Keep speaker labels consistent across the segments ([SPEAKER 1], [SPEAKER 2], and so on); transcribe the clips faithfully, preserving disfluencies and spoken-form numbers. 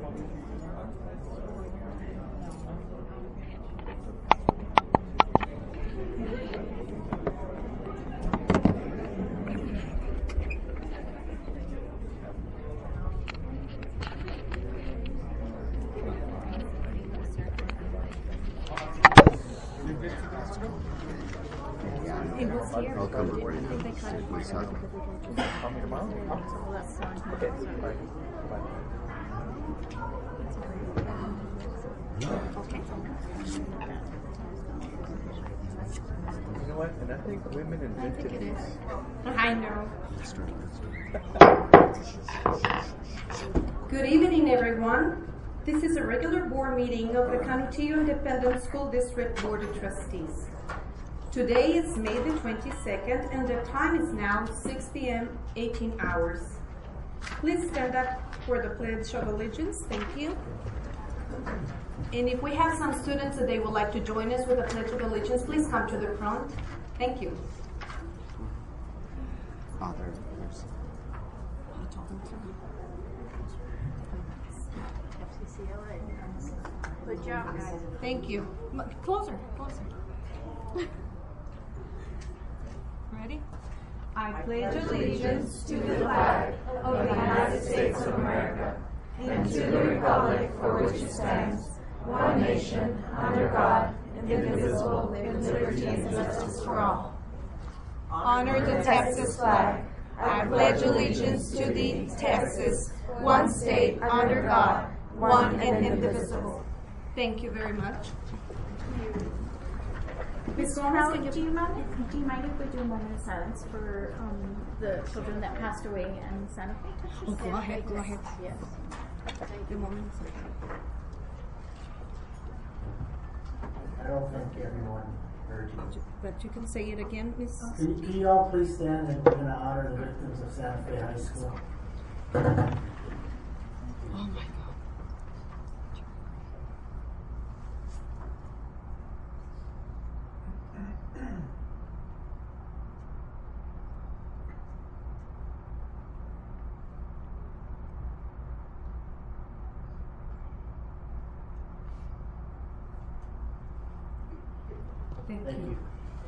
[SPEAKER 1] I'll come report you. My son.
[SPEAKER 2] Call me tomorrow? Okay. Bye. Bye.
[SPEAKER 3] Okay.
[SPEAKER 2] You know what? And I think women invented this.
[SPEAKER 3] I know. Good evening, everyone. This is a regular board meeting of the Canutillo Independent School District Board of Trustees. Today is May the twenty-second, and the time is now six p m eighteen hours. Please stand up for the Pledge of Allegiance. Thank you. And if we have some students that they would like to join us with the Pledge of Allegiance, please come to the front. Thank you.
[SPEAKER 1] Father,
[SPEAKER 3] Good job, guys. Thank you. Closer, closer. Ready? I pledge allegiance to the flag of the United States of America and to the republic for which it stands, one nation, under God, indivisible, with liberty and justice for all. Honor the Texas flag. I pledge allegiance to thee, Texas, one state, under God, one and indivisible. Thank you very much.
[SPEAKER 4] Miz Gomez, do you mind? Do you mind if we do a moment of silence for um, the children that passed away in Santa Fe, Texas?
[SPEAKER 3] Oh, go ahead, go ahead.
[SPEAKER 4] Yes.
[SPEAKER 3] The moment.
[SPEAKER 5] I don't think everyone heard you.
[SPEAKER 3] But you can say it again, Miss.
[SPEAKER 5] Can, can you all please stand, and we're going to honor the victims of Santa Fe High School?
[SPEAKER 3] Oh my God. Thank,
[SPEAKER 5] Thank
[SPEAKER 3] you.
[SPEAKER 5] you.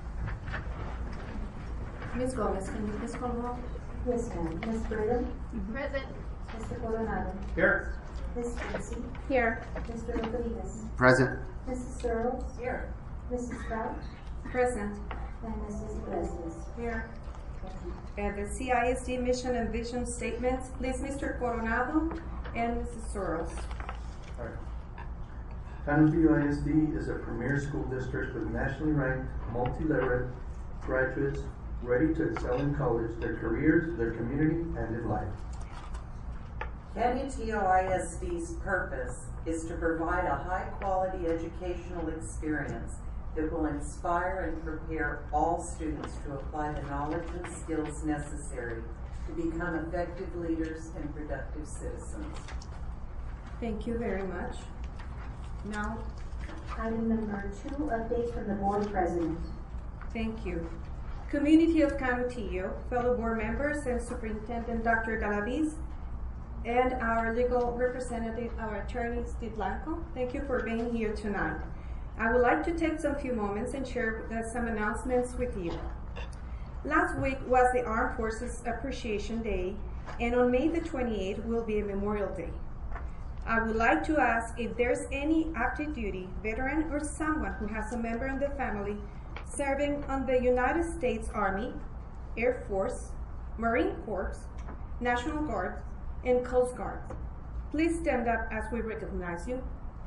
[SPEAKER 3] Miz Gomez, can you please call roll?
[SPEAKER 6] Yes, ma'am. Miz Brigham?
[SPEAKER 4] Present.
[SPEAKER 6] Mister Coronado?
[SPEAKER 2] Here.
[SPEAKER 6] Miz Tracy?
[SPEAKER 3] Here.
[SPEAKER 6] Mister Rodriguez?
[SPEAKER 1] present.
[SPEAKER 6] Missus Searles?
[SPEAKER 4] Here.
[SPEAKER 6] Missus Crouch?
[SPEAKER 3] Present.
[SPEAKER 6] And Missus Iglesias?
[SPEAKER 3] Here. And the C I S D mission and vision statements, please, Mister Coronado and Missus Soros.
[SPEAKER 7] All right. Canutillo I S D is a premier school district with nationally ranked, multi-level graduates ready to excel in college, their careers, their community, and in life.
[SPEAKER 8] Canutillo I S D's purpose is to provide a high-quality educational experience that will inspire and prepare all students to apply the knowledge and skills necessary to become effective leaders and productive citizens.
[SPEAKER 3] Thank you very much. Now,
[SPEAKER 6] Item number two, updates from the board president.
[SPEAKER 3] thank you. Community of Canutillo, fellow board members and Superintendent Doctor Galaviz, and our legal representative, our attorney, Steve Blanco, thank you for being here tonight. I would like to take some few moments and share uh, some announcements with you. Last week was the Armed Forces Appreciation Day, and on May the twenty-eighth will be a Memorial Day. I would like to ask if there's any active duty veteran or someone who has a member in the family serving on the United States Army, Air Force, Marine Corps, National Guard, and Coast Guard. Please stand up as we recognize you.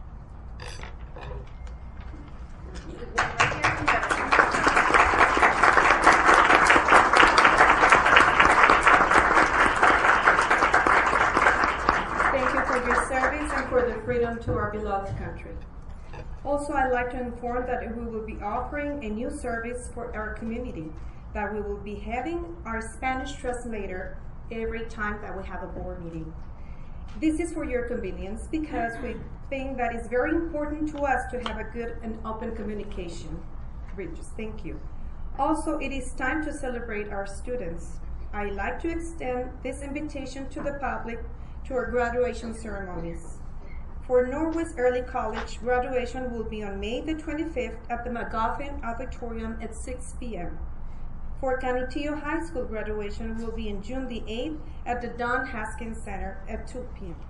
[SPEAKER 3] Thank you for your service and for the freedom to our beloved country. Also, I'd like to inform that we will be offering a new service for our community, that we will be having our Spanish translator every time that we have a board meeting. This is for your convenience because we think that it's very important to us to have a good and open communication bridges. Thank you. Also, it is time to celebrate our students. I'd like to extend this invitation to the public to our graduation ceremonies. For Norwest Early College, graduation will be on May the twenty-fifth at the McGoffin Auditorium at six p m For Canutillo High School, graduation will be in June the eighth at the Don Haskins Center at two p m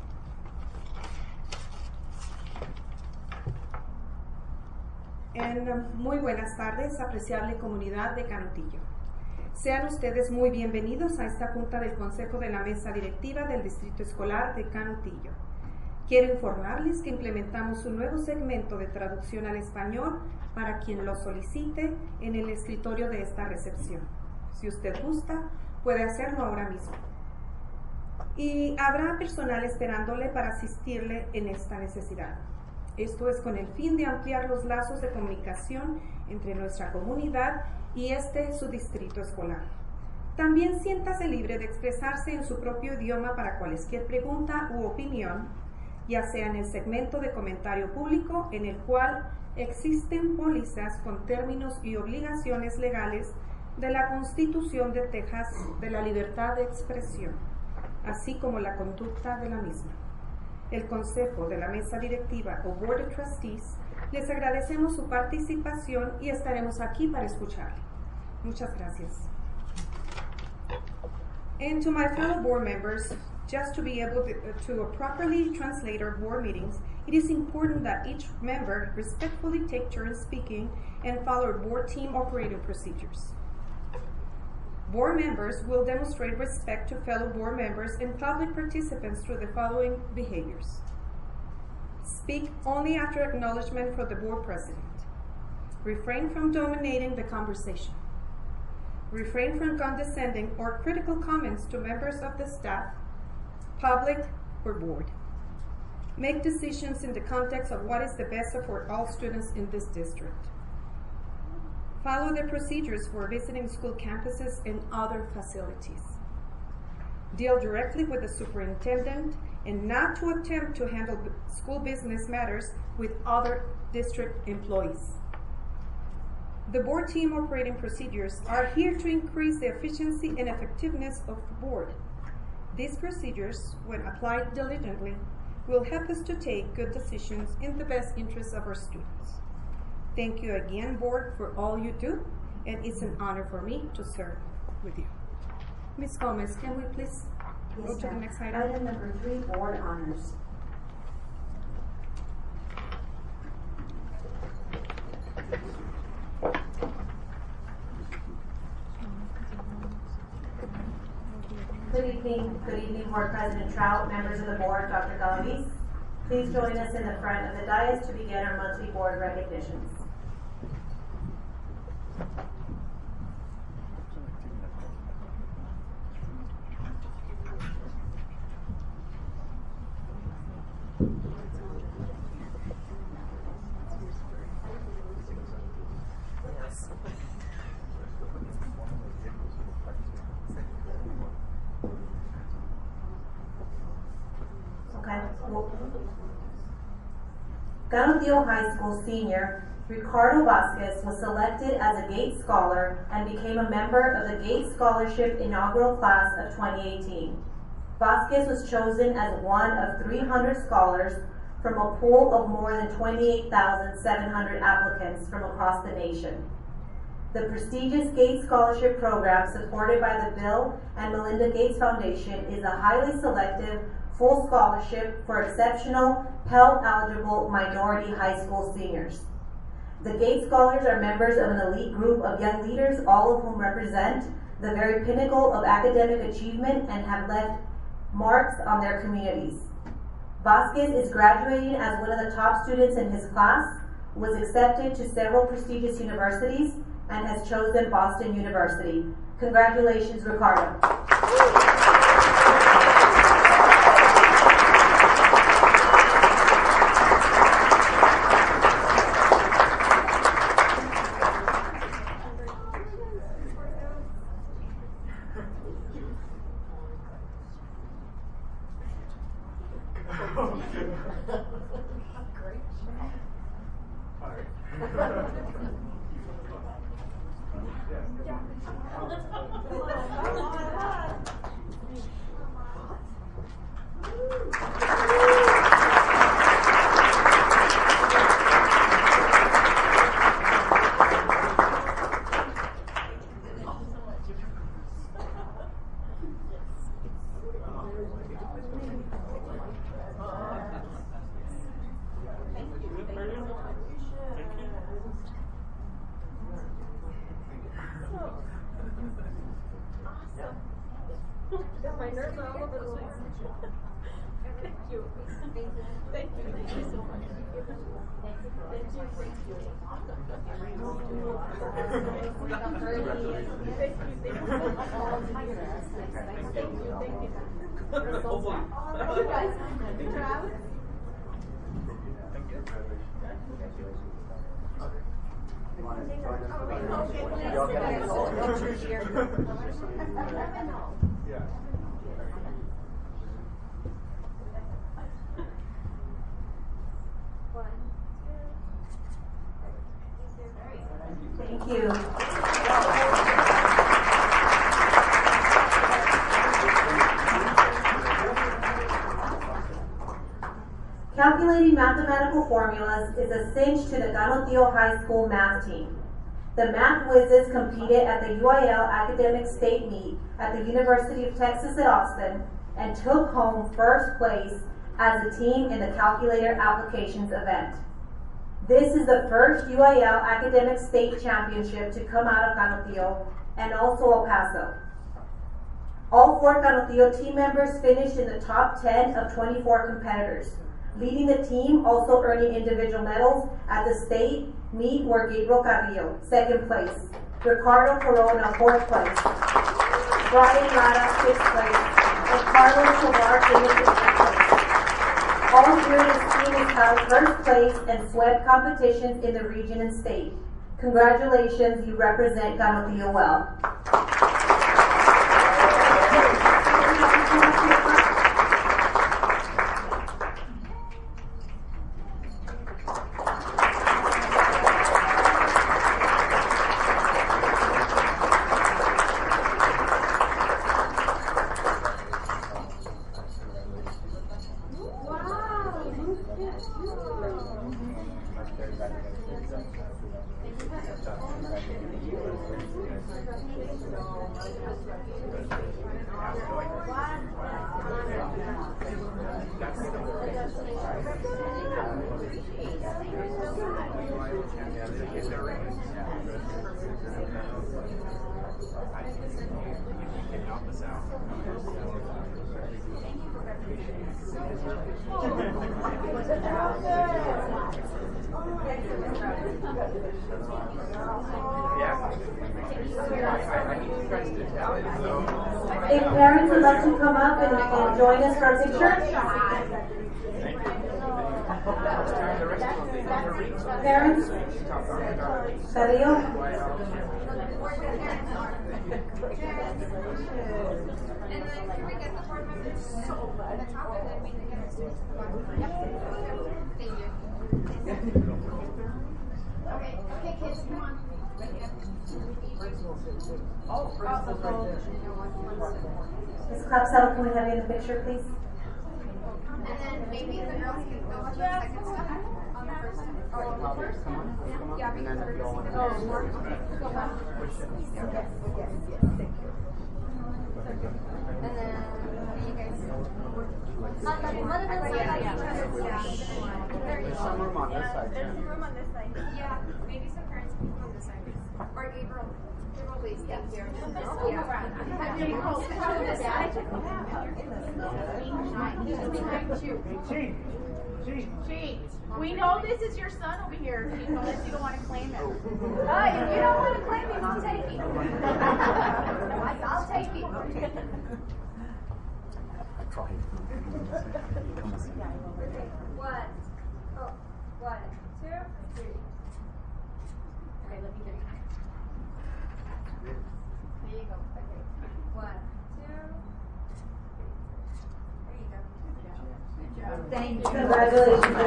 [SPEAKER 3] En, um, muy buenas tardes, apreciable comunidad de Canutillo. Sean ustedes muy bienvenidos a esta junta del Consejo de la Mesa Directiva del Distrito Escolar de Canutillo. Quiero informarles que implementamos un nuevo segmento de traducción al español para quien lo solicite en el escritorio de esta recepción. Si usted gusta, puede hacerlo ahora mismo. Y habrá personal esperándole para asistirle en esta necesidad. Esto es con el fin de ampliar los lazos de comunicación entre nuestra comunidad y este su distrito escolar. También siéntase libre de expresarse en su propio idioma para cualquier pregunta u opinión, ya sea en el segmento de comentario público, en el cual existen pólizas con términos y obligaciones legales de la Constitución de Texas de la libertad de expresión, así como la conducta de la misma. El Consejo de la Mesa Directiva o Board of Trustees les agradecemos su participación y estaremos aquí para escucharle. Muchas gracias. And to my fellow board members, just to be able to, to properly translate our board meetings, it is important that each member respectfully take turns speaking and follow board team operating procedures. Board members will demonstrate respect to fellow board members and public participants through the following behaviors. Speak only after acknowledgement from the board president. Refrain from dominating the conversation. Refrain from condescending or critical comments to members of the staff, public, or board. Make decisions in the context of what is the best for all students in this district. Follow the procedures for visiting school campuses and other facilities. Deal directly with the superintendent and not to attempt to handle school business matters with other district employees. The board team operating procedures are here to increase the efficiency and effectiveness of the board. These procedures, when applied diligently, will help us to take good decisions in the best interests of our students. Thank you again, board, for all you do, and it's an honor for me to serve with you. Miz Gomez, can we please
[SPEAKER 6] Yes,
[SPEAKER 3] go to the
[SPEAKER 6] ma'am.
[SPEAKER 3] next item?
[SPEAKER 6] Item number three, board honors. Good evening, good evening, Board President Trout, members of the board, Doctor Galavis. Please join us in the front of the dais to begin our monthly board recognitions. Okay. Well, Canutillo High School senior Ricardo Vasquez was selected as a Gates Scholar and became a member of the Gates Scholarship inaugural class of twenty eighteen. Vasquez was chosen as one of three hundred scholars from a pool of more than twenty-eight thousand seven hundred applicants from across the nation. The prestigious Gates Scholarship Program, supported by the Bill and Melinda Gates Foundation, is a highly selective, full scholarship for exceptional, Pell-eligible minority high school seniors. The Gates Scholars are members of an elite group of young leaders, all of whom represent the very pinnacle of academic achievement and have left marks on their communities. Vasquez is graduating as one of the top students in his class, was accepted to several prestigious universities, and has chosen Boston University. Congratulations, Ricardo.
[SPEAKER 4] nerves are all over the place. Thank you. Thank you. Thank you. Thank you so much. Thank you. Thank you. Thank you. You guys, Travis?
[SPEAKER 6] Thank you. Calculating mathematical formulas is a cinch to the Ganutillo High School math team. The Math Whizzes competed at the U I L Academic State Meet at the University of Texas at Austin and took home first place as a team in the Calculator Applications event. This is the first U I L Academic State Championship to come out of Ganutillo and also El Paso. All four Ganutillo team members finished in the top ten of twenty-four competitors. Leading the team, also earning individual medals at the state meet, were Gabriel Carrillo, second place, Ricardo Corona, fourth place, Brian Lara, fifth place, and Carlos Tovar finished in fifth place. All year, this team has held first place and swept competitions in the region and state. Congratulations, you represent Ganutillo well. If parents would like to come up and, and join us for a picture. Parents? Carrillo?
[SPEAKER 1] And then can we get the board members at the top and then we can get our students at the bottom? Yep. Thank you. Okay, okay kids, come on.
[SPEAKER 6] Miz Clapsaddle, can we have you in the picture, please?
[SPEAKER 1] And then maybe the girls can go to the second step on the first step. Oh, first? Yeah, because we're missing the first one. Go back. Yes, yes, yes, thank you. And then, you guys. One of the There's some room on this side. There's some room on this side. Yeah, maybe some parents can come on this side. Or April. April, please. Thank you.
[SPEAKER 9] Gene, Gene, Gene. We know this is your son over here, unless you don't want to claim him.
[SPEAKER 1] Oh, if you don't want to claim him, I'll take him. I'll take him.
[SPEAKER 2] I tried.
[SPEAKER 1] One. Oh, one, two, three. Okay, let me get it. There you go. Okay. One, two, three. There you go. Good job. Good job. Thank you.
[SPEAKER 6] Congratulations.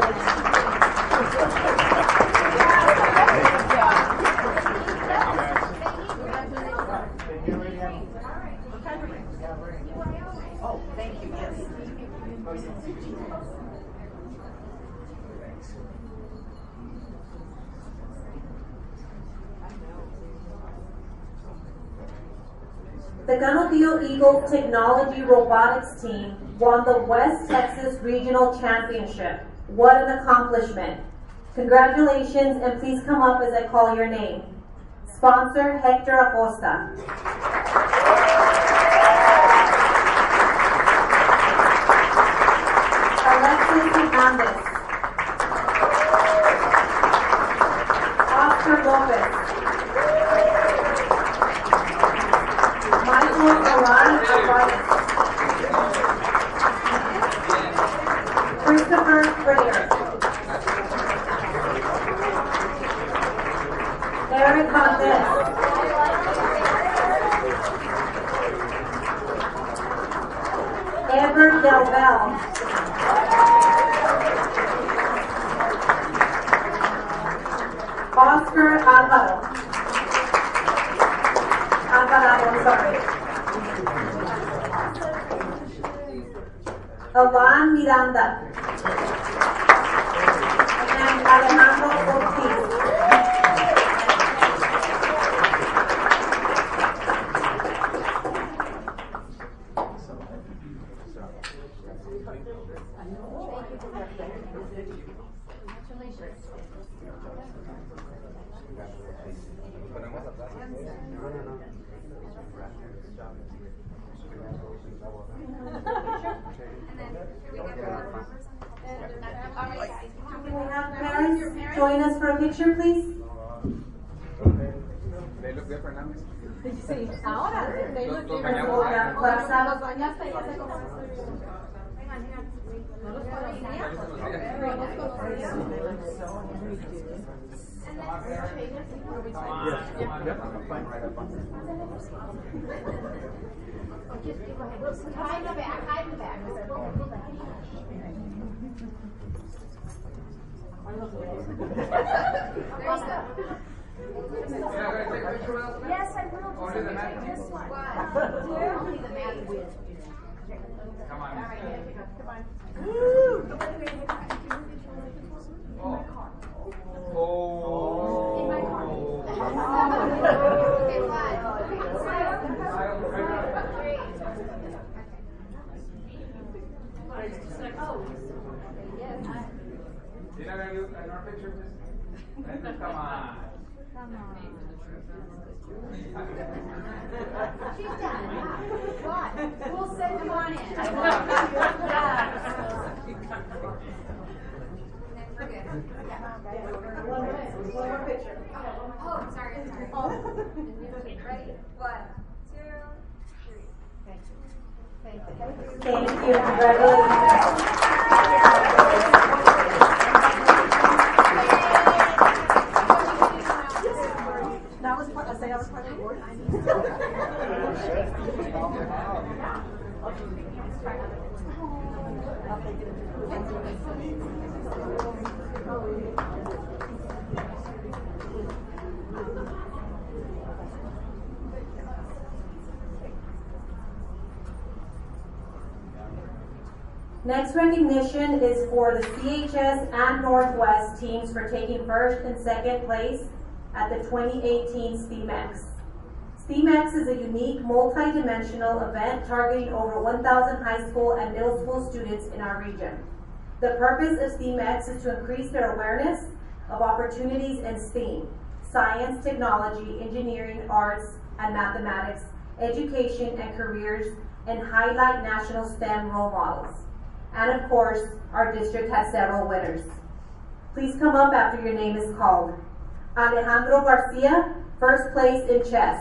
[SPEAKER 8] Oh, thank you, yes.
[SPEAKER 6] The Ganutillo Eagles Technology Robotics team won the West Texas Regional Championship. What an accomplishment. Congratulations, and please come up as I call your name. Sponsor, Hector Acosta. Christopher Prater. Eric Valdez. Edward Del Bell. Oscar Alvaro. Alvarado, I'm sorry. Alan Miranda. And Alejandro Ortiz. Can we have parents join us for a picture, please?
[SPEAKER 2] They look different now.
[SPEAKER 9] Sí, ahora they look
[SPEAKER 2] Los
[SPEAKER 9] different.
[SPEAKER 2] bañamos.
[SPEAKER 6] Claro.
[SPEAKER 9] Los bañaste y ya se como. No los conocía. No los conocía. Hide the back, hide the back.
[SPEAKER 4] Yes, I will.
[SPEAKER 2] Only the man.
[SPEAKER 4] This one.
[SPEAKER 9] Only the man with.
[SPEAKER 2] Come on.
[SPEAKER 9] Come on.
[SPEAKER 2] Oh. Oh.
[SPEAKER 9] In my car.
[SPEAKER 1] Okay, one.
[SPEAKER 2] You're not gonna do another picture, please? Come on.
[SPEAKER 4] Come on.
[SPEAKER 9] She's done. What? We'll send you on in.
[SPEAKER 1] We're good.
[SPEAKER 6] One more, one more picture.
[SPEAKER 1] Oh, sorry, sorry. Okay, ready? One, two, three. Thank you. Thank you.
[SPEAKER 6] Thank you. Congratulations.
[SPEAKER 9] That was part, I say that was part of the board.
[SPEAKER 6] Next recognition is for the C H S and Northwest teams for taking first and second place at the twenty eighteen STEAMEX. STEAMEX is a unique multi-dimensional event targeting over one thousand high school and middle school students in our region. The purpose of STEAMEX is to increase their awareness of opportunities in STEAM, science, technology, engineering, arts, and mathematics, education and careers, and highlight national STEM role models. And of course, our district has several winners. Please come up after your name is called. Alejandro Garcia, first place in chess.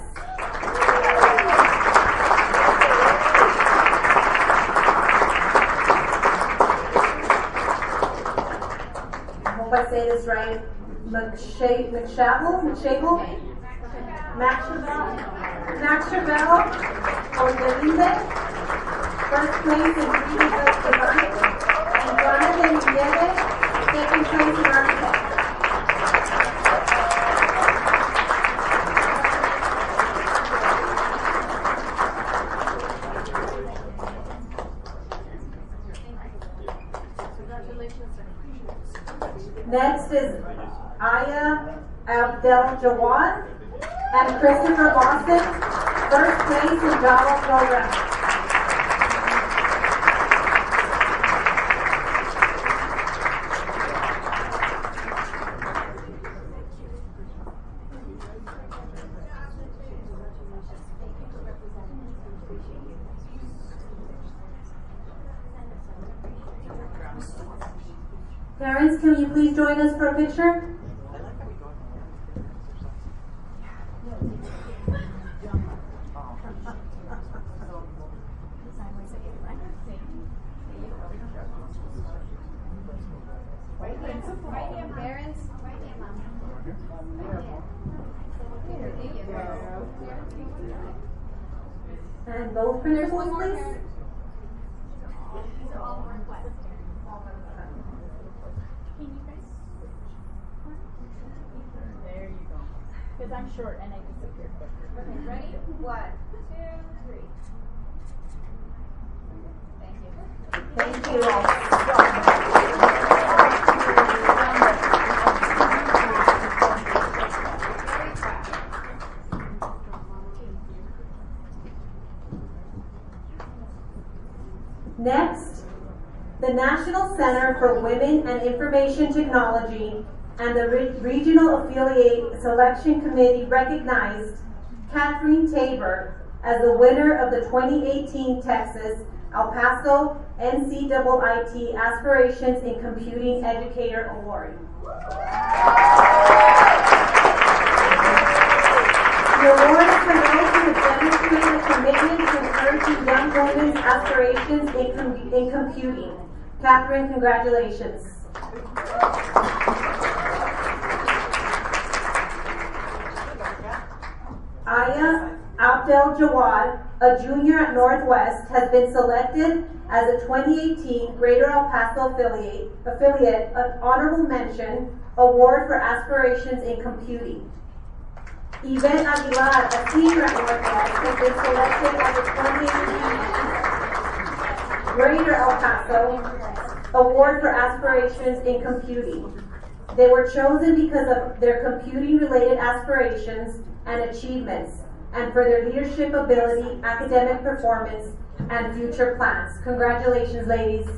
[SPEAKER 6] I hope I say this right. McShavel, McShavel, McShavel, Max Chabelle, Max Chabelle, or Delinde, first place in three D design, and Jonathan Nieves, second place in architecture. Next is Aya Abdel Jawad and Christopher Boston, first place in Java program. Parents, can you please join us for a picture? And both principals, please.
[SPEAKER 9] There you go. Because I'm short and I disappear quicker.
[SPEAKER 1] Okay, ready? One, two, three. Thank you.
[SPEAKER 6] Thank you all. Next, the National Center for Women and Information Technology and the Re- Regional Affiliate Selection Committee recognized Catherine Tabor as the winner of the twenty eighteen Texas El Paso N C I I T Aspirations in Computing Educator Award. The award is for those who have demonstrated a commitment to encouraging young women's aspirations in, com- in computing. Catherine, congratulations. Aya Abdel Jawad, a junior at Northwest, has been selected as a twenty eighteen Greater El Paso affiliate, affiliate an honorable mention award for aspirations in computing. Yvette Aguilar, a senior at Northwest, has been selected as a twenty eighteen Greater El Paso Award for Aspirations in Computing. They were chosen because of their computing-related aspirations and achievements, and for their leadership ability, academic performance, and future plans. Congratulations, ladies.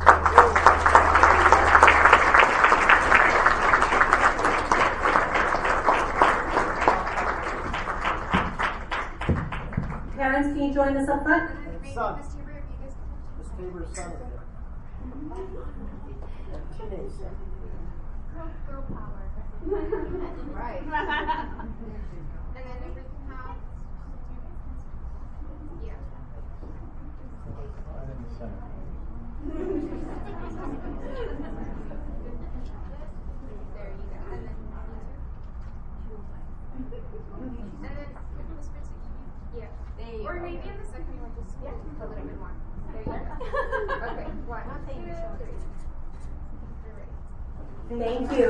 [SPEAKER 6] Parents, can you join us up front?
[SPEAKER 5] Son. Miss Tabor's son is there. Today's son.
[SPEAKER 1] Girl power. Right. And then everything has. Yeah.
[SPEAKER 2] I'm in the center.
[SPEAKER 1] There you go. And then and then yeah. There you or go. Maybe in the second one just yeah. a little bit more. There you go. Okay. One, two, three.
[SPEAKER 6] Thank you.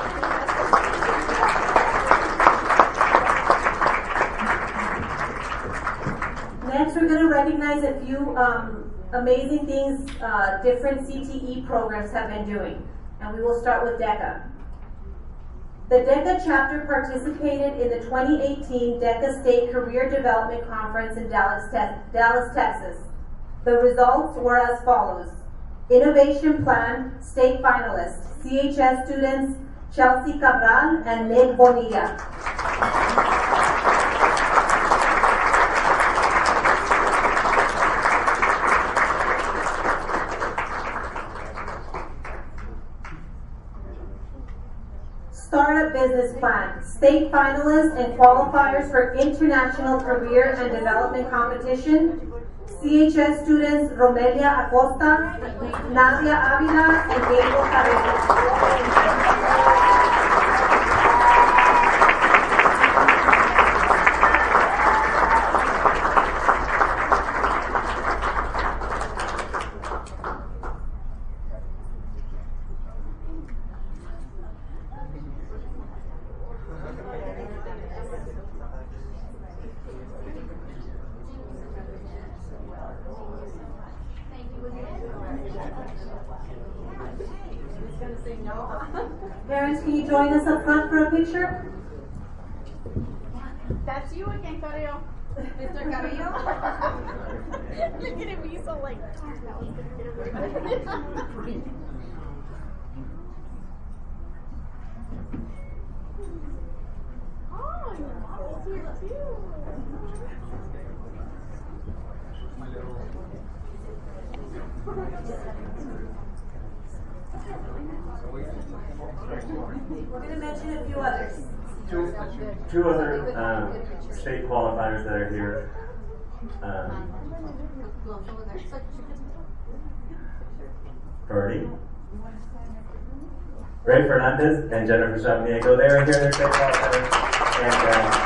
[SPEAKER 6] Next, we're going to recognize a few um, amazing things uh, different C T E programs have been doing. And we will start with DECA. The DECA chapter participated in the twenty eighteen DECA State Career Development Conference in Dallas, te- Dallas, Texas. The results were as follows. Innovation Plan State Finalists, C H S students Chelsea Cabral and Nick Bonilla. Startup Business Plan, State Finalists and Qualifiers for International Career and Development Competition, C H S students Romelia Acosta, Nadia Avila, and Diego Carrera. Parents, can you join us up front for a picture?
[SPEAKER 9] That's you again, Carrillo.
[SPEAKER 1] Mister Carrillo?
[SPEAKER 9] Look at him, he's so like, that was gonna get away. Oh, your mommy's here too.
[SPEAKER 6] We're going to mention a few others.
[SPEAKER 10] Two, two other um, state qualifiers that are here. Um, Birdie Ray Fernandez and Jennifer Chavniego. They are here. They're state qualifiers. And uh,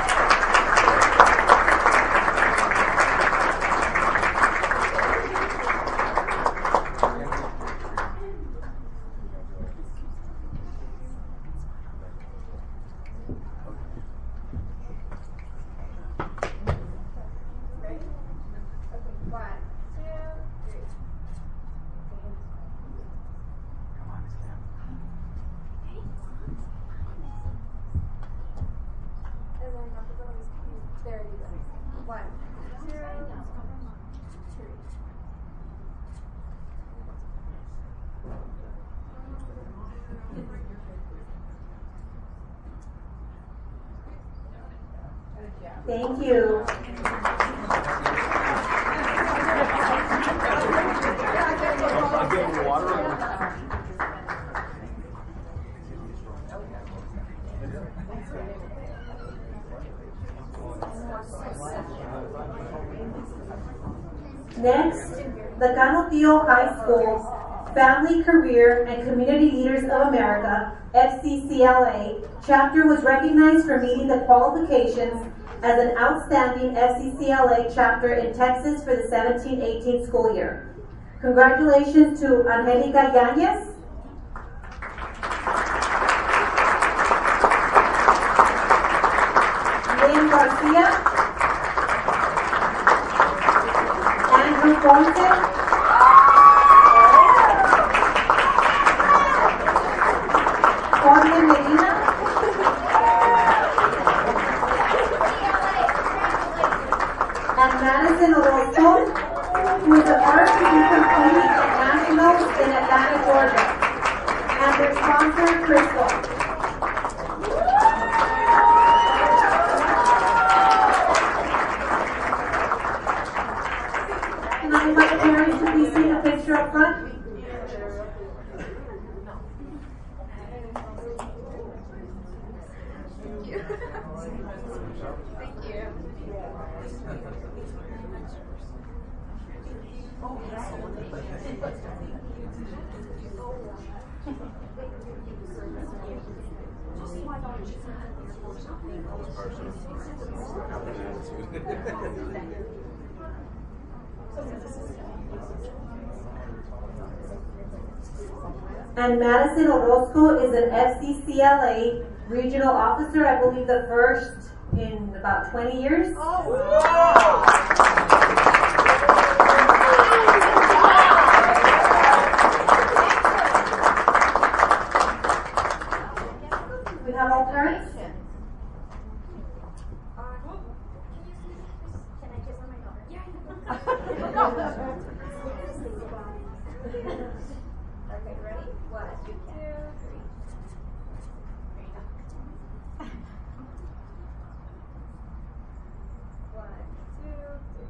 [SPEAKER 6] Thank you.
[SPEAKER 2] I'm getting water.
[SPEAKER 6] Next, the Canutillo High School Family, Career, and Community Leaders of America, F C C L A, chapter was recognized for meeting the qualifications as an outstanding F C C L A chapter in Texas for the seventeen eighteen school year. Congratulations to Angelica Yanez, Lynn Garcia, Andrew Ponce, Jorge Medina, and Madison Orozco, who is the first to be competing at nationals in Atlanta, Georgia, and their sponsor, Crystal. Can I invite parents to please take a picture up front? And Madison Orozco is an F C C L A regional officer, I believe the first in about twenty years. Oh, wow. We have all turns?
[SPEAKER 1] Can I kiss on my daughter? Yeah. Okay, ready? One, two, three. One, two, three.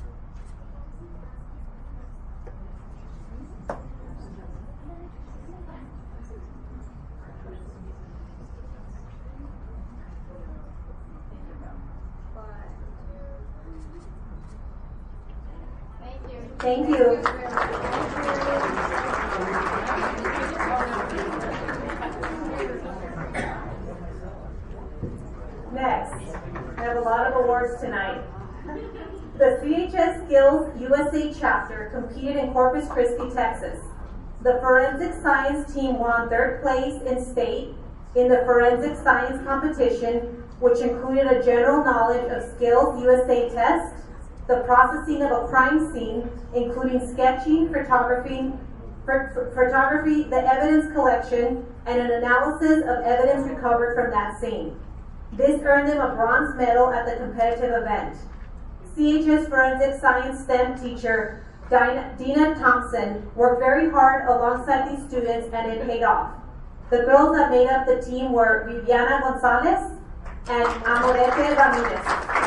[SPEAKER 6] Thank you. Next, we have a lot of awards tonight. The C H S Skills U S A chapter competed in Corpus Christi, Texas. The forensic science team won third place in state in the forensic science competition, which included a general knowledge of Skills U S A test, the processing of a crime scene, including sketching, photography, photography, the evidence collection, and an analysis of evidence recovered from that scene. This earned them a bronze medal at the competitive event. C H S Forensic Science STEM teacher Dina Thompson worked very hard alongside these students, and it paid off. The girls that made up the team were Viviana Gonzalez and Amorete Ramirez.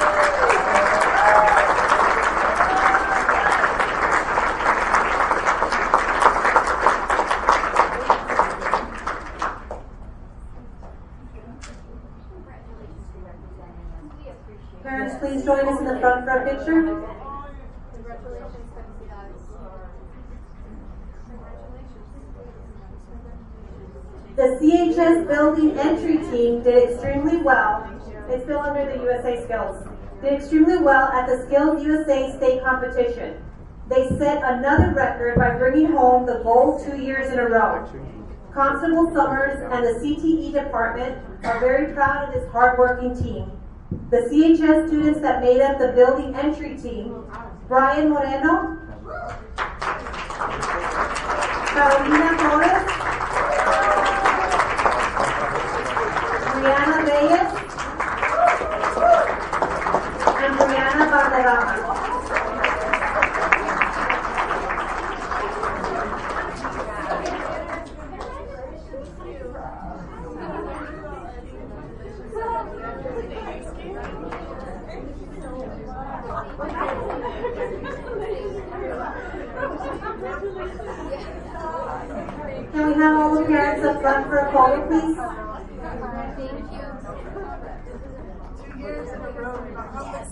[SPEAKER 6] Parents, please join us in the front for a picture.
[SPEAKER 1] Congratulations, felicidades.
[SPEAKER 6] The C H S building entry team did extremely well. It's still under the U S A Skills. Did extremely well at the Skills U S A state competition. They set another record by bringing home the gold two years in a row. Constable Summers and the C T E department are very proud of this hardworking team. The C H S students that made up the building entry team: Brian Moreno, Carolina Torres, Brianna Reyes, and Brianna Valderrama. Can we have all the parents up front for a photo, please?
[SPEAKER 1] Two years in a row. Yes.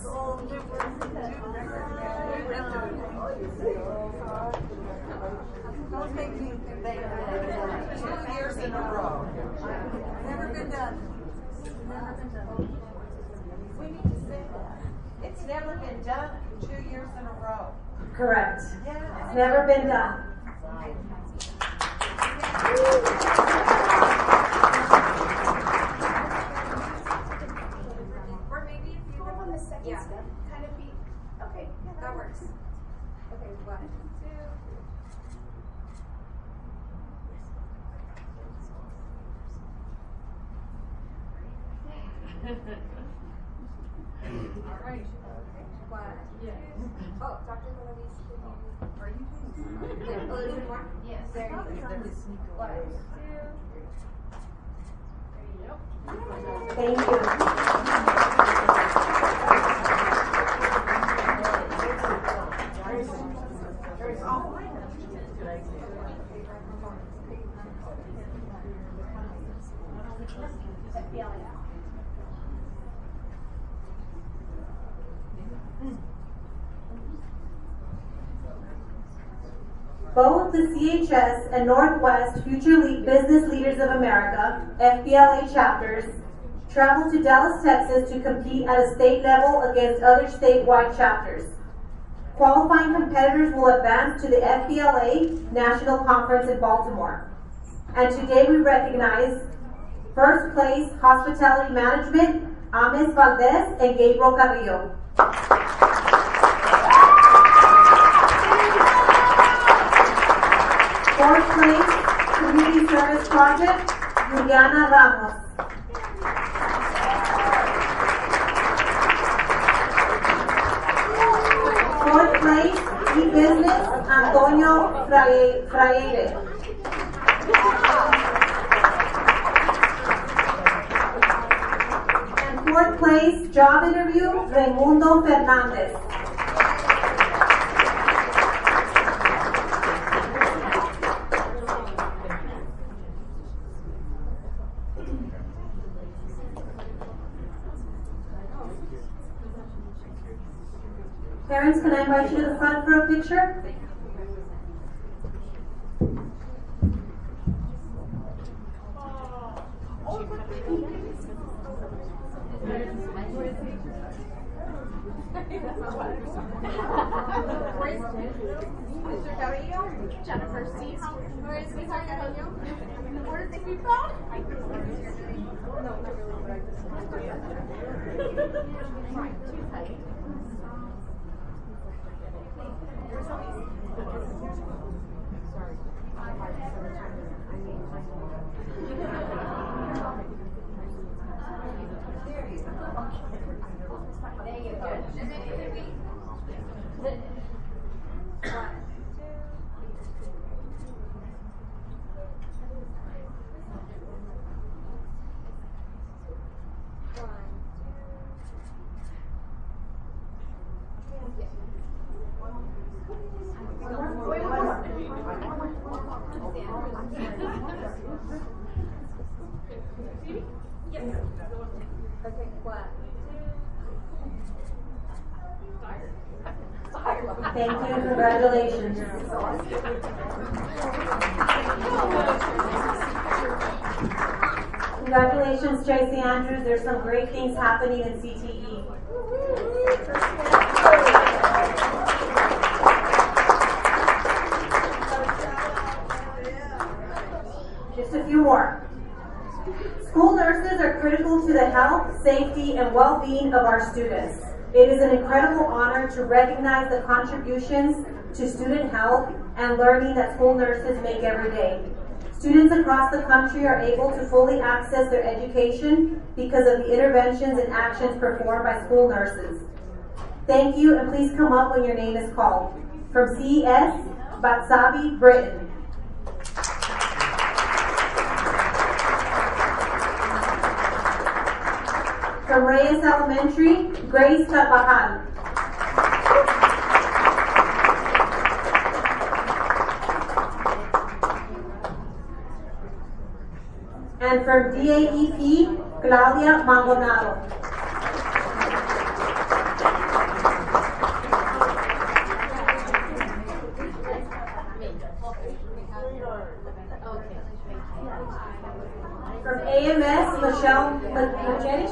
[SPEAKER 1] Don't make me think two years in a row. Never been done. Never been done. We need to say that. It's never been done two years in a row.
[SPEAKER 6] Correct.
[SPEAKER 1] Yeah.
[SPEAKER 6] It's never been done.
[SPEAKER 1] Or maybe if you go on the second yeah. step, kind of be, okay, yeah, that works. Okay, one, two. All right. One, yes. Oh, Doctor Melodies, are you doing? Yeah. Oh, there's one more? Yes. There you go. One, two. There you go.
[SPEAKER 6] Thank you. Both the C H S and Northwest Future Le- Business Leaders of America, F B L A chapters, traveled to Dallas, Texas to compete at a state level against other statewide chapters. Qualifying competitors will advance to the F B L A National Conference in Baltimore. And today we recognize first place Hospitality Management, Ames Valdez and Gabriel Carrillo. Fourth place, Community Service Project, Juliana Ramos. Fourth place, E-Business, Antonio Fraile. And fourth place, Job Interview, Raimundo Fernandez. Parents, can I invite you to the front for a picture?
[SPEAKER 9] Mister Cabello, Jennifer C. How where is Mister Cabello? Where did they be found? No, not really, but I just fine, too tight.
[SPEAKER 1] Okay, one, two.
[SPEAKER 6] Thank you, congratulations. Congratulations, Tracy Andrews. There's some great things happening in C T E. Just a few more. School nurses are critical to the health, safety, and well-being of our students. It is an incredible honor to recognize the contributions to student health and learning that school nurses make every day. Students across the country are able to fully access their education because of the interventions and actions performed by school nurses. Thank you, and please come up when your name is called. From C E S, Batsabi Britain. From Reyes Elementary, Grace Tapajal. And from D A E P, Claudia Maldonado. From A M S, Michelle Machetti.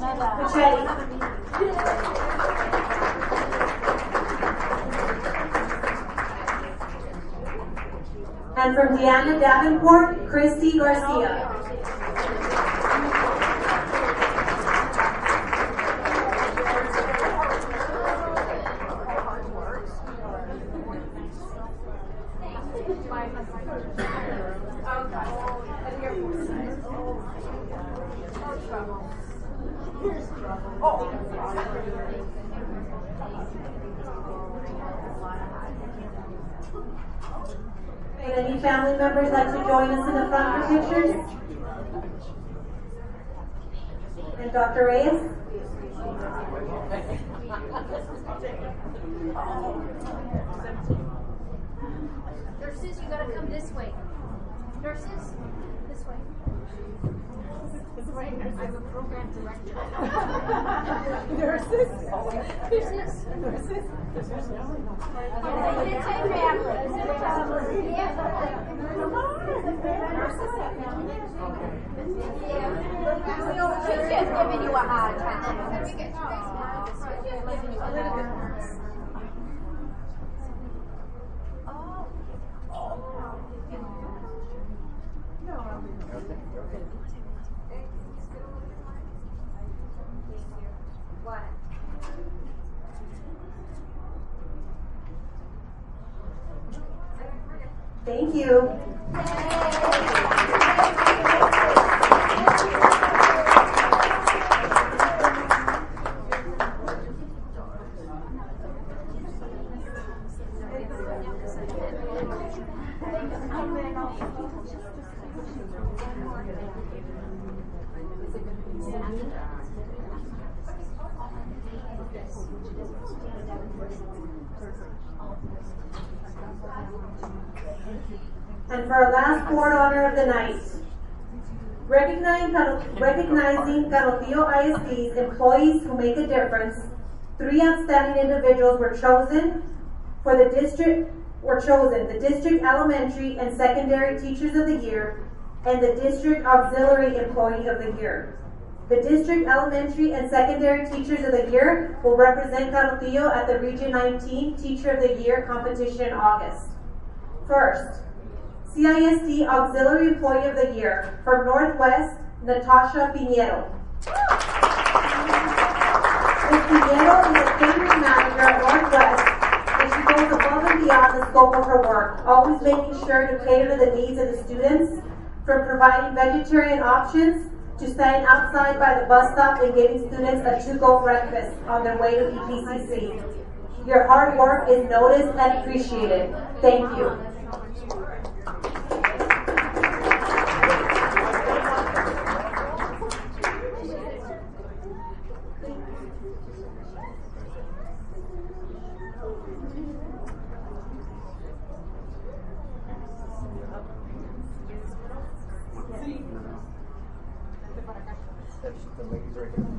[SPEAKER 6] And from Deanna Davenport, Christy Garcia. Would any family members like to join us in the front for pictures? And Doctor Reyes?
[SPEAKER 9] Nurses, you gotta come this way. Nurses, this way. I'm a program director. Nurses? Nurses? Nurses? It's a family. She's just giving you a hard time. She's just giving you a little bit more.
[SPEAKER 6] Thank you. And for our last board honor of the night, recognizing, recognizing Carotillo I S D's employees who make a difference, three outstanding individuals were chosen for the district, were chosen, the District Elementary and Secondary Teachers of the Year and the District Auxiliary Employee of the Year. The District Elementary and Secondary Teachers of the Year will represent Carotillo at the Region nineteen Teacher of the Year competition in August. First, C I S D Auxiliary Employee of the Year from Northwest, Natasha Pinheiro. Miz Pinheiro is a catering manager at Northwest, and she goes above and beyond the scope of her work, always making sure to cater to the needs of the students, from providing vegetarian options to standing outside by the bus stop and giving students a to-go breakfast on their way to E P C C. Your hard work is noticed and appreciated. Thank you.
[SPEAKER 2] The ladies right here.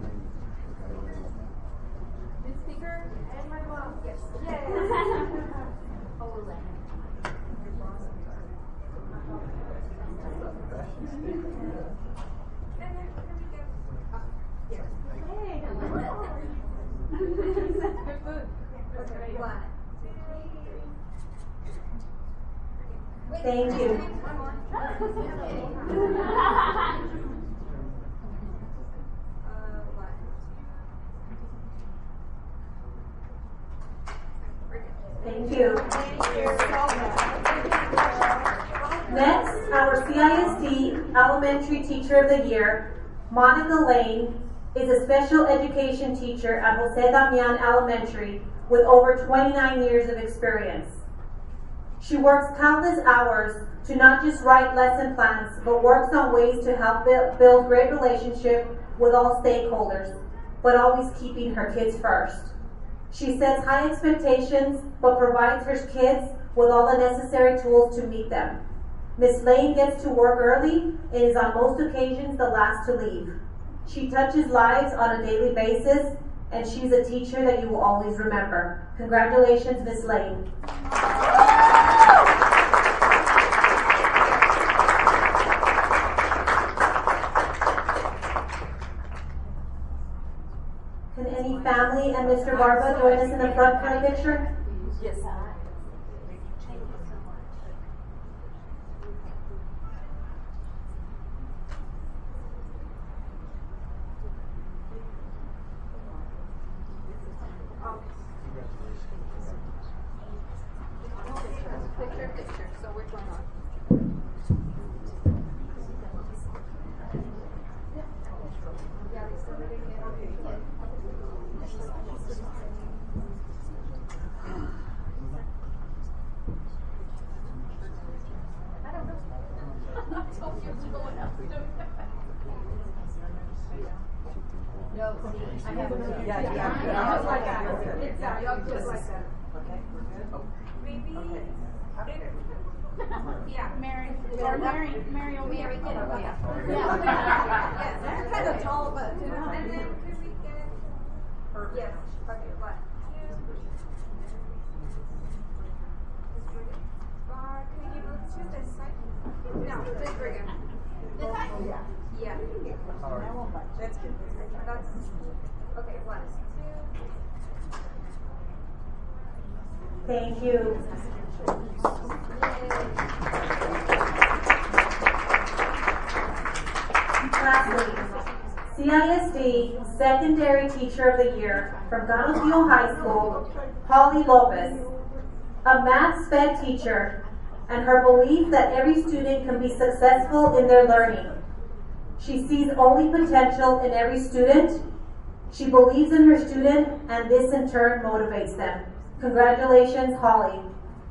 [SPEAKER 9] The speaker and my mom. Yes. Yay. And
[SPEAKER 6] Thank you. Thank you. Next, our C I S D Elementary Teacher of the Year, Monica Lane, is a special education teacher at Jose Damian Elementary with over twenty-nine years of experience. She works countless hours to not just write lesson plans, but works on ways to help build great relationship with all stakeholders, but always keeping her kids first. She sets high expectations, but provides her kids with all the necessary tools to meet them. Miz Lane gets to work early and is on most occasions the last to leave. She touches lives on a daily basis, and she's a teacher that you will always remember. Congratulations, Miz Lane. Can any family and Mister Barba join us in the front for a picture?
[SPEAKER 8] Yes.
[SPEAKER 9] Picture, picture. So which one on?
[SPEAKER 1] No, I have
[SPEAKER 8] Yeah, yeah, yeah.
[SPEAKER 1] I was like that. It's that. Y'all just like that.
[SPEAKER 8] Okay, we're good?
[SPEAKER 9] Maybe.
[SPEAKER 8] Okay.
[SPEAKER 9] Yeah.
[SPEAKER 4] Mary, or Mary, Mary over
[SPEAKER 9] Mary
[SPEAKER 4] here.
[SPEAKER 9] did it. Oh, yeah.
[SPEAKER 1] Yeah.
[SPEAKER 9] Yes.
[SPEAKER 1] They're kind of tall, but you know.
[SPEAKER 9] And then could we get? Yes. Okay. What? Uh, can you move to this side? No, this bigger. This side? Yeah. Yeah.
[SPEAKER 1] That's good.
[SPEAKER 9] That's okay. One, two.
[SPEAKER 6] Thank you. Lastly, C I S D Secondary Teacher of the Year from Gallup High School, Holly Lopez, a math sped teacher, and her belief that every student can be successful in their learning. She sees only potential in every student. She believes in her student, and this in turn motivates them. Congratulations, Holly.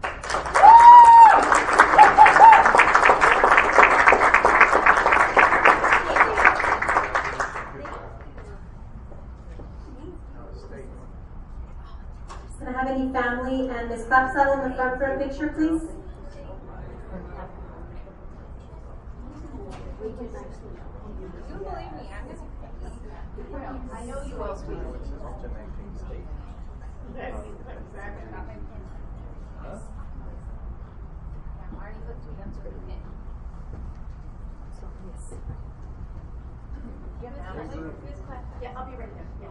[SPEAKER 6] Can I have any family and Miz Papsal in the front for a picture, please?
[SPEAKER 9] You believe me? I'm just. I know you will, sweetie. Marty hooked me up to the pin. So, yes. Yeah, I'll be right there. Yeah.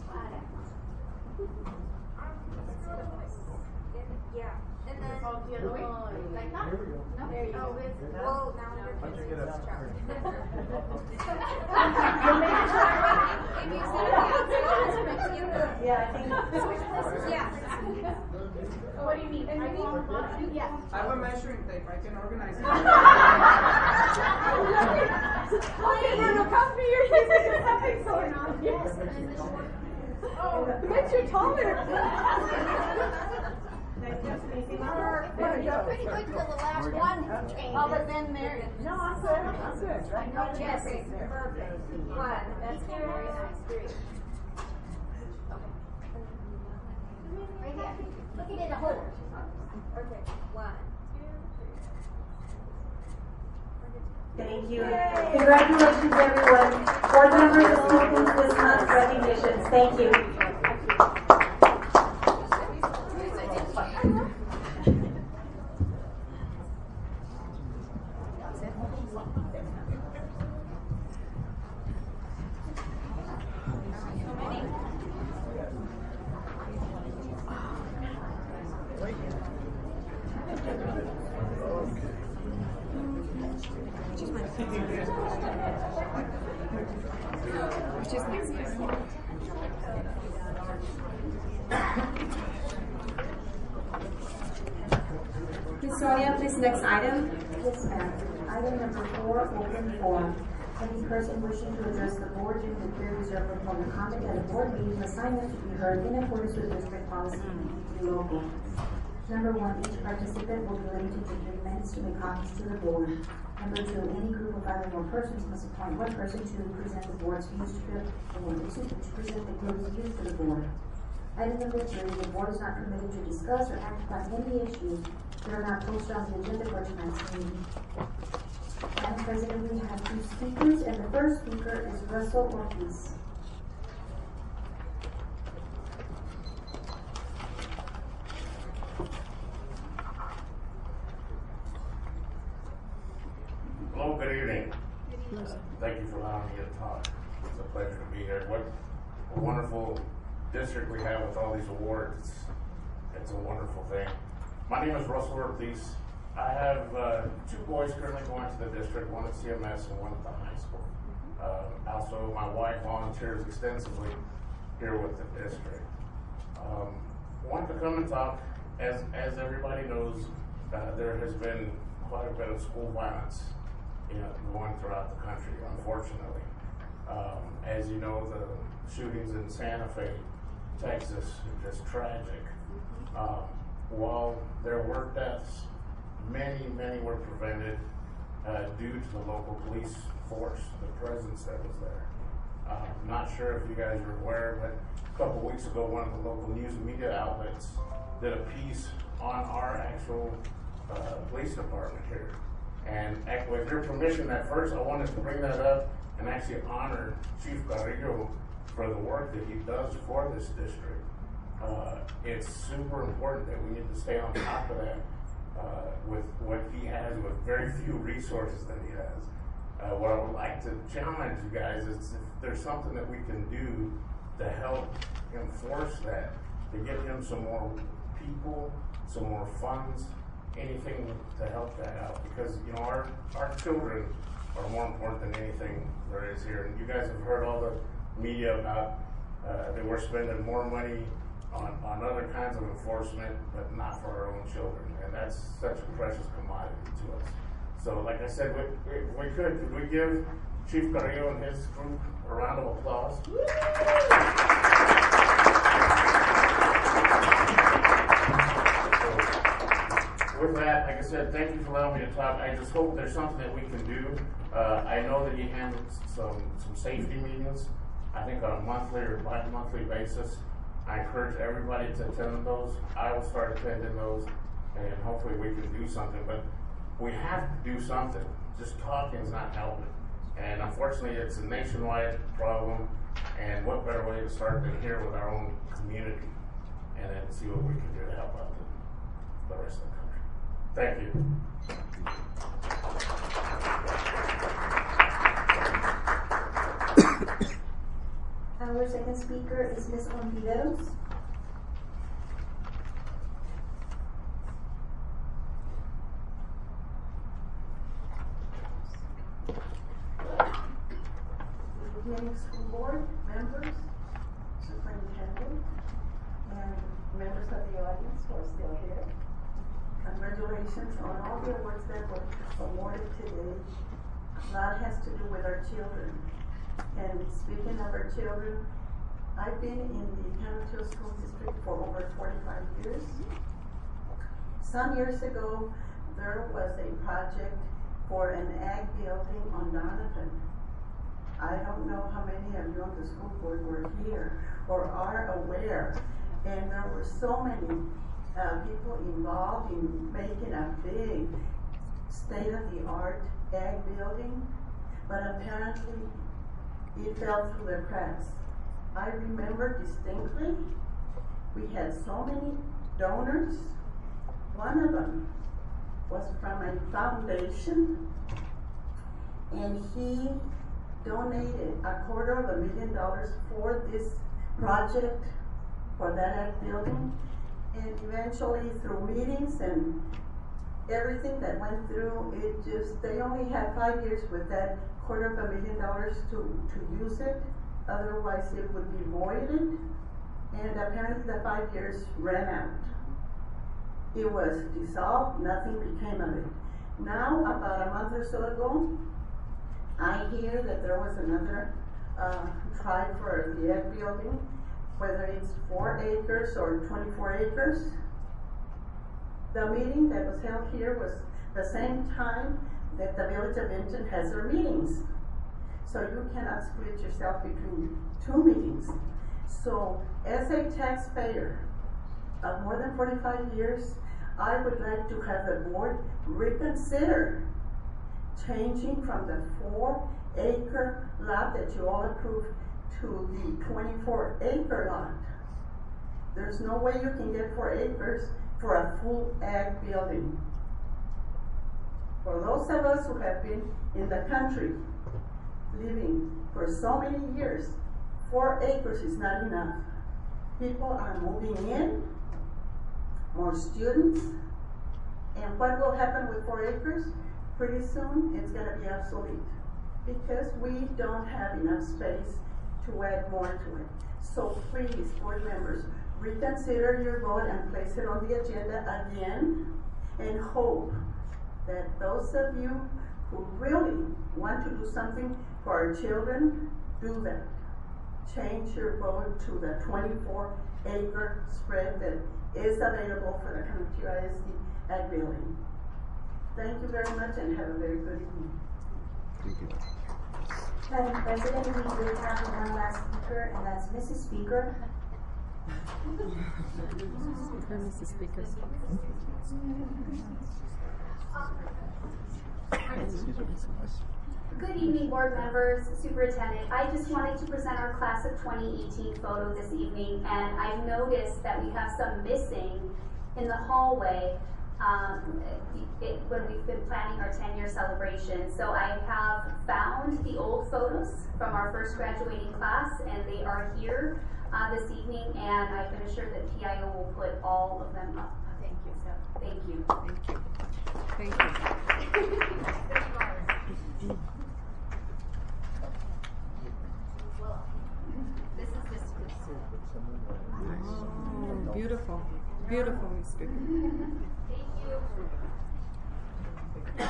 [SPEAKER 9] Yeah. And then. Oh, the other way? Like that? No? There you go. Well, now you're
[SPEAKER 2] How'd you get up?
[SPEAKER 9] If you see the outside, you the.
[SPEAKER 6] Yeah, I think.
[SPEAKER 9] Yeah.
[SPEAKER 4] What do you mean? I mean, yeah.
[SPEAKER 11] I have a measuring tape. I can organize it.
[SPEAKER 1] Okay, Bruno, come for your kids. There's something going on. Yes. Oh, it makes you taller.
[SPEAKER 9] Pretty good till the last one, other than Mary.
[SPEAKER 1] No, I'm good. I'm good.
[SPEAKER 9] I know Jesse. Perfect. One. That's very nice. Three. Okay. Right here. Look at it, a hole. Okay. One, two, three.
[SPEAKER 6] Thank you. Congratulations, everyone. Board members, this concludes this month's recognitions. Thank you.
[SPEAKER 3] Which is next year. Miz Sonia, please, next item.
[SPEAKER 12] Yes, ma'am. Item number four, open forum. Any person wishing to address the board during the period reserved for public comment at a board meeting must sign up to be heard in accordance with district policy P P local. Number one, each participant will be limited to three minutes to make comments to the board. Number two, any group of five or more persons must appoint one person to present the board's views to the board, excuse me, to present the group's views to the board. Item number three, the board is not permitted to discuss or act upon any issues that are not posted on the agenda for tonight's meeting. Madam President, we have two speakers, and the first speaker is Russell Ortiz.
[SPEAKER 13] Hello, good evening. Thank you for allowing me to talk. It's a pleasure to be here. What a wonderful district we have with all these awards. It's, it's a wonderful thing. My name is Russell Ortiz. I have uh, two boys currently going to the district, one at C M S and one at the high school. Uh, also, my wife volunteers extensively here with the district. Um, wanted to come and talk. As, as everybody knows, uh, there has been quite a bit of school violence, you know, going throughout the country, unfortunately. Um, as you know, the shootings in Santa Fe, Texas, are just tragic. Um, while there were deaths, many, many were prevented uh, due to the local police force, the presence that was there. Uh, I'm not sure if you guys are aware, but a couple weeks ago, one of the local news and media outlets did a piece on our actual uh, police department here. And with your permission, at first, I wanted to bring that up and actually honor Chief Carrillo for the work that he does for this district. Uh, it's super important that we need to stay on top of that uh, with what he has, with very few resources that he has. Uh, what I would like to challenge you guys is if there's something that we can do to help enforce that, to get him some more people, some more funds, anything to help that out, because you know our our children are more important than anything there is here. And you guys have heard all the media about uh, that we're spending more money on, on other kinds of enforcement, but not for our own children, and that's such a precious commodity to us. So, like I said, we, we, we could could we give Chief Carrillo and his group a round of applause? With that, like I said, thank you for allowing me to talk. I just hope there's something that we can do. Uh, I know that he handles some, some safety meetings, I think on a monthly or bi-monthly basis. I encourage everybody to attend those. I will start attending those, and hopefully we can do something. But we have to do something. Just talking is not helping. And unfortunately, it's a nationwide problem, and what better way to start than here with our own community, and then see what we can do to help out the, the rest of the country. Thank you.
[SPEAKER 12] Our second speaker is Miz Ontiveros.
[SPEAKER 14] Good evening, school board, members, superintendent, and members of the audience who are still here. Congratulations on all the awards that were awarded today. A lot has to do with our children. And speaking of our children, I've been in the Canutillo School District for over forty-five years. Some years ago, there was a project for an ag building on Donovan. I don't know how many of you on the school board were here or are aware. And there were so many uh, people involved in making a big state-of-the-art ag building, but apparently it fell through the cracks. I remember distinctly, we had so many donors. One of them was from a foundation, and he donated a quarter of a million dollars for this project, for that ag building. And eventually, through meetings and everything that went through, it just, they only had five years with that quarter of a million dollars to, to use it. Otherwise, it would be voided. And apparently the five years ran out. It was dissolved, nothing became of it. Now, about a month or so ago, I hear that there was another uh, try for the ed building, whether it's four acres or twenty-four acres. The meeting that was held here was the same time that the Village of Vinton has their meetings. So you cannot split yourself between two meetings. So as a taxpayer of more than forty-five years, I would like to have the board reconsider changing from the four acre lot that you all approved to the twenty-four acre lot. There's no way you can get four acres for a full ag building. For those of us who have been in the country living for so many years, four acres is not enough. People are moving in, more students, and what will happen with four acres? Pretty soon it's going to be obsolete because we don't have enough space to add more to it. So please, board members, reconsider your vote and place it on the agenda again, and hope that those of you who really want to do something for our children, do that. Change your vote to the twenty-four acre spread that is available for the Community I S D ag building. Thank you very much and have a very good evening.
[SPEAKER 2] Thank you.
[SPEAKER 12] Madam President, we do have one last speaker, and that's Missus Speaker.
[SPEAKER 15] Missus Speaker.
[SPEAKER 9] Good evening, board members, superintendent. I just wanted to present our class of twenty eighteen photo this evening, and I've noticed that we have some missing in the hallway um, it, when we've been planning our ten year celebration. So I have found the old photos from our first graduating class, and they are here uh, this evening, and I've been assured that P I O will put all of them up. Thank you. So, thank you.
[SPEAKER 3] Thank you. Thank you.
[SPEAKER 9] This is this.
[SPEAKER 3] Oh, beautiful. Beautiful, Miz Speaker.
[SPEAKER 9] Thank you.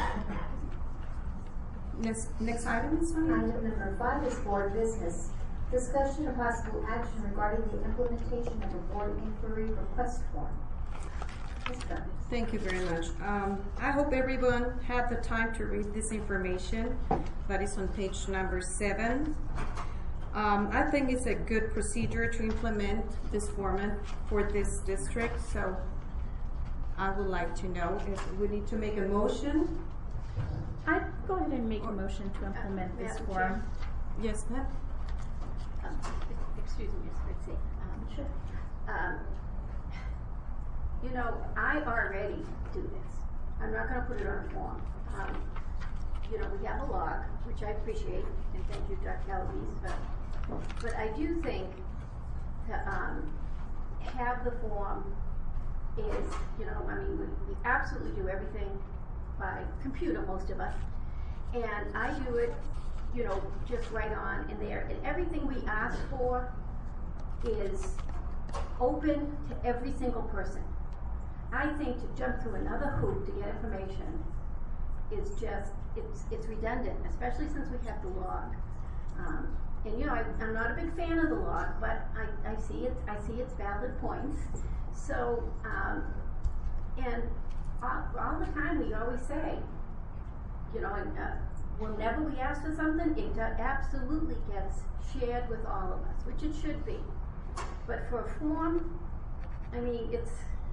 [SPEAKER 3] Next, next item is fine.
[SPEAKER 12] Item number five is board business. Discussion of possible action regarding the implementation of a board inquiry request form.
[SPEAKER 3] Thank you very much. Um, I hope everyone had the time to read this information that is on page number seven. Um, I think it's a good procedure to implement this format for this district, so I would like to know if we need to make a motion.
[SPEAKER 4] I'd go ahead and make a motion to implement
[SPEAKER 9] Uh,
[SPEAKER 4] this
[SPEAKER 9] Madam
[SPEAKER 4] form.
[SPEAKER 9] Chair.
[SPEAKER 3] Yes, ma'am.
[SPEAKER 16] Um, excuse me, Miz Fritzy. Um,
[SPEAKER 4] Sure.
[SPEAKER 16] Um, you know, I already do this. I'm not going to put it on a form. Um, you know, we have a log, which I appreciate, and thank you, Doctor Galaviz. But, but I do think to um, have the form is, you know, I mean, we, we absolutely do everything by computer, most of us, and I do it, you know, just right on in there. And everything we ask for is open to every single person. I think to jump through another hoop to get information is just, it's it's redundant, especially since we have the log. Um, and you know, I, I'm not a big fan of the log, but I, I see it, I see its valid points. So, um, and all, all the time we always say, you know, and, uh, whenever we ask for something, it absolutely gets shared with all of us, which it should be. But for a form, I mean, it's,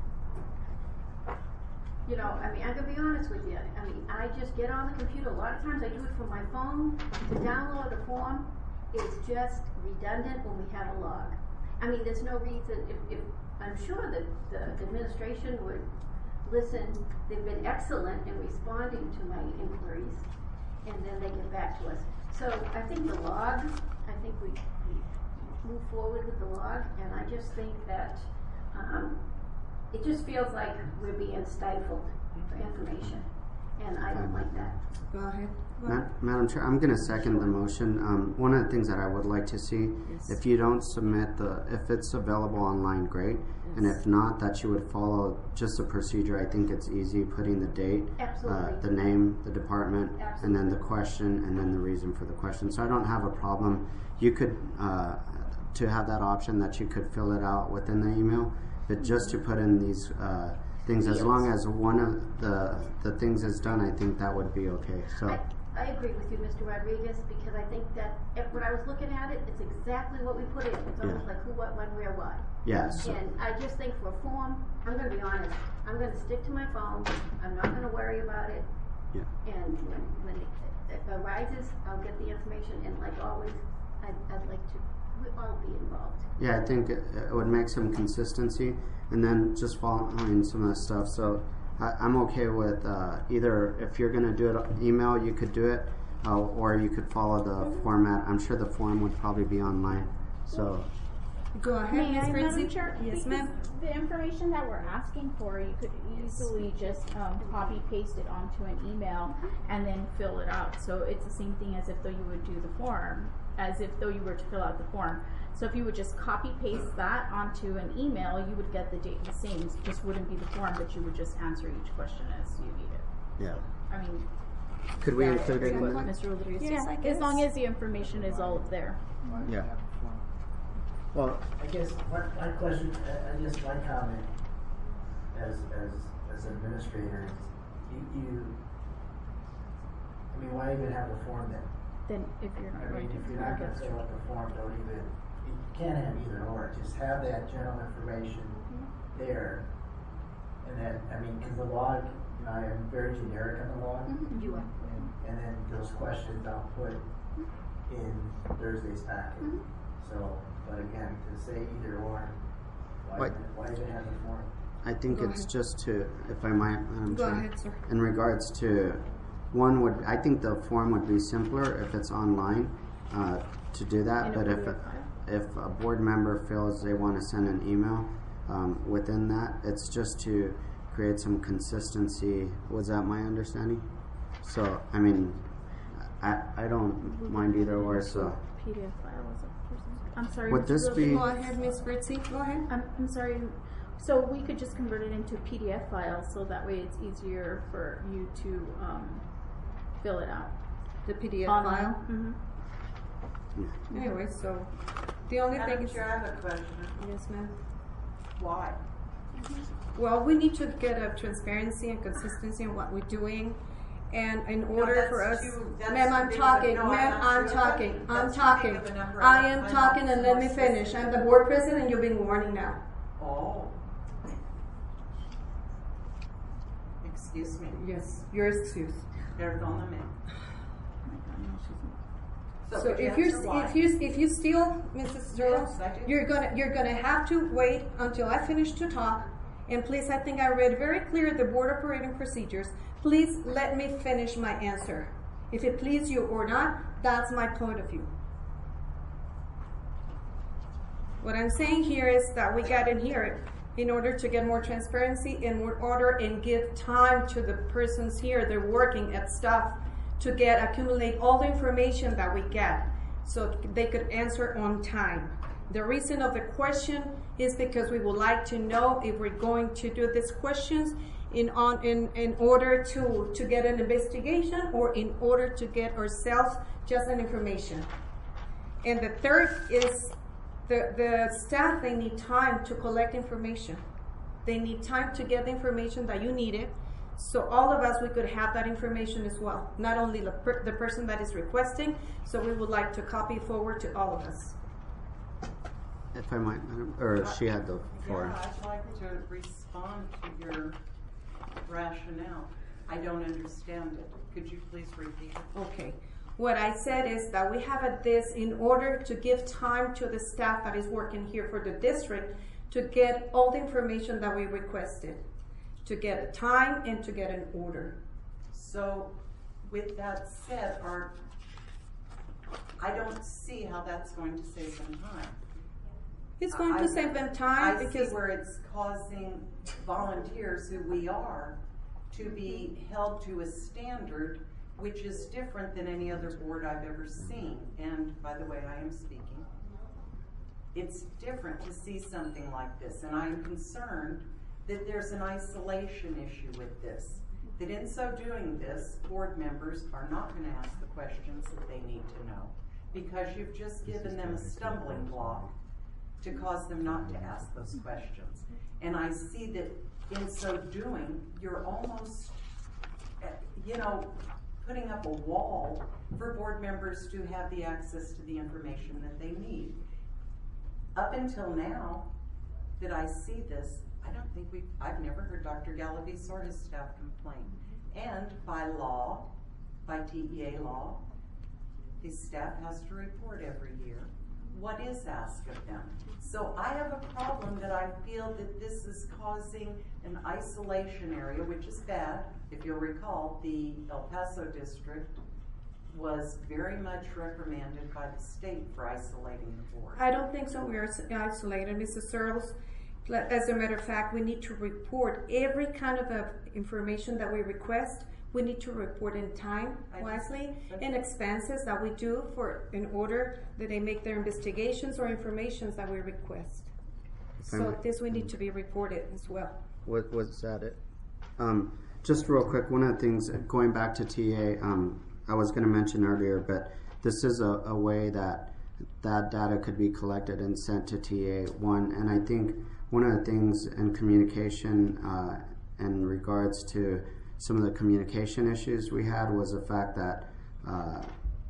[SPEAKER 16] you know, I mean, I'm gonna be honest with you. I mean, I just get on the computer. A lot of times I do it from my phone. To download a form is just redundant when we have a log. I mean, there's no reason, if, if I'm sure that the administration would listen. They've been excellent in responding to my inquiries, and then they get back to us. So I think the log, I think we, we move forward with the log, and I just think that um, it just feels like we're being stifled for information, and I don't like that.
[SPEAKER 3] Go ahead. Go
[SPEAKER 17] Ma-
[SPEAKER 3] ahead.
[SPEAKER 17] Madam Chair, I'm going to second the motion. Um, one of the things that I would like to see,
[SPEAKER 15] Yes.
[SPEAKER 17] if you don't submit the, if it's available online, great. And if not, that you would follow just the procedure. I think it's easy, putting the date,
[SPEAKER 16] Absolutely.
[SPEAKER 17] uh, the name, the department, and then the question, and then the reason for the question. So I don't have a problem. You could, uh, to have that option that you could fill it out within the email, but just to put in these uh, things, as long as one of the the things is done, I think that would be okay. So.
[SPEAKER 16] I, I agree with you, Mister Rodriguez, because I think that if, when I was looking at it, it's exactly what we put in. It's almost
[SPEAKER 17] Yeah.
[SPEAKER 16] like who, what, when, where, why.
[SPEAKER 17] Yes.
[SPEAKER 16] And I just think for a form, I'm gonna be honest, I'm gonna stick to my phone, I'm not gonna worry about it.
[SPEAKER 17] Yeah.
[SPEAKER 16] And when, when it, it arises, I'll get the information, and like always, I'd, I'd like to, we all be involved.
[SPEAKER 17] Yeah, I think it, it would make some consistency, and then just following some of the stuff. So I, I'm okay with uh, either, if you're going to do it email, you could do it, uh, or you could follow the format. I'm sure the form would probably be online. So
[SPEAKER 3] Go ahead,
[SPEAKER 4] May
[SPEAKER 3] Miz
[SPEAKER 4] I, Madam
[SPEAKER 3] Fritzy.
[SPEAKER 4] Chair?
[SPEAKER 3] Yes,
[SPEAKER 4] Because
[SPEAKER 3] ma'am.
[SPEAKER 4] The information that we're asking for, you could easily just um, copy paste it onto an email and then fill it out. So it's the same thing as if though you would do the form, as if though you were to fill out the form. So if you would just copy paste that onto an email, you would get the date the same. It just wouldn't be the form, but you would just answer each question as you need it.
[SPEAKER 17] yeah.
[SPEAKER 4] I mean,
[SPEAKER 17] Could we
[SPEAKER 4] yeah,
[SPEAKER 17] include it in
[SPEAKER 4] what
[SPEAKER 17] there?
[SPEAKER 4] Mister Rodriguez
[SPEAKER 3] Yes,
[SPEAKER 4] said.
[SPEAKER 3] I
[SPEAKER 4] As
[SPEAKER 3] guess.
[SPEAKER 4] long as the information is all there.
[SPEAKER 17] Yeah. Well,
[SPEAKER 5] I guess one, one question, uh, I guess my comment as, as, as an administrator is, you, you, I mean, why even have the form then?
[SPEAKER 4] Then if you're not
[SPEAKER 5] I
[SPEAKER 4] going
[SPEAKER 5] mean,
[SPEAKER 4] to
[SPEAKER 5] if you're not gonna fill out the form, don't even, you can't have either or, just have that general information there. And then, I mean, cause the log, you know, I am very generic on the log.
[SPEAKER 16] You are.
[SPEAKER 5] And, and then those questions I'll put in Thursday's packet. So, but again, to say either or, why,
[SPEAKER 17] What?
[SPEAKER 5] even- why even have the form?
[SPEAKER 17] I think
[SPEAKER 3] Go
[SPEAKER 17] it's
[SPEAKER 3] ahead.
[SPEAKER 17] just to, if I might, Madam
[SPEAKER 3] Go
[SPEAKER 17] Chair.
[SPEAKER 3] ahead, sir.
[SPEAKER 17] In regards to, one would, I think the form would be simpler if it's online uh, to do that.
[SPEAKER 4] In a
[SPEAKER 17] But if
[SPEAKER 4] P D F
[SPEAKER 17] a, if a board member feels they want to send an email um, within that, it's just to create some consistency. Was that my understanding? So, I mean, I I don't mind either or. So,
[SPEAKER 4] P D F file as a person. I'm sorry.
[SPEAKER 17] Would
[SPEAKER 4] Mister
[SPEAKER 17] this
[SPEAKER 4] Rodriguez.
[SPEAKER 17] be-
[SPEAKER 3] Go ahead, Miz Fritzy. Go ahead.
[SPEAKER 4] I'm, I'm sorry. So we could just convert it into a P D F file, so that way it's easier for you to um, fill it out.
[SPEAKER 3] The P D F
[SPEAKER 4] Online.
[SPEAKER 3] file.
[SPEAKER 4] Mm-hmm.
[SPEAKER 3] Anyway, so the only thing
[SPEAKER 8] Madam
[SPEAKER 3] is.
[SPEAKER 8] Chair, I have a question.
[SPEAKER 3] Yes, ma'am.
[SPEAKER 8] Why?
[SPEAKER 3] Well, we need to get a transparency and consistency in what we're doing. And in order
[SPEAKER 8] that's
[SPEAKER 3] for us,
[SPEAKER 8] too- that's
[SPEAKER 3] ma'am,
[SPEAKER 8] too
[SPEAKER 3] I'm
[SPEAKER 8] big of a-
[SPEAKER 3] talking,
[SPEAKER 8] no, I'm
[SPEAKER 3] ma'am,
[SPEAKER 8] not
[SPEAKER 3] I'm
[SPEAKER 8] sure.
[SPEAKER 3] talking, I'm
[SPEAKER 8] That's too
[SPEAKER 3] talking.
[SPEAKER 8] big of a number.
[SPEAKER 3] I
[SPEAKER 8] I'm-
[SPEAKER 3] am
[SPEAKER 8] I'm
[SPEAKER 3] talking and let me
[SPEAKER 8] more
[SPEAKER 3] finish.
[SPEAKER 8] specific.
[SPEAKER 3] I'm the board president, you're being warning now.
[SPEAKER 8] Oh. Excuse me.
[SPEAKER 3] Yes, your excuse.
[SPEAKER 8] Perdóname.
[SPEAKER 3] So
[SPEAKER 8] could you
[SPEAKER 3] if you're,
[SPEAKER 8] answer why?
[SPEAKER 3] if you, if you still, Missus Jones,
[SPEAKER 8] Yes, I do.
[SPEAKER 3] you're gonna, you're gonna have to wait until I finish to talk. And please, I think I read very clear the board operating procedures. Please let me finish my answer. If it pleases you or not, that's my point of view. What I'm saying here is that we got in here in order to get more transparency, in order and give time to the persons here, they're working at stuff to get, accumulate all the information that we get so they could answer on time. The reason of the question is because we would like to know if we're going to do these questions in on in, in order to, to get an investigation or in order to get ourselves just an information. And the third is the, the staff, they need time to collect information. They need time to get the information that you needed. So all of us, we could have that information as well. Not only the, per, the person that is requesting, so we would like to copy forward to all of us.
[SPEAKER 17] if I might, Madam, or she had the floor.
[SPEAKER 8] Yeah, I'd like to respond to your rationale. I don't understand it. Could you please repeat it?
[SPEAKER 3] Okay. What I said is that we have a, this in order to give time to the staff that is working here for the district to get all the information that we requested, to get a time and to get an order.
[SPEAKER 8] So, with that said, are, I don't see how that's going to save them time.
[SPEAKER 3] It's going
[SPEAKER 8] I-
[SPEAKER 3] to save them time
[SPEAKER 8] I
[SPEAKER 3] because
[SPEAKER 8] see where it's causing volunteers who we are to be held to a standard which is different than any other board I've ever seen. And by the way, I am speaking. It's different to see something like this, and I am concerned that there's an isolation issue with this. That in so doing this, board members are not going to ask the questions that they need to know, because you've just given them a stumbling block to cause them not to ask those questions. And I see that in so doing, you're almost, you know, putting up a wall for board members to have the access to the information that they need. Up until now that I see this, I don't think we've, I've never heard Doctor Galavis or his staff complain. And by law, by T E A law, the staff has to report every year what is asked of them. So I have a problem that I feel that this is causing an isolation area, which is bad. If you'll recall, the El Paso district was very much reprimanded by the state for isolating the board.
[SPEAKER 3] I don't think so. We're isolated, Missus Searles. As a matter of fact, we need to report every kind of uh, information that we request. We need to report in time, wisely, and expenses that we do for in order that they make their investigations or informations that we request. So this we need to be reported as well.
[SPEAKER 17] What was that? It. Um, just real quick, one of the things going back to T A, um, I was going to mention earlier, but this is a, a way that that data could be collected and sent to T A one, and I think one of the things in communication uh, in regards to some of the communication issues we had was the fact that uh,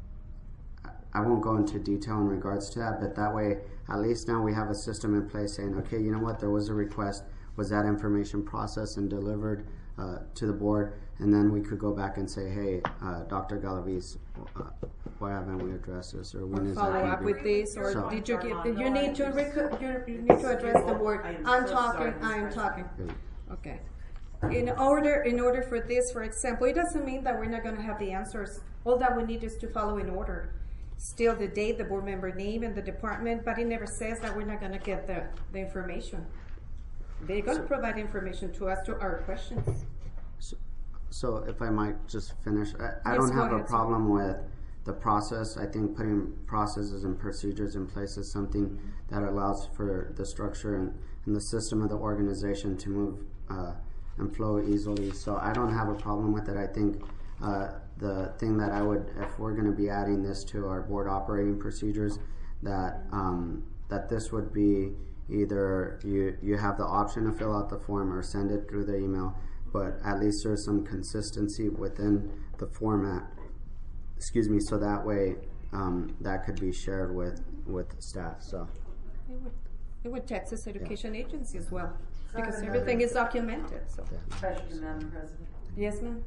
[SPEAKER 17] I won't go into detail in regards to that, but that way at least now we have a system in place saying, okay, you know what, there was a request, was that information processed and delivered uh, to the board, and then we could go back and say, hey, uh, Doctor Galavis, uh, why haven't we addressed this, or when
[SPEAKER 3] or
[SPEAKER 17] is
[SPEAKER 3] follow
[SPEAKER 17] that
[SPEAKER 3] up with this, or
[SPEAKER 17] so,
[SPEAKER 3] did you give? You need to rec- you, you need to address the board. I'm talking. I am talking. Okay. In order, in order for this, for example, it doesn't mean that we're not going to have the answers. All that we need is to follow in order. Still the date, the board member name, and the department, but it never says that we're not going to get the, the information. They're going to provide information to us, to our questions.
[SPEAKER 17] So, so if I might just finish, I, I
[SPEAKER 3] Yes,
[SPEAKER 17] don't
[SPEAKER 3] go
[SPEAKER 17] have a
[SPEAKER 3] ahead,
[SPEAKER 17] problem with the process. I think putting processes and procedures in place is something that allows for the structure and, and the system of the organization to move uh, and flow easily. So I don't have a problem with it. I think uh, the thing that I would, if we're going to be adding this to our board operating procedures, that um, that this would be either you you have the option to fill out the form or send it through the email, but at least there's some consistency within the format. Excuse me. So that way um, that could be shared with with staff. So.
[SPEAKER 3] It would, it would Texas Education
[SPEAKER 17] yeah.
[SPEAKER 3] Agency as well, because everything is documented. So.
[SPEAKER 8] Question, Madam President.
[SPEAKER 3] Yes, ma'am.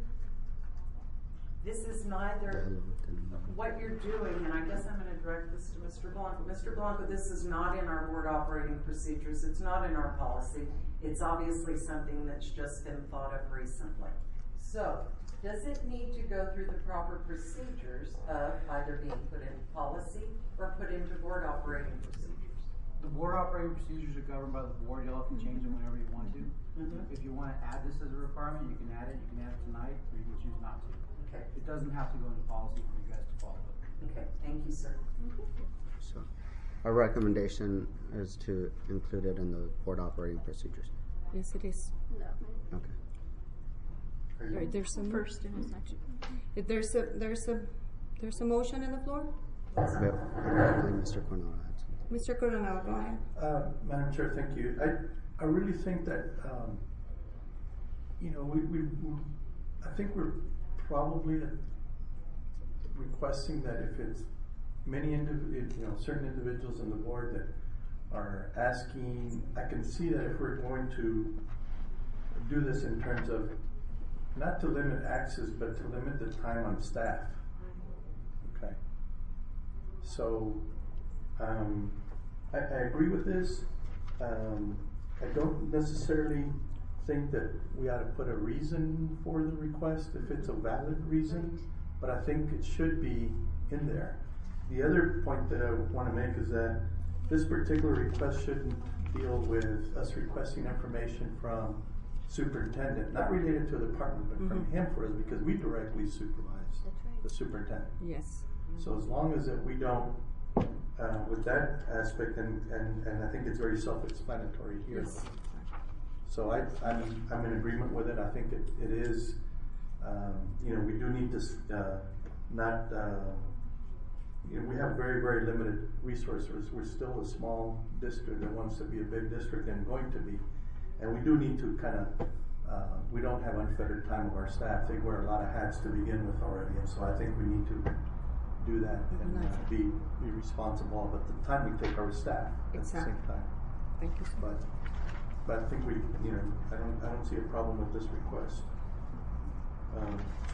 [SPEAKER 8] This is neither what you're doing, and I guess I'm going to direct this to Mister Blanco. Mister Blanco, this is not in our board operating procedures. It's not in our policy. It's obviously something that's just been thought of recently. So, does it need to go through the proper procedures of either being put in policy or put into board operating procedures?
[SPEAKER 18] The board operating procedures are governed by the board. Y'all can change them whenever you want to. Mm-hmm. If you want to add this as a requirement, you can add it. You can add it tonight, or you can choose not to.
[SPEAKER 8] Okay.
[SPEAKER 18] It doesn't have to go into policy for you guys to follow it.
[SPEAKER 8] Okay, thank you, sir. Mm-hmm.
[SPEAKER 17] So, our recommendation is to include it in the board operating procedures.
[SPEAKER 3] Yes, it is.
[SPEAKER 16] No.
[SPEAKER 17] Okay.
[SPEAKER 3] Right, there's a
[SPEAKER 4] First in a section.
[SPEAKER 3] There's a there's a there's a motion on the floor.
[SPEAKER 17] But I believe Mister Coronado had something.
[SPEAKER 3] Mister Coronado, go ahead.
[SPEAKER 7] Uh, Madam Chair, thank you. I I really think that um, you know we, we, we I think we're probably requesting that if it's many indiv- you know certain individuals on the board that are asking, I can see that if we're going to do this in terms of not to limit access, but to limit the time on staff. Okay. So um, I, I agree with this. Um, I don't necessarily think that we ought to put a reason for the request if it's a valid reason, but I think it should be in there. The other point that I want to make is that this particular request shouldn't deal with us requesting information from superintendent, not related to the department, but from
[SPEAKER 15] Mhm.
[SPEAKER 7] him for us, because we directly supervise the superintendent.
[SPEAKER 15] Yes.
[SPEAKER 7] So as long as that we don't, uh, with that aspect, and, and, and I think it's very self-explanatory here.
[SPEAKER 15] Yes.
[SPEAKER 7] So I, I'm, I'm in agreement with it. I think it, it is, um, you know, we do need to, uh, not, uh, you know, we have very, very limited resources. We're still a small district that wants to be a big district and going to be. And we do need to kind of, uh, we don't have unfettered time of our staff. They wear a lot of hats to begin with already. And so I think we need to do that and uh, be, be responsible. But the time we take our staff at
[SPEAKER 15] Exactly.
[SPEAKER 7] the same time.
[SPEAKER 15] Thank you.
[SPEAKER 7] But, but I think we, you know, I don't, I don't see a problem with this request. Um,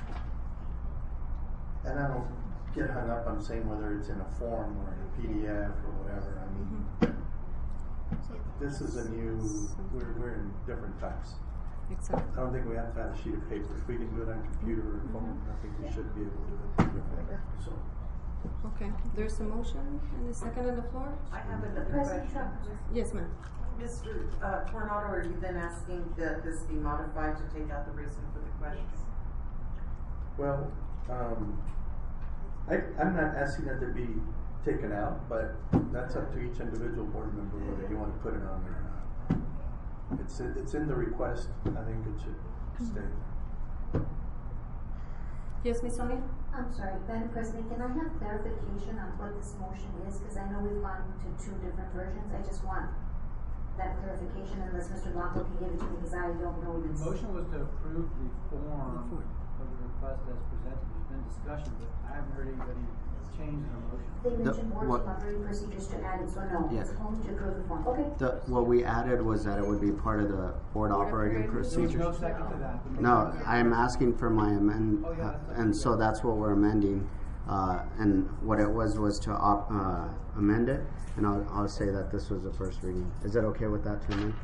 [SPEAKER 7] and I don't get hung up on saying whether it's in a form or in a P D F or whatever. I mean, this is a new, we're, we're in different times.
[SPEAKER 15] Exactly.
[SPEAKER 7] I don't think we have to have a sheet of paper. If we can do it on computer or phone, I think we should be able to do it. So.
[SPEAKER 3] Okay, there's a motion and a second on the floor?
[SPEAKER 8] I have another
[SPEAKER 12] President
[SPEAKER 8] question.
[SPEAKER 12] Trump.
[SPEAKER 3] Yes, ma'am.
[SPEAKER 8] Mister Uh, Coronado, are you then asking that this be modified to take out the reason for the question?
[SPEAKER 7] Well, um, I, I'm not asking that to be taken out, but that's up to each individual board member whether you want to put it on there or not. It's, it's in the request. I think it should stay there.
[SPEAKER 3] Yes, Miz Sonia?
[SPEAKER 12] I'm sorry, Madam President, can I have clarification on what this motion is? Because I know we've gone to two different versions. I just want that clarification unless Mister Blanco can give it to me because I don't know
[SPEAKER 18] The
[SPEAKER 12] this.
[SPEAKER 18] motion was to approve the form of the request as presented. There's been discussion, but I haven't heard anybody change their motion.
[SPEAKER 12] They
[SPEAKER 17] The-
[SPEAKER 12] mentioned board
[SPEAKER 17] what-
[SPEAKER 12] team operating procedures to add it, so no,
[SPEAKER 17] Yeah.
[SPEAKER 12] it's only to approve the form. Okay.
[SPEAKER 17] The, what we added was that it would be part of the board operating
[SPEAKER 18] There was
[SPEAKER 17] procedures.
[SPEAKER 18] no second to that. The
[SPEAKER 17] No,
[SPEAKER 18] motion-
[SPEAKER 17] I'm asking for my amend,
[SPEAKER 18] Oh, yeah,
[SPEAKER 17] uh,
[SPEAKER 18] that's-
[SPEAKER 17] and so that's what we're amending. Uh, and what it was was to op, uh, amend it, and I'll, I'll say that this was the first reading. Is it okay with that to amend?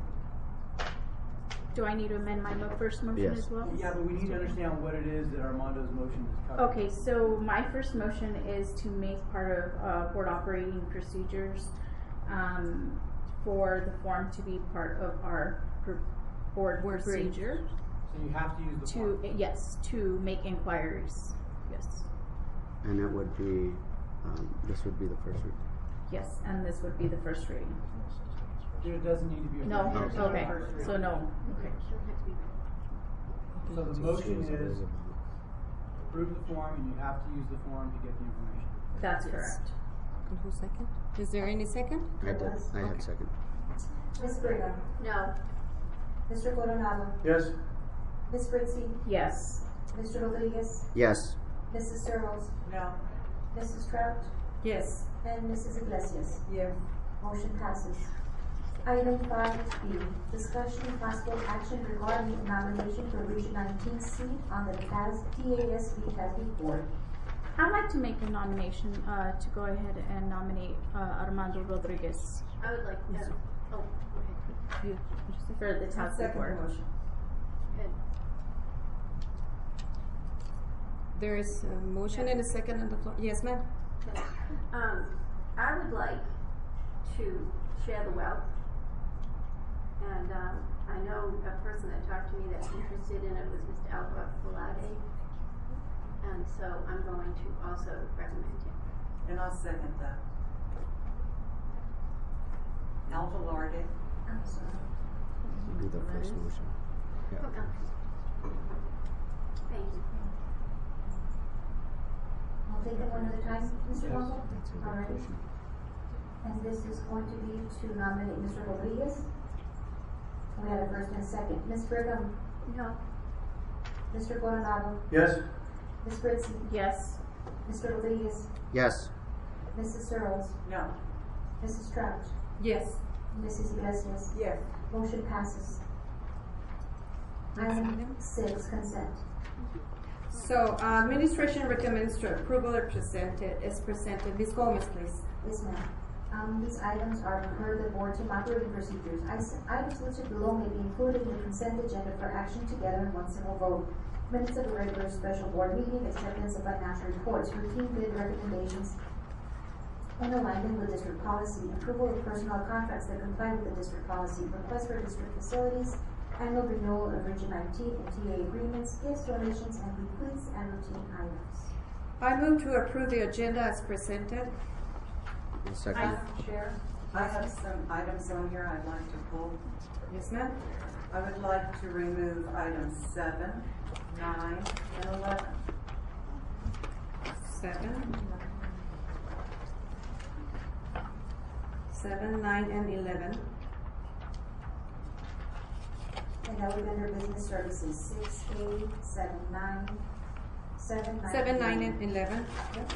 [SPEAKER 4] Do I need to amend my mo- first motion
[SPEAKER 17] Yes.
[SPEAKER 4] as well?
[SPEAKER 18] Yeah, but we need to understand what it is that Armando's motion is covering.
[SPEAKER 4] Okay, so my first motion is to make part of uh, board operating procedures um, for the form to be part of our pr- board procedure.
[SPEAKER 18] So you have to use the
[SPEAKER 4] To
[SPEAKER 18] form.
[SPEAKER 4] yes, to make inquiries. Yes,
[SPEAKER 17] And it would be, um, this would be the first reading.
[SPEAKER 4] yes, and this would be the first reading.
[SPEAKER 18] There doesn't need to be a.
[SPEAKER 4] No,
[SPEAKER 18] first reading.
[SPEAKER 4] okay, so no. Okay.
[SPEAKER 18] So the motion is approve the form, and you have to use the form to get the information.
[SPEAKER 4] That's correct.
[SPEAKER 3] And who's second? Is there any second?
[SPEAKER 17] I did, I had second.
[SPEAKER 12] Miz Brigham.
[SPEAKER 16] No.
[SPEAKER 12] Mister Coronado.
[SPEAKER 7] Yes?
[SPEAKER 12] Miz Fritzy.
[SPEAKER 4] Yes.
[SPEAKER 12] Mister Rodriguez.
[SPEAKER 17] Yes.
[SPEAKER 12] Missus Searles.
[SPEAKER 8] No.
[SPEAKER 12] Missus Trout.
[SPEAKER 3] Yes.
[SPEAKER 12] And Missus Iglesias.
[SPEAKER 14] Yes.
[SPEAKER 12] Motion passes. Item five B, discussion and possible action regarding the nomination for Region nineteen seat on the T A S B T A S B board.
[SPEAKER 4] I'd like to make a nomination uh, to go ahead and nominate uh, Armando Rodriguez
[SPEAKER 16] I would like to. Oh, go ahead.
[SPEAKER 4] you, for the T A S B
[SPEAKER 14] Second
[SPEAKER 4] board.
[SPEAKER 14] motion.
[SPEAKER 16] Good.
[SPEAKER 3] There is a motion and a second on the floor. Yes, ma'am.
[SPEAKER 16] Okay. Um, I would like to share the wealth. And um, I know a person that talked to me that's interested in it was Mister Alba Falade. And so I'm going to also recommend him.
[SPEAKER 8] And I'll second that. Alva Larde.
[SPEAKER 12] I'm sorry.
[SPEAKER 17] Be the first motion. Yeah.
[SPEAKER 16] Okay. Thank you.
[SPEAKER 12] I'll take them one at a time, Mister
[SPEAKER 17] Yes.
[SPEAKER 12] Blanco?
[SPEAKER 17] That's a good
[SPEAKER 12] All right.
[SPEAKER 17] question.
[SPEAKER 12] And this is going to be to nominate Mister Rodriguez. We have a first and a second. Miz Brigham.
[SPEAKER 16] No.
[SPEAKER 12] Mister Coronado.
[SPEAKER 7] Yes?
[SPEAKER 12] Miz Fritzy.
[SPEAKER 4] Yes.
[SPEAKER 12] Mister Rodriguez.
[SPEAKER 17] Yes.
[SPEAKER 12] Missus Searles.
[SPEAKER 8] No.
[SPEAKER 12] Missus Trout.
[SPEAKER 3] Yes.
[SPEAKER 12] Missus Iglesias.
[SPEAKER 14] Yes.
[SPEAKER 12] Motion passes. Item six, consent.
[SPEAKER 3] So, uh, administration recommends to approval or presented, as presented. Miz Gomez, please.
[SPEAKER 12] Yes, ma'am. Um, these items are per the board team operating procedures. Is- Items listed below may be included in the consent agenda for action together in one single vote. Minutes of a regular special board meeting, acceptance of financial reports, routine bid recommendations, in alignment with district policy, approval of personnel contracts that comply with the district policy, request for district facilities, annual renewal of Region nineteen and T A agreements, gifts, donations, and bequeaths, and routine items.
[SPEAKER 3] I move to approve the agenda as presented.
[SPEAKER 17] I'll second.
[SPEAKER 8] Madam Chair, I have some items on here I'd like to pull.
[SPEAKER 3] Yes, ma'am.
[SPEAKER 8] I would like to remove items seven, nine, and eleven.
[SPEAKER 3] Seven. Seven, nine, and eleven.
[SPEAKER 12] And that would be under business services, six, eight, seven, nine, seven, nine.
[SPEAKER 3] Seven, nine, and eleven.
[SPEAKER 12] Yep.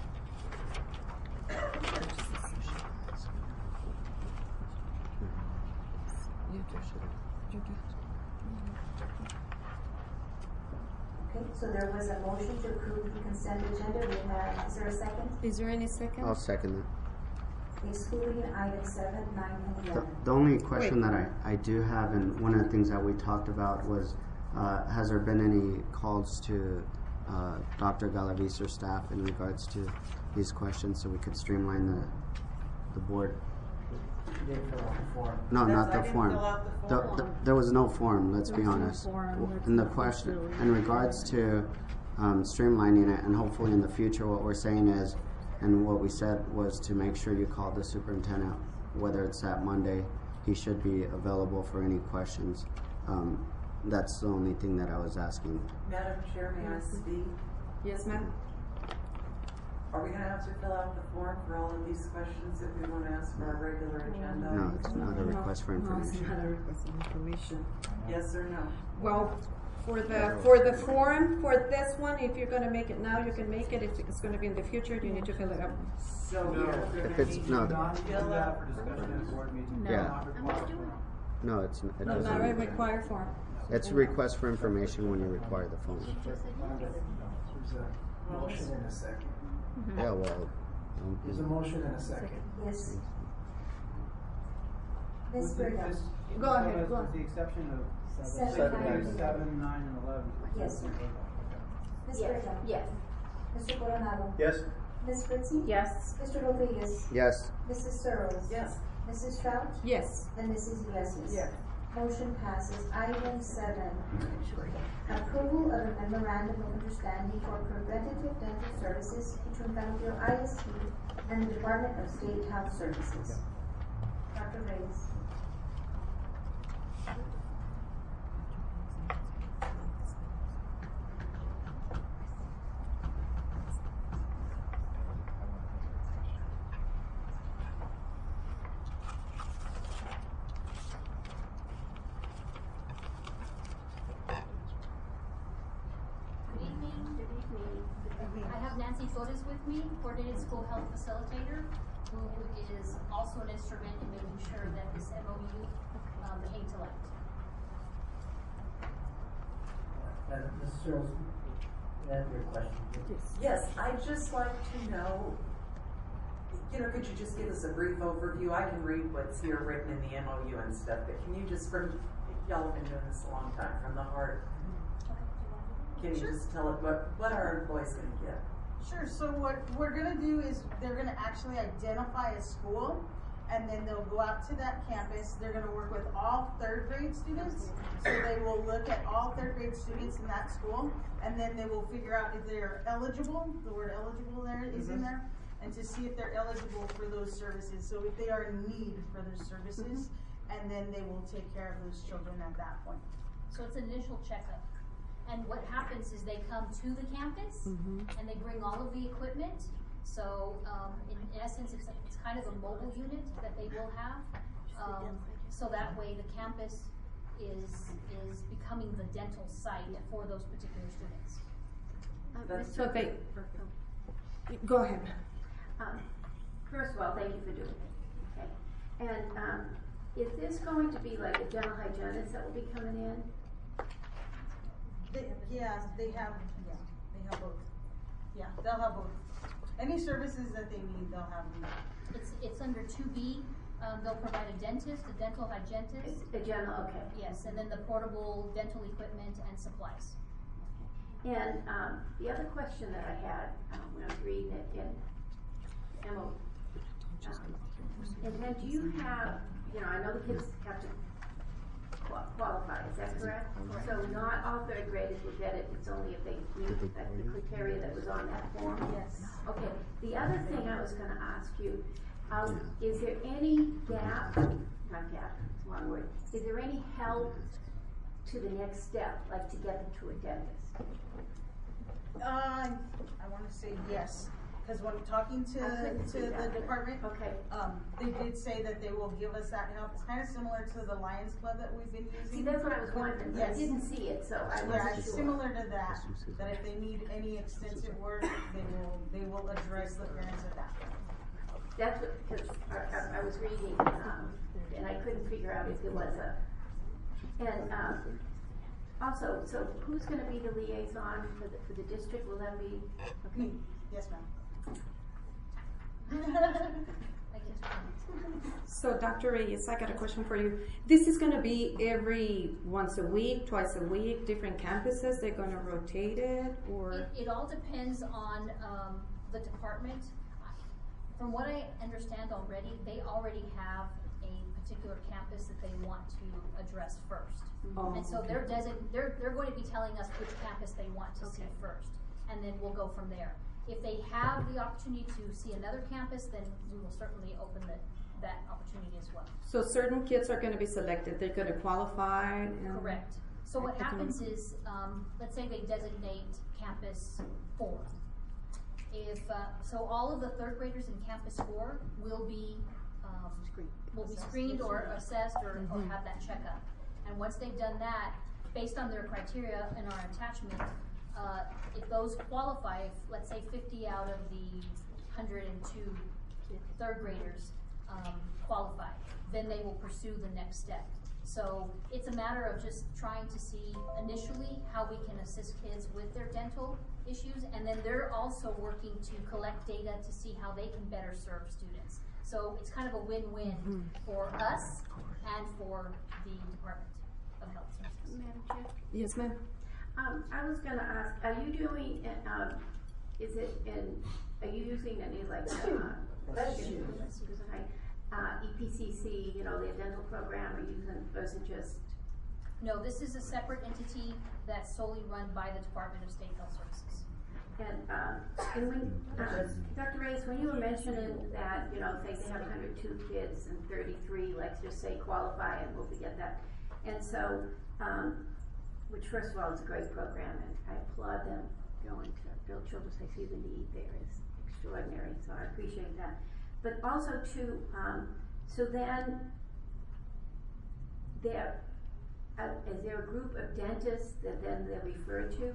[SPEAKER 12] Okay, so there was a motion to approve the consent agenda. We have, is there a second?
[SPEAKER 3] Is there any second?
[SPEAKER 17] I'll second that.
[SPEAKER 12] Excluding items seven, nine, and
[SPEAKER 17] The,
[SPEAKER 12] eleven.
[SPEAKER 17] the only question that I, I do have, and one of the things that we talked about was, uh, has there been any calls to uh, Doctor Galaviz or staff in regards to these questions so we could streamline the, the board?
[SPEAKER 5] You didn't fill out the form.
[SPEAKER 17] No,
[SPEAKER 8] That's-
[SPEAKER 17] not
[SPEAKER 8] I
[SPEAKER 17] the
[SPEAKER 8] didn't
[SPEAKER 17] form.
[SPEAKER 8] fill out the
[SPEAKER 17] The-
[SPEAKER 8] form.
[SPEAKER 17] the- there was no form, let's be
[SPEAKER 15] There's no
[SPEAKER 17] honest.
[SPEAKER 15] form.
[SPEAKER 17] W-
[SPEAKER 15] That's
[SPEAKER 17] In the
[SPEAKER 15] not
[SPEAKER 17] question,
[SPEAKER 15] really-
[SPEAKER 17] in regards to um, streamlining it, and hopefully in the future, what we're saying is, and what we said was to make sure you call the superintendent, whether it's that Monday, he should be available for any questions. Um, that's the only thing that I was asking.
[SPEAKER 8] Madam Chair, may I speak?
[SPEAKER 3] Yes, ma'am.
[SPEAKER 8] Are we gonna have to fill out the form for all of these questions if we wanna ask for our regular agenda?
[SPEAKER 17] No, it's not a request for information.
[SPEAKER 15] information.
[SPEAKER 8] Yes or no?
[SPEAKER 3] Well, for the, for the form, for this one, if you're gonna make it now, you can make it. If it's gonna be in the future, you need to fill it out.
[SPEAKER 8] So
[SPEAKER 18] No.
[SPEAKER 8] we're
[SPEAKER 17] If
[SPEAKER 8] gonna
[SPEAKER 17] it's-
[SPEAKER 8] need
[SPEAKER 17] no.
[SPEAKER 8] to
[SPEAKER 18] Not do
[SPEAKER 8] fill
[SPEAKER 18] that
[SPEAKER 8] out.
[SPEAKER 18] for discussion at a board meeting.
[SPEAKER 3] No.
[SPEAKER 17] Yeah.
[SPEAKER 18] Not required form.
[SPEAKER 17] No, it's, n- it
[SPEAKER 3] No, not a
[SPEAKER 17] doesn't.
[SPEAKER 3] required form.
[SPEAKER 17] It's a request for information when you require the phone.
[SPEAKER 5] There's a motion and a second.
[SPEAKER 17] Yeah, well. um,
[SPEAKER 5] There's a motion and a second.
[SPEAKER 12] Yes. Miz
[SPEAKER 18] With the-
[SPEAKER 12] Birdo.
[SPEAKER 18] this-
[SPEAKER 3] Go
[SPEAKER 18] so
[SPEAKER 3] ahead,
[SPEAKER 18] as-
[SPEAKER 3] go
[SPEAKER 18] With the exception of
[SPEAKER 12] Seven,
[SPEAKER 18] seven,
[SPEAKER 12] nine, and
[SPEAKER 18] seven, nine, and eleven.
[SPEAKER 12] Yes, sir. Miz
[SPEAKER 16] Yes.
[SPEAKER 12] Birdo.
[SPEAKER 16] Yes.
[SPEAKER 12] Mister Coronado.
[SPEAKER 7] Yes.
[SPEAKER 12] Miz Fritzie.
[SPEAKER 4] Yes.
[SPEAKER 12] Mister Rodriguez.
[SPEAKER 17] Yes.
[SPEAKER 12] Missus Searles.
[SPEAKER 8] Yes.
[SPEAKER 12] Missus Trout.
[SPEAKER 3] Yes.
[SPEAKER 12] And Missus Iglesias.
[SPEAKER 8] Yes.
[SPEAKER 12] Motion passes. Item seven, approval of a memorandum of understanding for preventative dental services between Battlefield I S D and the Department of State Health Services. Doctor Reyes.
[SPEAKER 9] Good evening. Good evening. I have Nancy Flores with me, coordinated school health facilitator, who is also an instrument in making sure that this M O U um, came to light.
[SPEAKER 5] Uh, Miz Searles, you have your question.
[SPEAKER 8] Yes, I'd just like to know, you know, could you just give us a brief overview? I can read what's here written in the M O U and stuff, but can you just, from, y'all have been doing this a long time, from the heart, can you
[SPEAKER 11] Sure.
[SPEAKER 8] just tell it, what, what are our employees gonna get?
[SPEAKER 11] Sure, so what we're gonna do is they're gonna actually identify a school and then they'll go out to that campus. They're gonna work with all third grade students. So they will look at all third grade students in that school and then they will figure out if they're eligible, the word eligible there is in there, and to see if they're eligible for those services. So if they are in need for those services, and then they will take care of those children at that point.
[SPEAKER 9] So it's an initial checkup. And what happens is they come to the campus and they bring all of the equipment. So um, in essence, it's, it's kind of a mobile unit that they will have. Um, so that way the campus is, is becoming the dental site for those particular students.
[SPEAKER 8] That's-
[SPEAKER 3] So they, go ahead.
[SPEAKER 16] Um, First of all, thank you for doing it, okay? And, um, is this going to be like a dental hygienist that will be coming in?
[SPEAKER 11] They, yeah, they have, yeah, they have both. Yeah, they'll have both. Any services that they need, they'll have them.
[SPEAKER 9] It's, it's under two B. Um, they'll provide a dentist, a dental hygienist.
[SPEAKER 16] A dental, okay.
[SPEAKER 9] Yes, and then the portable dental equipment and supplies.
[SPEAKER 16] And, um, the other question that I had, um, when I was reading it in M O, um, and then do you have, you know, I know the kids have to qua- qualify, is that correct?
[SPEAKER 9] Correct.
[SPEAKER 16] So not all third graders will get it, it's only if they meet the the criteria that was on that form?
[SPEAKER 9] Yes.
[SPEAKER 16] Okay, the other thing I was gonna ask you, um, is there any gap, not gap, it's one word, is there any help to the next step, like to get them to a dentist?
[SPEAKER 11] Uh, I wanna say yes, cause when talking to,
[SPEAKER 16] I couldn't see
[SPEAKER 11] to the
[SPEAKER 16] that.
[SPEAKER 11] department,
[SPEAKER 16] Okay.
[SPEAKER 11] um, they did say that they will give us that help. It's kinda similar to the Lions Club that we've been using.
[SPEAKER 16] See, that's what I was wondering, but I
[SPEAKER 11] Yes.
[SPEAKER 16] didn't see it, so I
[SPEAKER 11] Yeah,
[SPEAKER 16] wasn't
[SPEAKER 11] it's
[SPEAKER 16] sure.
[SPEAKER 11] similar to that, that if they need any extensive work, they will, they will address the parents at that point.
[SPEAKER 16] That's what, because I, I, I was reading, um, and I couldn't figure out if there was a, and, um, also, so who's gonna be the liaison for the, for the district, will that be, okay?
[SPEAKER 11] Yes, ma'am.
[SPEAKER 3] So Doctor Reyes, I got a question for you. This is gonna be every once a week, twice a week, different campuses, they're gonna rotate it, or?
[SPEAKER 19] It, it all depends on, um, the department. From what I understand already, they already have a particular campus that they want to address first.
[SPEAKER 3] Oh,
[SPEAKER 19] And so
[SPEAKER 3] okay.
[SPEAKER 19] they're design, they're, they're going to be telling us which campus they want to see
[SPEAKER 16] Okay.
[SPEAKER 19] first, and then we'll go from there. If they have the opportunity to see another campus, then we will certainly open the, that opportunity as well.
[SPEAKER 3] So certain kids are gonna be selected, they're gonna qualify? and-
[SPEAKER 19] Correct. So what
[SPEAKER 3] Okay.
[SPEAKER 19] happens is, um, let's say they designate campus four. If, uh, so all of the third graders in campus four will be, um, will be screened or assessed or, or have that checkup. And once they've done that, based on their criteria in our attachment, uh, if those qualify, if, let's say fifty out of the one hundred two third graders, um, qualify, then they will pursue the next step. So it's a matter of just trying to see initially how we can assist kids with their dental issues, and then they're also working to collect data to see how they can better serve students. So it's kind of a win-win
[SPEAKER 3] Mm-hmm.
[SPEAKER 19] for us and for the Department of Health Services.
[SPEAKER 16] Madam Chair?
[SPEAKER 3] Yes, ma'am.
[SPEAKER 16] Um, I was gonna ask, are you doing, uh, um, is it in, are you using any like, uh, uh, E P C C, you know, the dental program, are you using, or is it just?
[SPEAKER 19] No, this is a separate entity that's solely run by the Department of State Health Services.
[SPEAKER 16] And, um, and when, uh, Doctor Reyes, when you were mentioning that, you know, say they have one hundred two kids and thirty-three, let's just say qualify, and we'll forget that. And so, um, which first of all is a great program, and I applaud them going to Bill Childress. I see the need there is extraordinary, so I appreciate that. But also too, um, so then there, uh, is there a group of dentists that then they're referred to?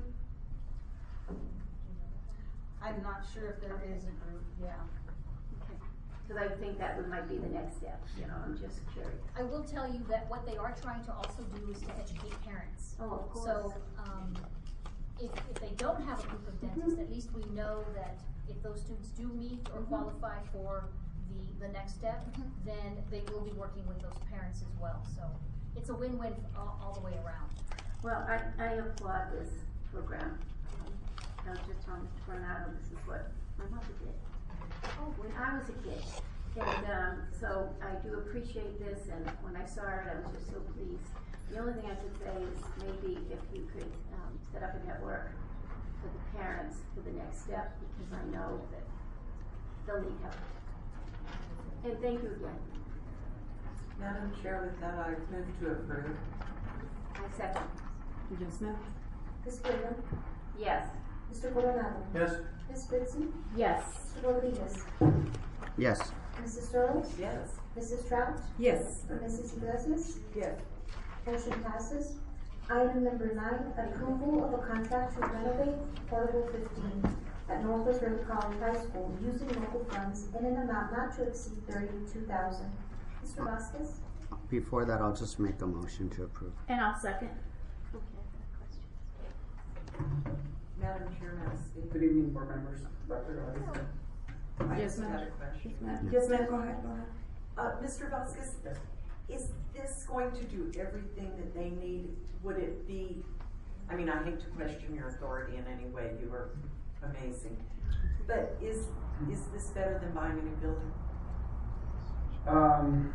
[SPEAKER 11] I'm not sure if there is a group, yeah.
[SPEAKER 16] Okay, because I think that would might be the next step, you know, I'm just curious.
[SPEAKER 19] I will tell you that what they are trying to also do is to educate parents.
[SPEAKER 16] Oh, of course.
[SPEAKER 19] So, um, if, if they don't have a group of dentists, at least we know that if those students do meet or
[SPEAKER 16] Mhm.
[SPEAKER 19] qualify for the, the next step,
[SPEAKER 16] Mhm.
[SPEAKER 19] then they will be working with those parents as well. So it's a win-win all, all the way around.
[SPEAKER 16] Well, I, I applaud this program. Um, I was just telling Mister Coronado, this is what my mother did. Oh, when I was a kid. And um, so I do appreciate this, and when I saw it, I was just so pleased. The only thing I could say is maybe if you could um, set up a network for the parents for the next step, because I know that they'll need help. And thank you again.
[SPEAKER 8] Madam Chair, with that, I move to approve.
[SPEAKER 16] I second.
[SPEAKER 3] Yes, ma'am.
[SPEAKER 12] Miz Williams?
[SPEAKER 16] Yes.
[SPEAKER 12] Mister Coronado?
[SPEAKER 7] Yes.
[SPEAKER 12] Miz Ritzy?
[SPEAKER 16] Yes.
[SPEAKER 12] Mister Rodriguez?
[SPEAKER 17] Yes.
[SPEAKER 12] Missus Earls?
[SPEAKER 8] Yes.
[SPEAKER 12] Missus Trout?
[SPEAKER 3] Yes.
[SPEAKER 12] Missus Iglesias?
[SPEAKER 8] Yes.
[SPEAKER 12] Motion passes. Item number nine, approval of a contract to renovate Portable fifteen at Northwest River College High School using local funds in an amount not to exceed thirty-two thousand. Mister Vasquez?
[SPEAKER 17] Before that, I'll just make a motion to approve.
[SPEAKER 4] And I'll second.
[SPEAKER 16] Okay, I've got a question.
[SPEAKER 8] Madam Chair, may I speak?
[SPEAKER 18] Good evening, board members. Doctor Rodriguez.
[SPEAKER 8] I
[SPEAKER 3] Yes,
[SPEAKER 8] just
[SPEAKER 3] ma'am.
[SPEAKER 8] had a question.
[SPEAKER 3] Yes, ma'am. Yes, ma'am. Go ahead. Go ahead.
[SPEAKER 8] Uh, Mister Vasquez,
[SPEAKER 18] Yes.
[SPEAKER 8] is this going to do everything that they need? Would it be, I mean, I hate to question your authority in any way, you are amazing. But is, is this better than buying a new building?
[SPEAKER 18] Um,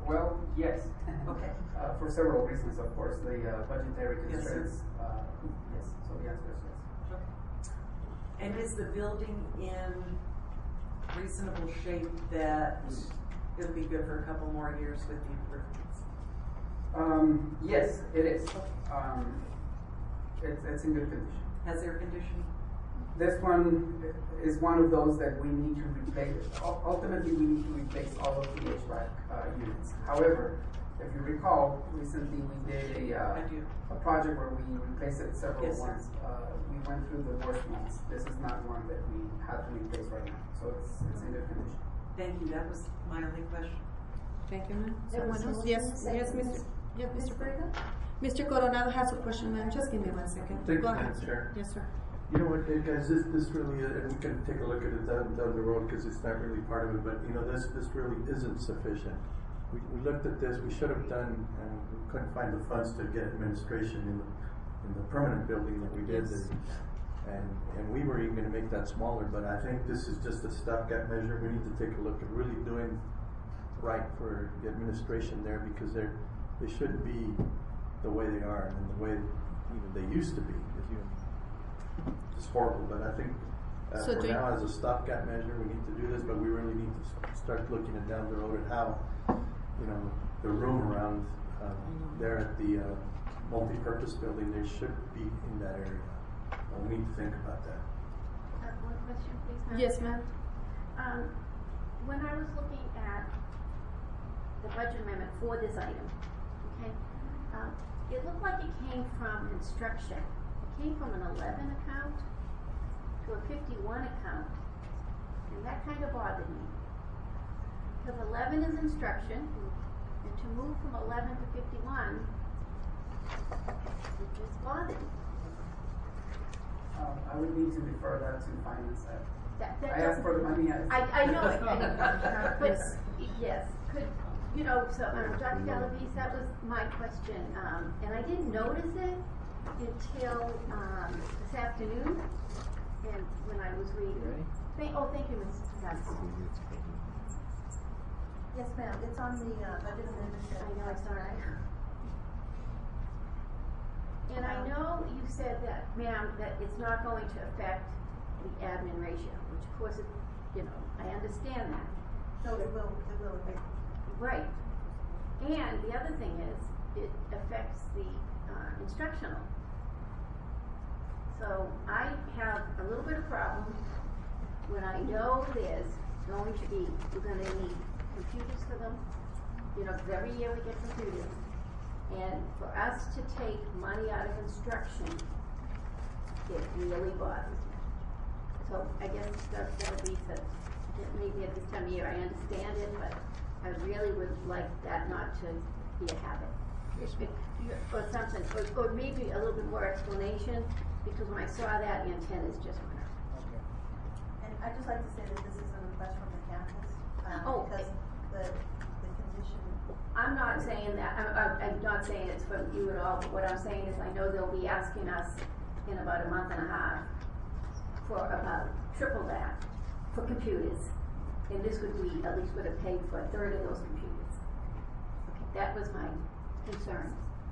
[SPEAKER 20] Well, yes.
[SPEAKER 8] Okay.
[SPEAKER 20] Uh, for several reasons, of course, the uh, budgetary
[SPEAKER 8] Yes, sir.
[SPEAKER 20] constraints. Uh, yes, so the answer is yes.
[SPEAKER 8] And is the building in reasonable shape that it'll be good for a couple more years with the improvements?
[SPEAKER 20] Um, yes, it is. Um, it's, it's in good condition.
[SPEAKER 8] Has air conditioning?
[SPEAKER 20] This one is one of those that we need to replace. Ul- Ultimately, we need to replace all of the H V A C uh, units. However, if you recall, recently we did a, uh,
[SPEAKER 8] I do.
[SPEAKER 20] a project where we replaced it several
[SPEAKER 8] Yes, sir.
[SPEAKER 20] ones. Uh, we went through the worst ones. This is not one that we have to replace right now, so it's, it's in good condition.
[SPEAKER 8] Thank you, that was my only question.
[SPEAKER 3] Thank you, ma'am.
[SPEAKER 12] There was
[SPEAKER 3] Someone else?
[SPEAKER 12] a
[SPEAKER 3] Yes,
[SPEAKER 12] motion,
[SPEAKER 3] yes,
[SPEAKER 12] second.
[SPEAKER 3] Mister Yes, Mister
[SPEAKER 12] Mister Berga?
[SPEAKER 3] Mister Coronado has a question, ma'am. Just give me one second.
[SPEAKER 7] Thank
[SPEAKER 3] Go
[SPEAKER 7] you,
[SPEAKER 3] ahead.
[SPEAKER 7] Madam Chair.
[SPEAKER 3] Yes, sir.
[SPEAKER 7] You know what, eh, guys, this, this really, uh, and we can take a look at it down, down the road because it's not really part of it, but you know, this, this really isn't sufficient. We, we looked at this, we should have done, and we couldn't find the funds to get administration in the, in the permanent building that we did.
[SPEAKER 3] Yes.
[SPEAKER 7] And, and we were even gonna make that smaller, but I think this is just a stopgap measure. We need to take a look at really doing right for the administration there because they're, they shouldn't be the way they are and the way even they used to be. If you, it's horrible, but I think uh,
[SPEAKER 3] So
[SPEAKER 7] for
[SPEAKER 3] do you-
[SPEAKER 7] now as a stopgap measure, we need to do this, but we really need to s- start looking at down the road at how, you know, the room around um, there at the uh, multi-purpose building, they should be in that area. Uh, we need to think about that.
[SPEAKER 16] Uh, one question, please, ma'am.
[SPEAKER 3] Yes, ma'am.
[SPEAKER 16] Um, when I was looking at the budget amendment for this item, okay, um, it looked like it came from instruction. It came from an eleven account to a fifty-one account, and that kind of bothered me. Because eleven is instruction, and to move from eleven to fifty-one, it just bothered me.
[SPEAKER 20] Um, I would need to defer that to finance. I-
[SPEAKER 16] That, that
[SPEAKER 20] I asked for the money.
[SPEAKER 16] I, I know it, I know, but, yes, could, you know, so, um, Doctor Galavis, that was my question, um, and I didn't notice it until, um, this afternoon, and when I was reading. Thank, oh, thank you, Missus Katz.
[SPEAKER 14] Yes, ma'am, it's on the, uh, budget amendment.
[SPEAKER 16] I know, it's all right. And I know you said that, ma'am, that it's not going to affect the admin ratio, which of course, it, you know, I understand that.
[SPEAKER 14] No, it will, it will, it will.
[SPEAKER 16] Right. And the other thing is, it affects the uh, instructional. So I have a little bit of problem when I know there's going to be, we're gonna need computers for them, you know, because every year we get computers. And for us to take money out of instruction, it really bothers me. So I guess that's gonna be that, that maybe at this time of year, I understand it, but I really would like that not to be a habit. If it- Or something, or, or maybe a little bit more explanation, because when I saw that, the antennas just went up.
[SPEAKER 14] And I'd just like to say that this is a request from the campus, um,
[SPEAKER 16] Oh,
[SPEAKER 14] because the, the condition.
[SPEAKER 16] I'm not saying that, I'm, I'm, I'm not saying it's from you at all, but what I'm saying is I know they'll be asking us in about a month and a half for about triple that for computers. And this would be, at least would have paid for a third of those computers. Okay, that was my concern.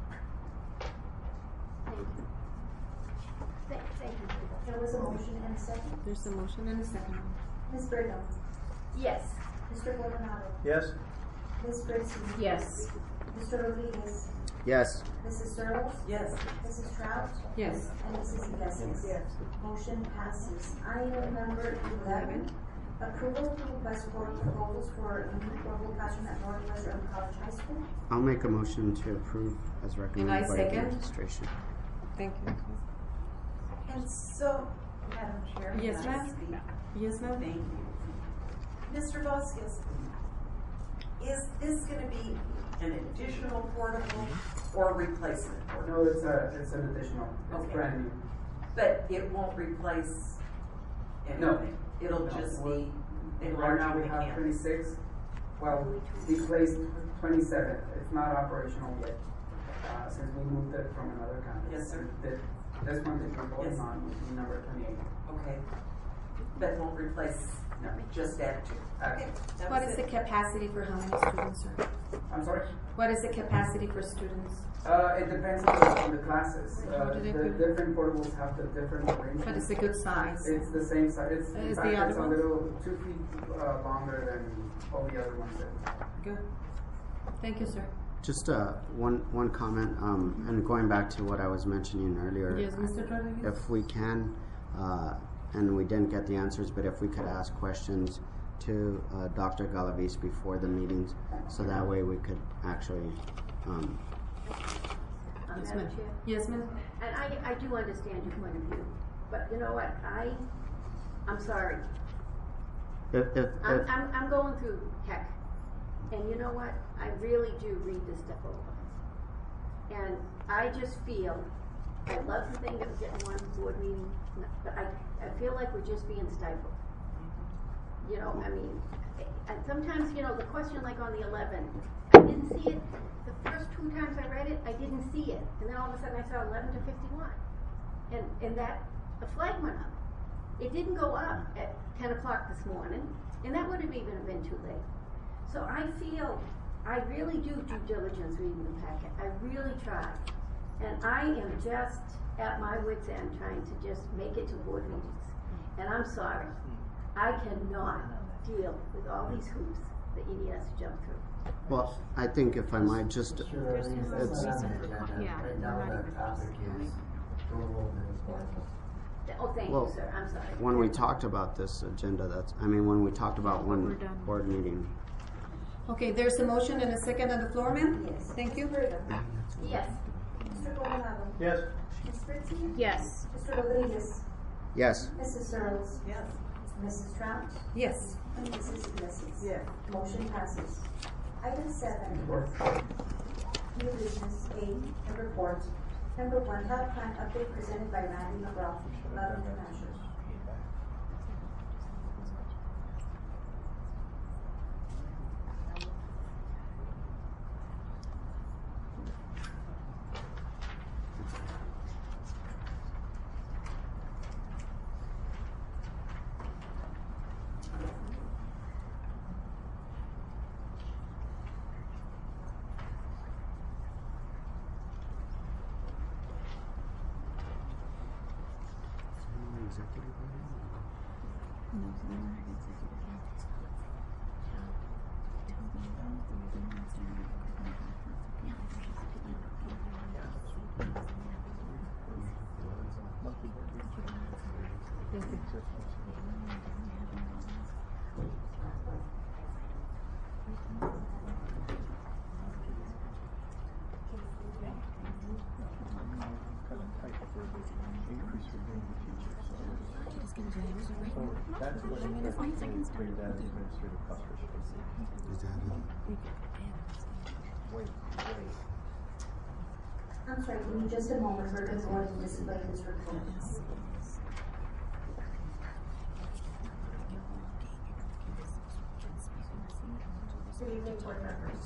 [SPEAKER 16] Thank you. Thank, thank you.
[SPEAKER 12] There was a motion and a second.
[SPEAKER 3] There's a motion and a second.
[SPEAKER 12] Miz Brigham.
[SPEAKER 16] Yes.
[SPEAKER 12] Mister Coronado.
[SPEAKER 7] Yes?
[SPEAKER 12] Miz Brixey.
[SPEAKER 4] Yes.
[SPEAKER 12] Mister Rodriguez.
[SPEAKER 17] Yes.
[SPEAKER 12] Missus Searles.
[SPEAKER 8] Yes.
[SPEAKER 12] Missus Trout.
[SPEAKER 3] Yes.
[SPEAKER 12] And Missus Iglesias.
[SPEAKER 14] Yes.
[SPEAKER 12] Motion passes. Item number eleven, approval to request for proposals for a new portable classroom at Northwestern College High School.
[SPEAKER 17] I'll make a motion to approve as recommended by the
[SPEAKER 3] second.
[SPEAKER 17] administration.
[SPEAKER 3] Thank you.
[SPEAKER 8] And so, Madam Chair.
[SPEAKER 3] Yes,
[SPEAKER 8] can I
[SPEAKER 3] ma'am.
[SPEAKER 8] speak?
[SPEAKER 3] Yes, ma'am.
[SPEAKER 8] Thank you. Mister Vasquez, is this gonna be an additional portable or replacement portable?
[SPEAKER 20] No, it's a, it's an additional, it's
[SPEAKER 8] Okay.
[SPEAKER 20] brand new.
[SPEAKER 8] But it won't replace
[SPEAKER 20] No.
[SPEAKER 8] anything? It'll
[SPEAKER 20] No,
[SPEAKER 8] just
[SPEAKER 20] we're-
[SPEAKER 8] be
[SPEAKER 20] Right now
[SPEAKER 8] enlarging
[SPEAKER 20] we
[SPEAKER 8] the
[SPEAKER 20] have
[SPEAKER 8] campus?
[SPEAKER 20] twenty-six, well, we placed twenty-seven, it's not operational yet, uh, since we moved it from another campus.
[SPEAKER 8] Yes, sir.
[SPEAKER 20] The- This one that we're voting
[SPEAKER 8] Yes.
[SPEAKER 20] on would be number twenty-eight.
[SPEAKER 8] Okay. But won't replace,
[SPEAKER 20] No.
[SPEAKER 8] just add to?
[SPEAKER 20] Add
[SPEAKER 8] Okay.
[SPEAKER 20] to.
[SPEAKER 8] that
[SPEAKER 3] What
[SPEAKER 8] was
[SPEAKER 3] is
[SPEAKER 8] it.
[SPEAKER 3] the capacity for how many students, sir?
[SPEAKER 20] I'm sorry?
[SPEAKER 3] What is the capacity for students?
[SPEAKER 20] Uh, it depends on the, on the classes.
[SPEAKER 3] How
[SPEAKER 20] Uh,
[SPEAKER 3] do they
[SPEAKER 20] the
[SPEAKER 3] put-
[SPEAKER 20] different portables have the different arrangements.
[SPEAKER 3] But it's a good size.
[SPEAKER 20] It's the same size. It's, in
[SPEAKER 3] Is
[SPEAKER 20] fact,
[SPEAKER 3] the other
[SPEAKER 20] it's a
[SPEAKER 3] one?
[SPEAKER 20] little two feet uh, longer than all the other ones. That,
[SPEAKER 3] Good. Thank you, sir.
[SPEAKER 17] Just uh, one one comment, um, and going back to what I was mentioning earlier.
[SPEAKER 3] Yes, Mister Rodriguez?
[SPEAKER 17] If we can, uh, and we didn't get the answers, but if we could ask questions to uh, Doctor Galaviz before the meetings, so that way we could actually. Um,
[SPEAKER 16] Uh,
[SPEAKER 3] Yes,
[SPEAKER 16] Madam
[SPEAKER 3] ma'am.
[SPEAKER 16] Chair?
[SPEAKER 3] Yes, ma'am.
[SPEAKER 16] And I, I do understand your point of view, but you know what, I, I'm sorry.
[SPEAKER 17] if, if,
[SPEAKER 16] I'm,
[SPEAKER 17] if,
[SPEAKER 16] I'm, I'm going through heck, and you know what, I really do read this stuff over. And I just feel, I love the thing that we're getting one board meeting, but I, I feel like we're just being stifled. You know, I mean, and sometimes, you know, the question like on the eleven, I didn't see it, the first two times I read it, I didn't see it, and then all of a sudden I saw eleven to fifty-one. And, and that, the flag went up. It didn't go up at ten o'clock this morning, and that would have even been too late. So I feel, I really do due diligence reading the packet, I really try. And I am just at my wit's end trying to just make it to board meetings. And I'm sorry, I cannot deal with all these hoops that you need us to jump through.
[SPEAKER 17] well, I think if I might just.
[SPEAKER 5] Sure,
[SPEAKER 17] It's,
[SPEAKER 5] that's not on the agenda.
[SPEAKER 16] Yeah.
[SPEAKER 5] Right now, the topic is rural middle school.
[SPEAKER 16] Oh, thank
[SPEAKER 17] Well,
[SPEAKER 16] you, sir, I'm sorry.
[SPEAKER 17] when we talked about this agenda, that's, I mean, when we talked about one board meeting.
[SPEAKER 3] Okay, there's a motion and a second on the floor, ma'am?
[SPEAKER 12] Yes.
[SPEAKER 3] Thank you.
[SPEAKER 16] Yes.
[SPEAKER 12] Mister Coronado?
[SPEAKER 7] Yes.
[SPEAKER 12] Miz Fritzy?
[SPEAKER 4] Yes.
[SPEAKER 12] Mister Rodriguez?
[SPEAKER 17] Yes.
[SPEAKER 12] Missus Searles?
[SPEAKER 11] Yes.
[SPEAKER 12] Missus Trout?
[SPEAKER 3] Yes.
[SPEAKER 12] And Missus Iglesias?
[SPEAKER 11] Yes.
[SPEAKER 12] Motion passes. Item seven. New business A and report. Number one, health plan update presented by Randy McGraw, Love of New Hampshire.
[SPEAKER 2] That's what it created that administrative cost Wait, wait.
[SPEAKER 12] I'm sorry, give me just a moment, we're gonna go ahead and display this report. Good evening, board members.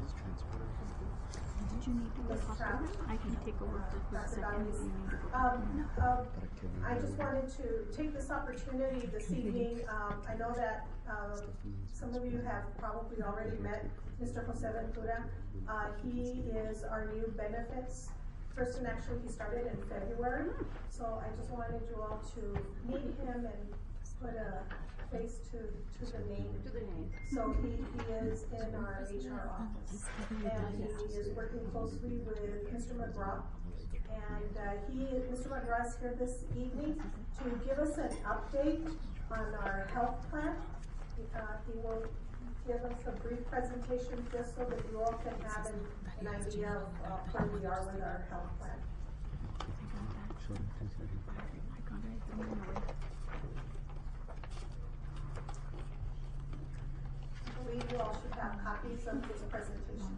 [SPEAKER 4] Did you need to go talk to her? I can take over for a second if you need to go.
[SPEAKER 21] Um, um, I just wanted to take this opportunity this evening, um, I know that, um, some of you have probably already met Mister Jose Ventura. Uh, he is our new benefits person, actually, he started in February, so I just wanted you all to meet him and put a face to, to the name.
[SPEAKER 16] To the name.
[SPEAKER 21] So he, he is in our H R office, and he is working closely with Mister McGraw. And uh, he, Mister McGraw is here this evening to give us an update on our health plan. Uh, he will give us a brief presentation just so that you all can have an, an idea of uh, where we are with our health plan. I believe you all should have copies of his presentation.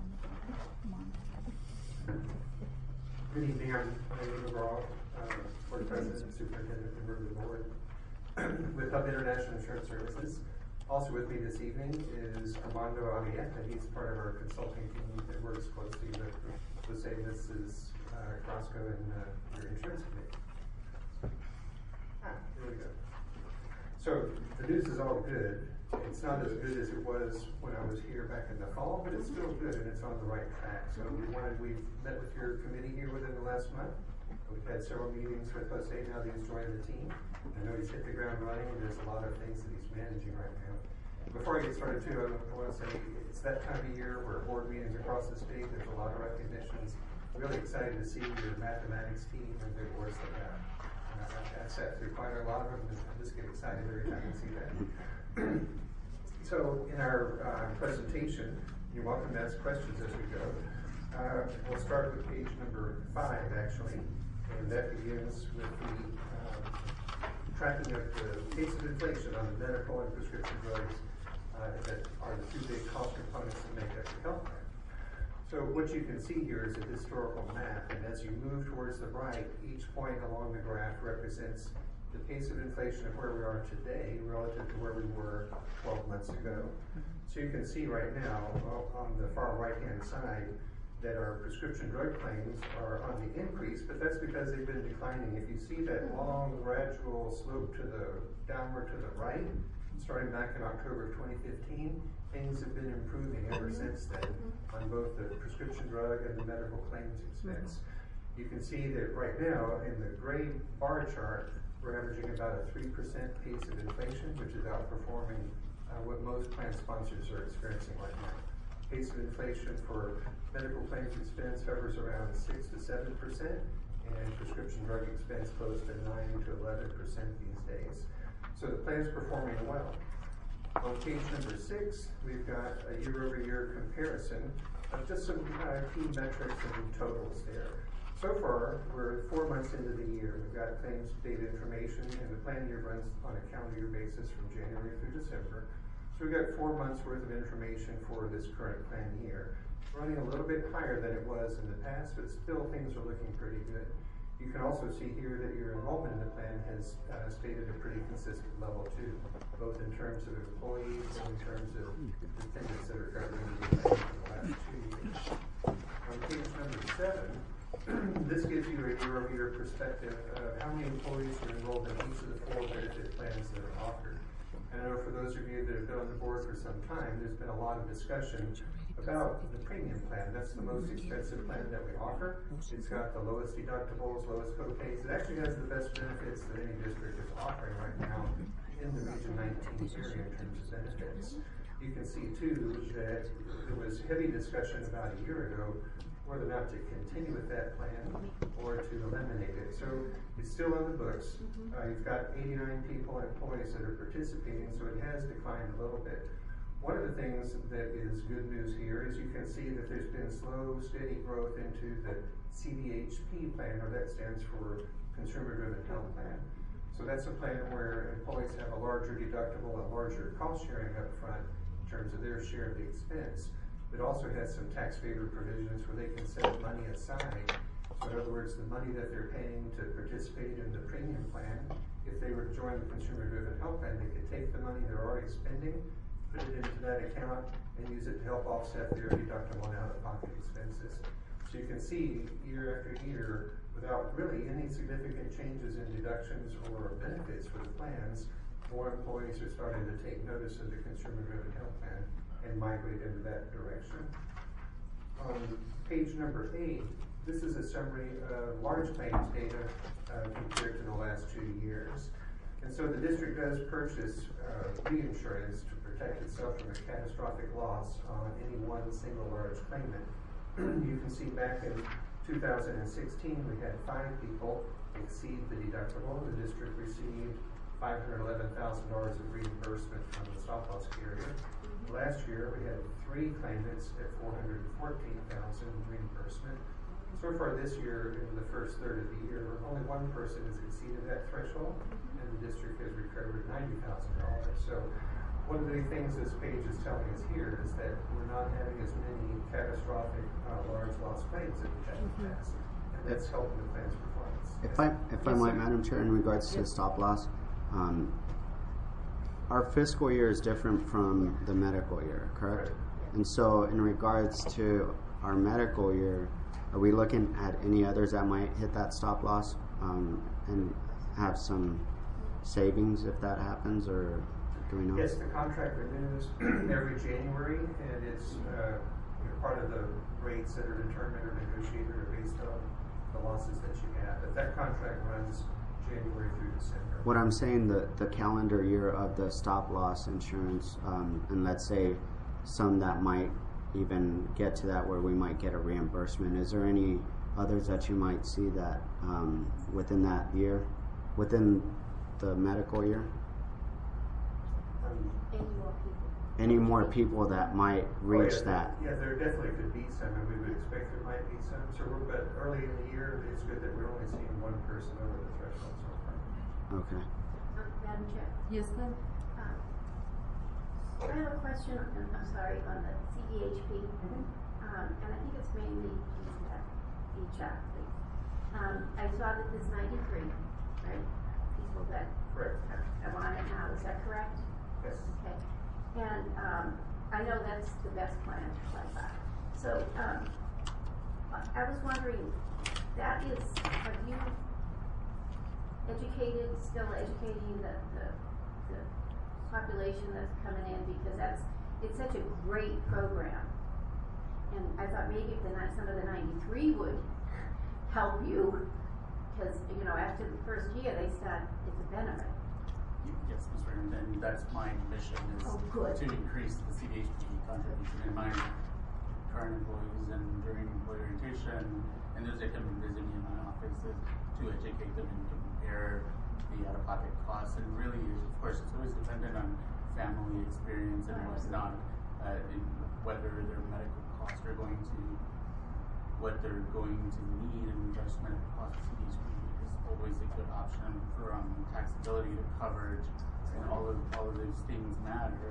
[SPEAKER 22] Good evening, I'm Randy McGraw, uh, Board President and Superintendent member of the board with Hub International Insurance Services. Also with me this evening is Armando Arieta. He's part of our consulting team that works closely with Jose, Missus Uh, Crosco, and uh, your insurance committee. Ah, here we go. So the news is all good. It's not as good as it was when I was here back in the fall, but it's still good and it's on the right track. So we wanted, we've met with your committee here within the last month. We've had several meetings with Jose now that he's joined the team. I know he's hit the ground running and there's a lot of things that he's managing right now. Before I get started too, I, I want to say it's that time of year where board meetings across the state, there's a lot of recognitions. Really excited to see your mathematics team and the awards they got. Uh, I've sat through quite a lot of them and I just get excited every time I see that. So in our uh, presentation, you're welcome to ask questions as we go. Uh, we'll start with page number five actually, and that begins with the uh, tracking of the pace of inflation on the medical and prescription drugs uh, that are the two big cost components that make up the health plan. So what you can see here is a historical map, and as you move towards the right, each point along the graph represents the pace of inflation of where we are today relative to where we were twelve months ago. So you can see right now well, on the far right-hand side that our prescription drug claims are on the increase, but that's because they've been declining. If you see that long gradual slope to the downward to the right, starting back in October of twenty fifteen, things have been improving ever since then on both the prescription drug and the medical claims expense. You can see that right now in the gray bar chart, we're averaging about a three percent pace of inflation, which is outperforming uh, what most plan sponsors are experiencing right now. Pace of inflation for medical claims expense hovers around six to seven percent, and prescription drug expense close to nine to eleven percent these days. So the plan's performing well. On page number six, we've got a year-over-year comparison of just some uh, key metrics and totals there. So far, we're four months into the year. We've got claims data information, and the plan year runs on a calendar year basis from January through December. So we've got four months worth of information for this current plan year. Running a little bit higher than it was in the past, but still things are looking pretty good. You can also see here that your enrollment in the plan has uh, stayed at a pretty consistent level too, both in terms of employees and in terms of dependents that are currently in the plan for the last two years. On page number seven, this gives you a year-over-year perspective of how many employees are enrolled in each of the four benefit plans that are offered. And I know for those of you that have been on the board for some time, there's been a lot of discussion about the premium plan. That's the most expensive plan that we offer. It's got the lowest deductibles, lowest co-pays. It actually has the best benefits that any district is offering right now in the Region nineteen area in terms of benefits. You can see too that there was heavy discussion about a year ago whether or not to continue with that plan or to eliminate it. So it's still on the books. Uh, you've got eighty-nine people, employees that are participating, so it has declined a little bit. One of the things that is good news here is you can see that there's been slow, steady growth into the C D H P plan, or that stands for Consumer Driven Health Plan. So that's a plan where employees have a larger deductible, a larger cost sharing up front in terms of their share of the expense. It also has some tax favor provisions where they can set money aside. So in other words, the money that they're paying to participate in the premium plan, if they were to join the Consumer Driven Health Plan, they could take the money they're already spending, put it into that account, and use it to help offset their deductible and out-of-pocket expenses. So you can see year after year, without really any significant changes in deductions or benefits for the plans, more employees are starting to take notice of the Consumer Driven Health Plan and migrate into that direction. On page number eight, this is a summary of large claims data uh, compared to the last two years. And so the district does purchase uh, reinsurance to protect itself from a catastrophic loss on any one single large claimant. You can see back in two thousand sixteen, we had five people exceed the deductible. The district received five hundred eleven thousand dollars of reimbursement from the stop loss carrier. Last year, we had three claimants at four hundred fourteen thousand dollars reimbursement. So far this year, in the first third of the year, only one person has exceeded that threshold, and the district has recovered ninety thousand dollars. So one of the things this page is telling us here is that we're not having as many catastrophic uh, large loss claims that we've had in the past, and that's helping the plan's performance.
[SPEAKER 17] If I, if I might, Madam Chair, in regards to stop loss, um, our fiscal year is different from the medical year, correct? Right. And so in regards to our medical year, are we looking at any others that might hit that stop loss um, and have some savings if that happens, or? Do we know?
[SPEAKER 22] Yes, the contract renews every January, and it's uh, you know, part of the rates that are determined or negotiated are based on the losses that you have. But that contract runs January through December.
[SPEAKER 17] What I'm saying, the, the calendar year of the stop loss insurance, um, and let's say some that might even get to that where we might get a reimbursement. Is there any others that you might see that um, within that year, within the medical year?
[SPEAKER 22] Um,
[SPEAKER 16] Any more people?
[SPEAKER 17] Any more people that might reach
[SPEAKER 22] oh, yeah,
[SPEAKER 17] that?
[SPEAKER 22] Yeah, there definitely could be some, and we would expect there might be some. So, we're, but early in the year, it's good that we're only seeing one person over the threshold so far.
[SPEAKER 17] Okay.
[SPEAKER 16] Um, Madam Chair?
[SPEAKER 3] Yes, ma'am.
[SPEAKER 16] Um, I have a question, and I'm sorry, on the C D H P, um, and I think it's mainly each athlete. Um, I saw that there's ninety-three, right, people that
[SPEAKER 22] Correct.
[SPEAKER 16] are, are on it now, is that correct?
[SPEAKER 22] Yes.
[SPEAKER 16] Okay, and, um, I know that's the best plan by far. So, um, I I was wondering, that is, have you educated, still educating the, the, the population that's coming in, because that's, it's such a great program. And I thought maybe if the ni- some of the ninety-three would help you, because, you know, after the first year, they start, it's a benefit.
[SPEAKER 1] Yes, Miz Raymond, and that's my mission is
[SPEAKER 16] Oh, good.
[SPEAKER 1] to increase the C D H P contribution in my current employees and during employee orientation, and those that come and visit me in my office is to educate them and compare the out-of-pocket costs. And really, of course, it's always dependent on family experience and what's not, uh, in whether their medical costs are going to, what they're going to need in regards to medical costs. C D H P is always a good option from taxability to coverage, and all of all of those things matter.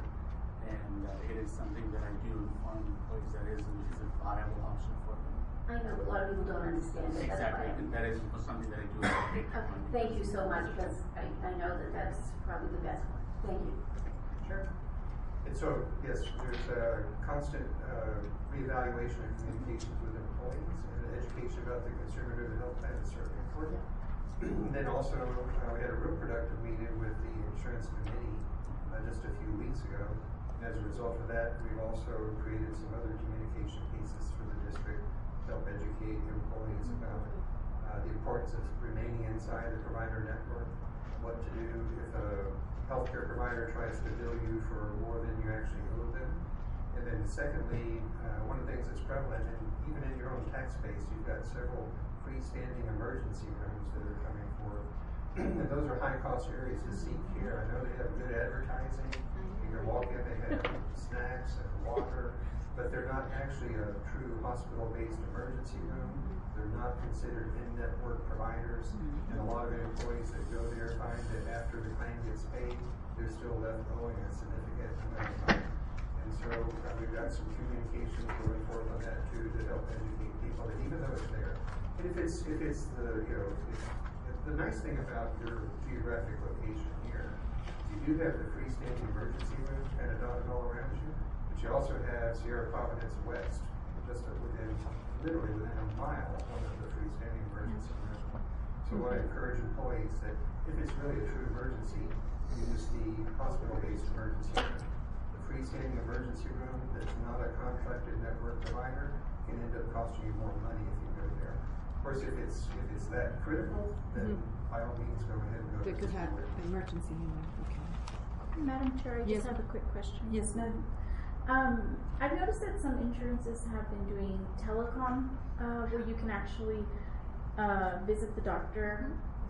[SPEAKER 1] And uh, it is something that I do inform employees that is is a viable option for them.
[SPEAKER 16] I know a lot of people don't understand it. That's
[SPEAKER 1] Exactly,
[SPEAKER 16] why
[SPEAKER 1] and that is something that I do advocate for.
[SPEAKER 16] Okay, thank you so much, because I, I know that that's probably the best one. Thank you.
[SPEAKER 22] Sure. And so, yes, there's a constant uh, reevaluation and communications with employees, and education about the consumer-driven health plan is certainly important. And then also, uh, we had a real productive meeting with the insurance committee uh, just a few weeks ago. And as a result of that, we've also created some other communication pieces for the district to help educate employees about uh, the importance of remaining inside the provider network, what to do if a healthcare provider tries to bill you for more than you actually owe them. And then secondly, uh, one of the things that's prevalent, and even in your own tax base, you've got several freestanding emergency rooms that are coming forth. And those are high cost areas to seek care. I know they have good advertising. You can walk in, they have snacks and water, but they're not actually a true hospital-based emergency room. They're not considered in-network providers, and a lot of employees that go there find that after the claim gets paid, they're still left owing a significant amount of money. And so uh, we've got some communication going forth on that too to help educate people that even though it's there, and if it's if it's the you know it's, the nice thing about your geographic location here, you do have the freestanding emergency room kind of dotted all around you, but you also have Sierra Providence West just within. Literally within a mile of one of the freestanding emergency rooms. So I want to encourage employees that if it's really a true emergency, use the hospital-based emergency room. The freestanding emergency room that's not a contracted network provider can end up costing you more money if you go there. Of course, if it's if it's that critical, then mm-hmm. by all means go ahead and go.
[SPEAKER 3] They could have emergency. Okay.
[SPEAKER 4] Madam Chair, I
[SPEAKER 3] yes.
[SPEAKER 4] just have a quick question.
[SPEAKER 3] Yes, ma'am.
[SPEAKER 4] Um, I've noticed that some insurances have been doing telecom, uh, where you can actually uh, visit the doctor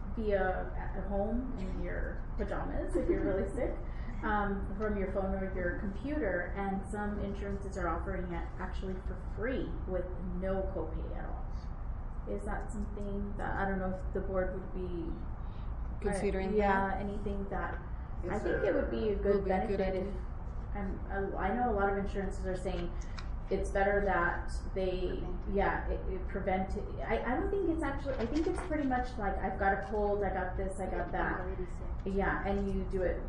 [SPEAKER 4] via at home in your pajamas if you're really sick, um, from your phone or your computer. And some insurances are offering it actually for free with no copay at all. Is that something that I don't know if the board would be
[SPEAKER 3] considering?
[SPEAKER 4] Uh, yeah,
[SPEAKER 3] that?
[SPEAKER 4] anything that
[SPEAKER 22] it's
[SPEAKER 4] I think
[SPEAKER 22] a,
[SPEAKER 4] it would be a good
[SPEAKER 3] be
[SPEAKER 4] benefit
[SPEAKER 3] a good
[SPEAKER 4] if. I'm, I know a lot of insurances are saying it's better that they, yeah, it, it prevent, I, I don't think it's actually, I think it's pretty much like, I've got a cold, I got this, I got that. Yeah, and you do it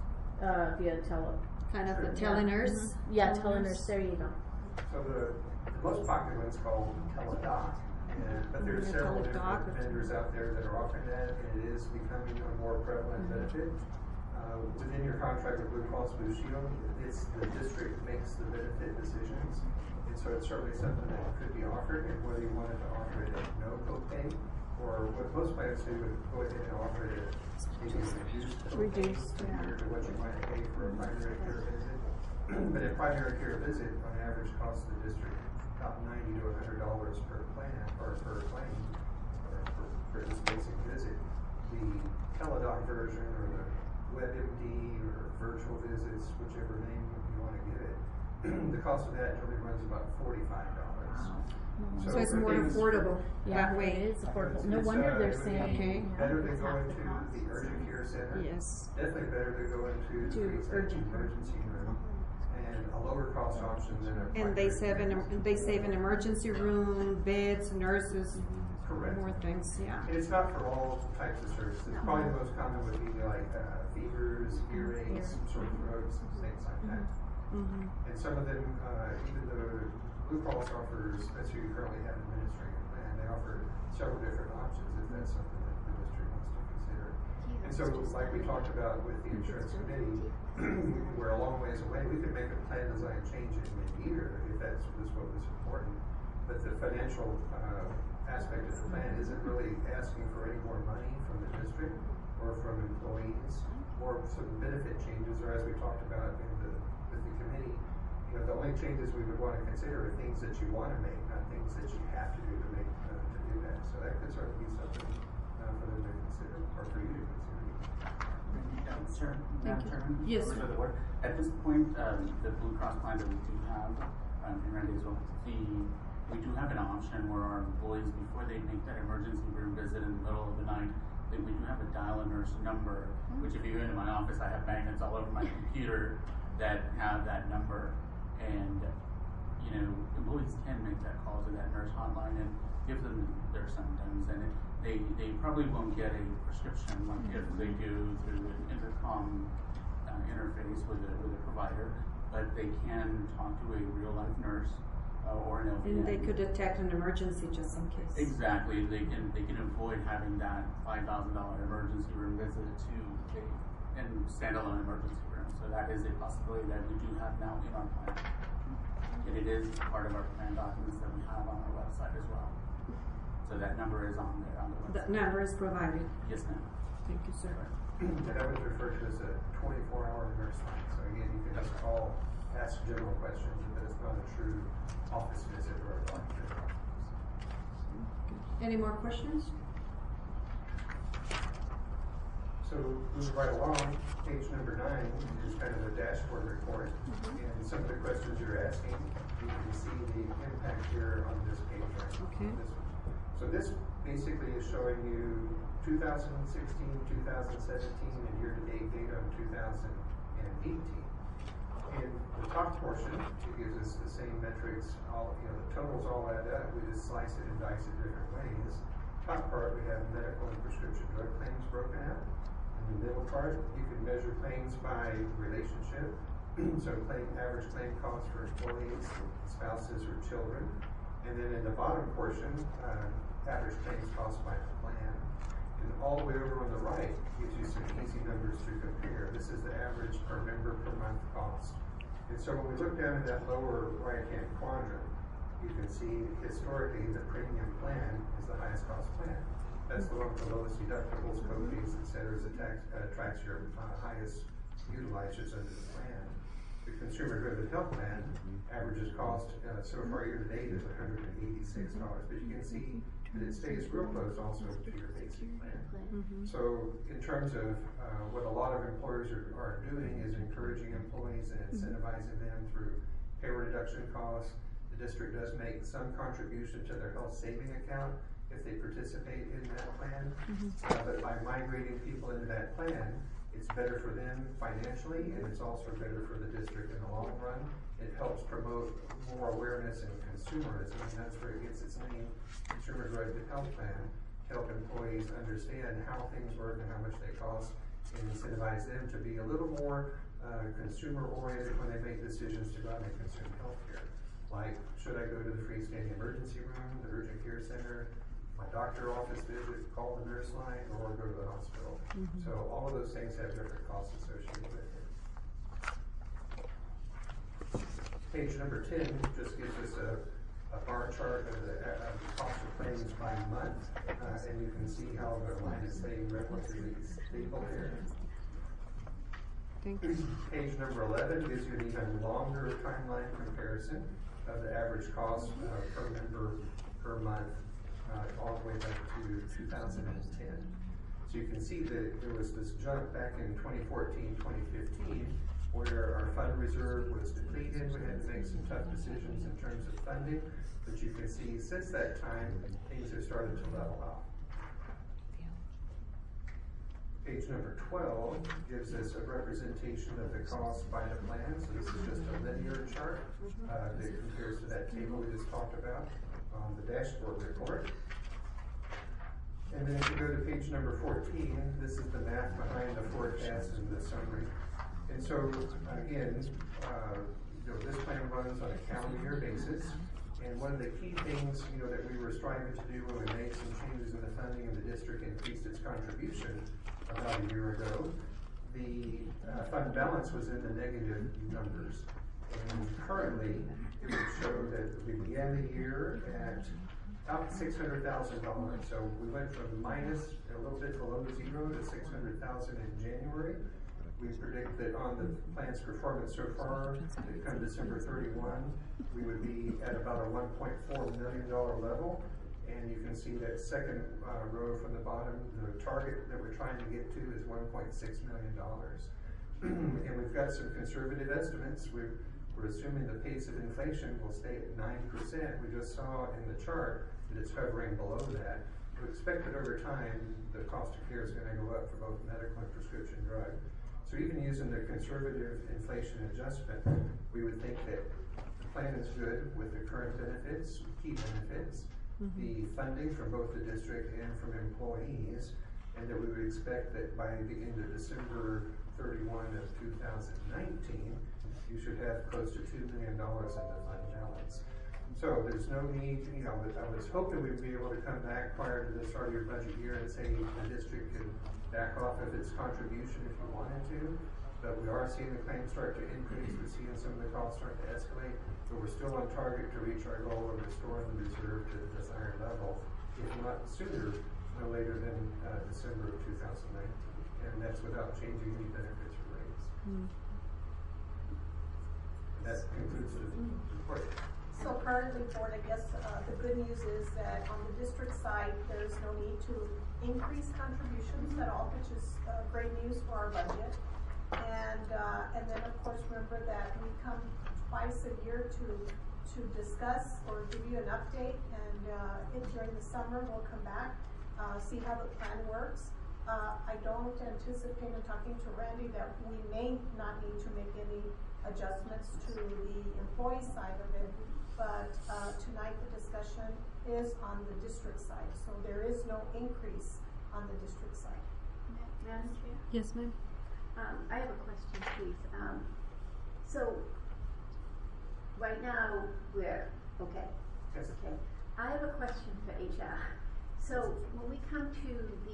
[SPEAKER 4] uh, via tele.
[SPEAKER 3] Kind of the
[SPEAKER 22] yeah.
[SPEAKER 3] telenurse?
[SPEAKER 4] Mm-hmm. Yeah, telenurse, there you go.
[SPEAKER 22] So the, the most popular one's called Teledoc, and, but there's several different vendors out there that are offering that, and it is becoming a more prevalent benefit. Uh, within your contract with Blue Cross Blue Shield, it's the district makes the benefit decisions. And so it's certainly something that could be offered, and whether you wanted to offer it at no copay, or what most plans do would go ahead and offer it at maybe a reduced copay
[SPEAKER 4] Reduced, yeah.
[SPEAKER 22] compared to what you might pay for a primary care visit. But a primary care visit, on average, costs the district about ninety to a hundred dollars per plan, or per claim, or for, for this basic visit. The Teladoc version, or the WebMD, or virtual visits, whichever name you want to give it, the cost of that generally runs about forty-five dollars.
[SPEAKER 3] So, so it's more affordable
[SPEAKER 4] yeah,
[SPEAKER 3] that way.
[SPEAKER 4] It is affordable. No
[SPEAKER 22] It's,
[SPEAKER 4] wonder
[SPEAKER 22] uh,
[SPEAKER 4] they're
[SPEAKER 22] it would be
[SPEAKER 4] saying
[SPEAKER 3] okay.
[SPEAKER 22] better than
[SPEAKER 4] it's half
[SPEAKER 22] going
[SPEAKER 4] the
[SPEAKER 22] to
[SPEAKER 4] cost.
[SPEAKER 22] the urgent care center.
[SPEAKER 3] Yes.
[SPEAKER 22] Definitely better to go into the
[SPEAKER 4] To urgent care.
[SPEAKER 22] emergency room, and a lower cost option than a
[SPEAKER 3] And they
[SPEAKER 22] primary
[SPEAKER 3] save an
[SPEAKER 22] care.
[SPEAKER 3] they save an emergency room, beds, nurses,
[SPEAKER 22] Correct.
[SPEAKER 3] more things. Yeah.
[SPEAKER 22] And it's not for all types of services.
[SPEAKER 3] No.
[SPEAKER 22] Probably the most common would be like uh, fevers, earaches, sore throats, things like that.
[SPEAKER 3] Mm-hmm.
[SPEAKER 22] And some of them, uh, even though Blue Cross offers, that's who you currently have an administrative plan, they offer several different options if that's something that the district wants to consider. And so, like we talked about with the insurance committee, we're a long ways away. We could make a plan design change in mid-year if that's was what was important. But the financial uh, aspect of the plan isn't really asking for any more money from the district or from employees or some benefit changes, or as we talked about in the with the committee, you know, the only changes we would want to consider are things that you want to make, not things that you have to do to make uh, to do that. So that could certainly be something uh, for them to consider, or for you to consider.
[SPEAKER 1] Yeah, sure.
[SPEAKER 3] Thank
[SPEAKER 1] Madam
[SPEAKER 3] you.
[SPEAKER 1] Chairman,
[SPEAKER 3] Yes.
[SPEAKER 1] members of the board. At this point, um, the Blue Cross plan that we do have, um, in Randy as well, the, we do have an option where our employees, before they make that emergency room visit in the middle of the night, that we do have a dial a nurse number, which if you go into my office, I have magnets all over my computer that have that number. And, you know, employees can make that call to that nurse hotline and give them their symptoms. And it, they, they probably won't get a prescription like if they do through an intercom uh, interface with a, with a provider, but they can talk to a real life nurse uh, or an L V N.
[SPEAKER 3] And they could detect an emergency just in case.
[SPEAKER 1] Exactly. They can they can avoid having that five thousand dollar emergency room visit to a and standalone emergency room. So that is a possibility that we do have now in our plan, and it is part of our plan documents that we have on our website as well. So that number is on there on the website.
[SPEAKER 3] The number is provided.
[SPEAKER 1] Yes, ma'am.
[SPEAKER 3] Thank you, sir.
[SPEAKER 22] And that was referred to as a twenty-four hour nurse line. So again, you can just call, ask general questions, but it's not a true office visit or a doctor.
[SPEAKER 3] Any more questions?
[SPEAKER 22] So moving right along, page number nine is kind of a dashboard report,
[SPEAKER 3] Mm-hmm.
[SPEAKER 22] and some of the questions you're asking, you can see the impact here on this page right now.
[SPEAKER 3] Okay.
[SPEAKER 22] This one. So this basically is showing you two thousand sixteen, two thousand seventeen, and year-to-date data on two thousand eighteen. In the top portion, it gives us the same metrics, all, you know, the totals all add up. We just slice it and dice it different ways. Top part, we have medical and prescription drug claims broken out. In the middle part, you can measure claims by relationship. So claim average claim costs for employees, spouses, or children. And then in the bottom portion, uh, average claims cost by plan. And all the way over on the right gives you some easy numbers to compare. This is the average per member per month cost. And so when we look down in that lower right-hand quadrant, you can see historically the premium plan is the highest cost plan. That's the one with the lowest deductibles, co-pays, et cetera, that tax, uh, tracks your uh, highest utilizers under the plan. The consumer-driven health plan averages cost uh, so far year to date is one hundred eighty-six dollars, but you can see that it stays real close also to your basic plan.
[SPEAKER 3] Mm-hmm.
[SPEAKER 22] So in terms of uh, what a lot of employers are, are doing is encouraging employees and incentivizing them through payroll deduction costs. The district does make some contribution to their health saving account if they participate in that plan.
[SPEAKER 3] Mm-hmm.
[SPEAKER 22] Uh, but by migrating people into that plan, it's better for them financially, and it's also better for the district in the long run. It helps promote more awareness and consumerism, and that's where it gets its name, Consumer Directed Health Plan, to help employees understand how things work and how much they cost, and incentivize them to be a little more uh, consumer-oriented when they make decisions to go out and consume health care. Like, should I go to the freestanding emergency room, the urgent care center, my doctor office visit, call the nurse line, or go to the hospital.
[SPEAKER 15] Mhm.
[SPEAKER 22] So all of those things have different costs associated with it. Page number ten just gives us a, a bar chart of the, uh, of the cost of claims by month, uh, and you can see how the line is staying relatively stable here. Page number eleven gives you an even longer timeline comparison of the average cost uh, per member per month, uh, all the way back to two thousand ten. So you can see that there was this jump back in twenty fourteen, twenty fifteen, where our fund reserve was depleted. We had to make some tough decisions in terms of funding, but you can see since that time, things have started to level off. Page number twelve gives us a representation of the cost by the plan. So this is just a linear chart uh, that compares to that table we just talked about on the dashboard report. And then if you go to page number fourteen, this is the math behind the forecast and the summary. And so again, uh, you know, this plan runs on a calendar year basis. And one of the key things, you know, that we were striving to do when we made some changes in the funding and the district increased its contribution about a year ago, the uh, fund balance was in the negative numbers. And currently, it would show that we began the year at about six hundred thousand dollars. So we went from minus a little bit below zero to six hundred thousand dollars in January. We predict that on the plan's performance so far, that come December thirty-first, we would be at about a one point four million dollars level. And you can see that second uh, row from the bottom, the target that we're trying to get to is one point six million dollars. And we've got some conservative estimates. We're, we're assuming the pace of inflation will stay at nine percent. We just saw in the chart that it's hovering below that. We expect that over time, the cost of care is going to go up for both medical and prescription drug. So even using the conservative inflation adjustment, we would think that the plan is good with the current benefits, key benefits, mm-hmm. the funding from both the district and from employees, and that we would expect that by the end of December thirty-first of two thousand nineteen, you should have close to two million dollars in the fund balance. So there's no need, you know, I was hoping we'd be able to come back prior to the start of your budget year and say the district could back off of its contribution if you wanted to, but we are seeing the claims start to increase. We're seeing some of the costs start to escalate, but we're still on target to reach our goal of restoring the reserve to the desired level, if not sooner, no later than uh, December of two thousand nineteen, and that's without changing any benefits or rates. Mm. That concludes the report.
[SPEAKER 21] So currently, Board, I guess uh, the good news is that on the district side, there's no need to increase contributions at all, which is uh, great news for our budget. And uh, and then of course remember that we come twice a year to to discuss or give you an update. And uh, if during the summer we'll come back, uh, see how the plan works. Uh, I don't anticipate in talking to Randy that we may not need to make any adjustments to the employee side of it. But uh, tonight the discussion is on the district side, so there is no increase on the district side.
[SPEAKER 16] Madam Chair?
[SPEAKER 15] Yes, ma'am.
[SPEAKER 16] Um, I have a question, please. Um, so, right now, we're, okay.
[SPEAKER 22] Yes.
[SPEAKER 16] Okay. I have a question for H R. So, when we come to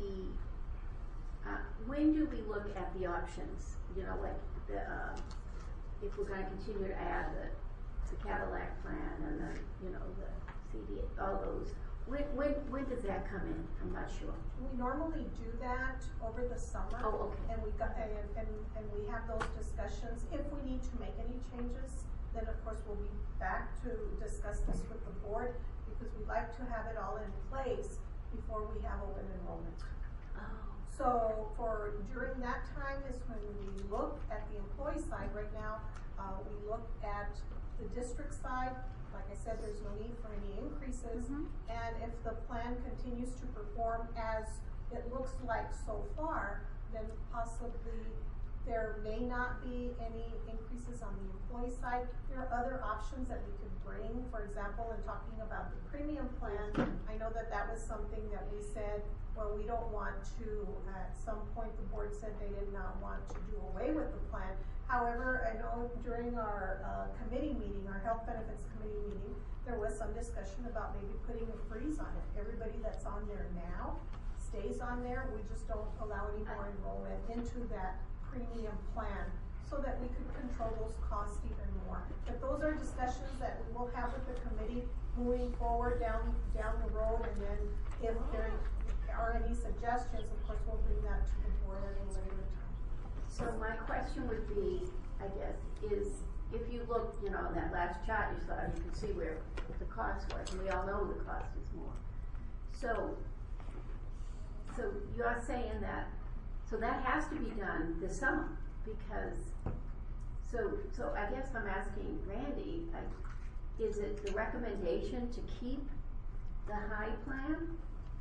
[SPEAKER 16] the, uh, when do we look at the options? You know, like, the, uh, if we're gonna continue to add the the Cadillac plan and the, you know, the C D, all those. When, when, when does that come in? I'm not sure.
[SPEAKER 21] We normally do that over the summer.
[SPEAKER 16] Oh, okay.
[SPEAKER 21] And we got, and, and, and we have those discussions. If we need to make any changes, then of course we'll be back to discuss this with the board, because we'd like to have it all in place before we have open enrollment.
[SPEAKER 16] Oh.
[SPEAKER 21] So for during that time is when we look at the employee side. Right now, uh, we look at the district side. Like I said, there's no need for any increases. Mm-hmm. And if the plan continues to perform as it looks like so far, then possibly there may not be any increases on the employee side. There are other options that we could bring. For example, in talking about the premium plan, I know that that was something that we said, well, we don't want to, at some point the board said they did not want to do away with the plan. However, I know during our, uh, committee meeting, our health benefits committee meeting, there was some discussion about maybe putting a freeze on it. Everybody that's on there now stays on there, we just don't allow any more enrollment into that premium plan, so that we could control those costs even more. But those are discussions that we will have with the committee moving forward down, down the road, and then if there are any suggestions, of course, we'll bring that to the board at a later time.
[SPEAKER 16] So my question would be, I guess, is if you look, you know, in that last chart you saw, you can see where the cost was, and we all know the cost is more. So, so you're saying that, so that has to be done this summer, because, so, so I guess I'm asking Randy, I, is it the recommendation to keep the high plan?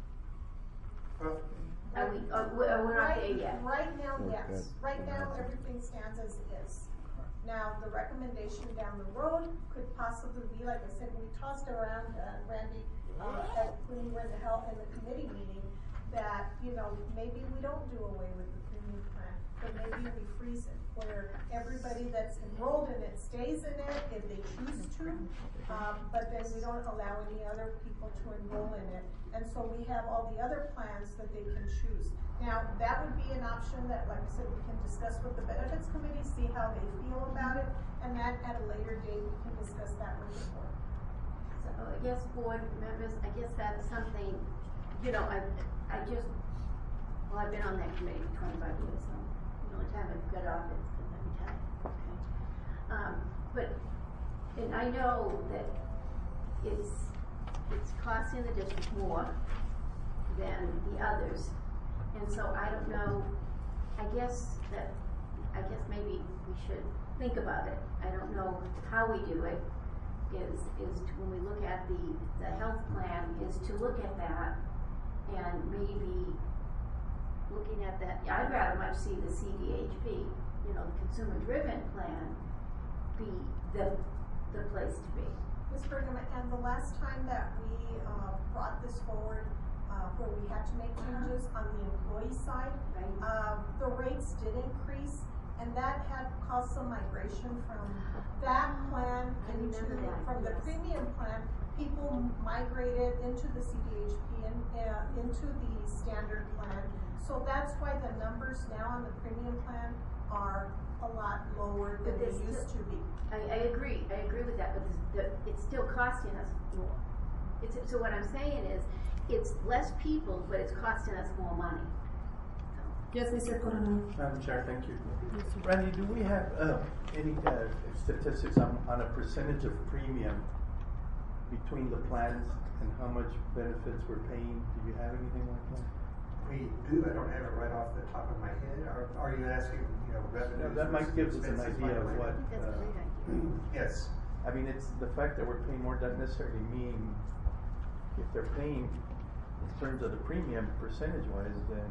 [SPEAKER 22] Well,
[SPEAKER 16] Are we, are we, are we not
[SPEAKER 21] Right-
[SPEAKER 16] there yet?
[SPEAKER 21] Right now,
[SPEAKER 16] Okay.
[SPEAKER 21] yes. Right now, everything stands as is. Now, the recommendation down the road could possibly be, like I said, we tossed around, uh, Randy, uh, at, when we were in the health, in the committee meeting, that, you know, maybe we don't do away with the premium plan, but maybe we freeze it, where everybody that's enrolled in it stays in it if they choose to, um, but then we don't allow any other people to enroll in it. And so we have all the other plans that they can choose. Now, that would be an option that, like I said, we can discuss with the benefits committee, see how they feel about it, and that at a later date, we can discuss that with the board.
[SPEAKER 16] So I guess board members, I guess that's something, you know, I, I just, well, I've been on that committee for twenty-five years, so the only time I've got off is because I'm retired, okay? Um, but, and I know that it's, it's costing the district more than the others. And so I don't know, I guess that, I guess maybe we should think about it. I don't know how we do it, is, is to, when we look at the, the health plan, is to look at that and maybe looking at that, I'd rather much see the C D H P, you know, the consumer driven plan be the, the place to be.
[SPEAKER 21] Miz Brigham, and the last time that we, uh, brought this forward, uh, where we had to make changes on the employee side, um, the rates did increase, and that had caused some migration from that plan into, from the premium plan, people migrated into the C D H P and, uh, into the standard plan. So that's why the numbers now on the premium plan are a lot lower than they used to be.
[SPEAKER 16] I, I agree, I agree with that, but the, the, it's still costing us more. It's, so what I'm saying is, it's less people, but it's costing us more money.
[SPEAKER 3] Yes, Mister Coronel.
[SPEAKER 7] Madam Chair, thank you. Randy, do we have uh, any uh, statistics on, on a percentage of premium between the plans and how much benefits we're paying? Do you have anything like that?
[SPEAKER 22] We do, I don't have it right off the top of my head. Are, are you asking, you know, revenue?
[SPEAKER 7] No, that might give us an idea of what. Uh,
[SPEAKER 22] yes.
[SPEAKER 7] I mean, it's the fact that we're paying more doesn't necessarily mean if they're paying in terms of the premium percentage wise, then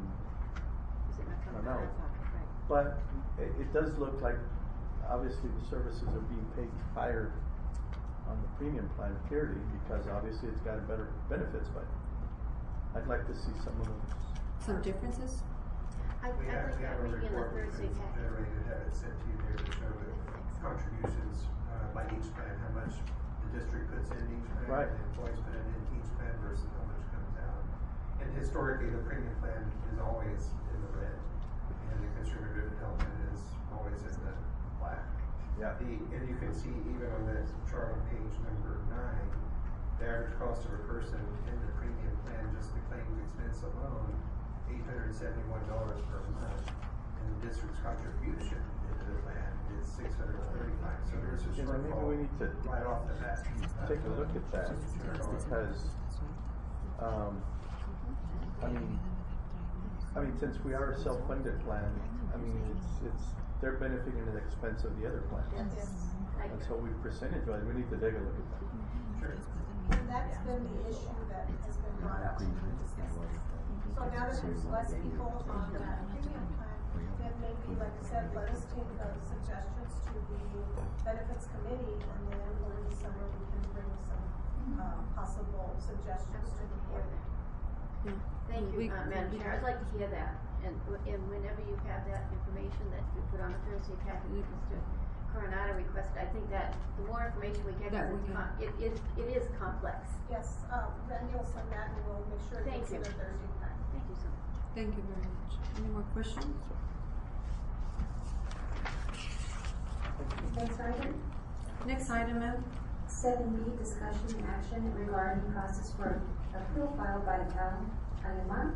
[SPEAKER 7] I don't know. But it, it does look like obviously the services are being paid higher on the premium plan clearly because obviously it's got a better benefits, but I'd like to see some of those.
[SPEAKER 3] Some differences?
[SPEAKER 16] I,
[SPEAKER 22] We
[SPEAKER 16] I'd
[SPEAKER 22] have,
[SPEAKER 16] like
[SPEAKER 22] we have
[SPEAKER 16] that
[SPEAKER 22] a
[SPEAKER 16] maybe in the
[SPEAKER 22] report we
[SPEAKER 16] Thursday
[SPEAKER 22] can
[SPEAKER 16] packet.
[SPEAKER 22] generate and have it sent to you there to show the contributions uh, by each plan, how much the district puts in each plan,
[SPEAKER 7] Right.
[SPEAKER 22] and the employees put in each plan versus how much comes out. And historically, the premium plan is always in the red, and the consumer driven health plan is always in the black.
[SPEAKER 7] Yeah.
[SPEAKER 22] The, and you can see even on that chart on page number nine, the average cost of a person in the premium plan, just the claims expense alone, eight hundred seventy-one dollars per month, and the district's contribution into the plan is six hundred thirty-five. So there's a
[SPEAKER 7] You know, maybe we
[SPEAKER 22] shortfall
[SPEAKER 7] need to
[SPEAKER 22] right off the bat.
[SPEAKER 7] take a look at that because, um, I mean, I mean, since we are a self-funded plan, I mean, it's it's they're benefiting at the expense of the other plans,
[SPEAKER 21] Yes.
[SPEAKER 7] and so we percentage-wise, we need to take a look at that.
[SPEAKER 22] Sure.
[SPEAKER 21] And that's been the issue that has been brought up to the discussion. So now that there's less people on that premium plan, then maybe, like I said, let us take the suggestions to the benefits committee, and then over the summer, we can bring some, uh, possible suggestions to the board.
[SPEAKER 16] Thank you,
[SPEAKER 3] We-
[SPEAKER 16] uh, Madam Chair, I'd like to hear that.
[SPEAKER 6] And, w- and whenever you have that information that you put on the Thursday packet, Mister Coronado requested, I think that the more information we get,
[SPEAKER 3] That we
[SPEAKER 6] it's
[SPEAKER 3] can-
[SPEAKER 6] com- it, it, it is complex.
[SPEAKER 21] Yes, um, Randy will send that and we'll make sure it
[SPEAKER 6] Thank
[SPEAKER 21] gets in
[SPEAKER 6] you.
[SPEAKER 21] the Thursday pack.
[SPEAKER 6] Thank you so much.
[SPEAKER 3] Thank you very much. Any more questions?
[SPEAKER 12] Next item,
[SPEAKER 3] Next item, ma'am.
[SPEAKER 12] seven B, discussion and action regarding process for appeal filed by Al Aleman.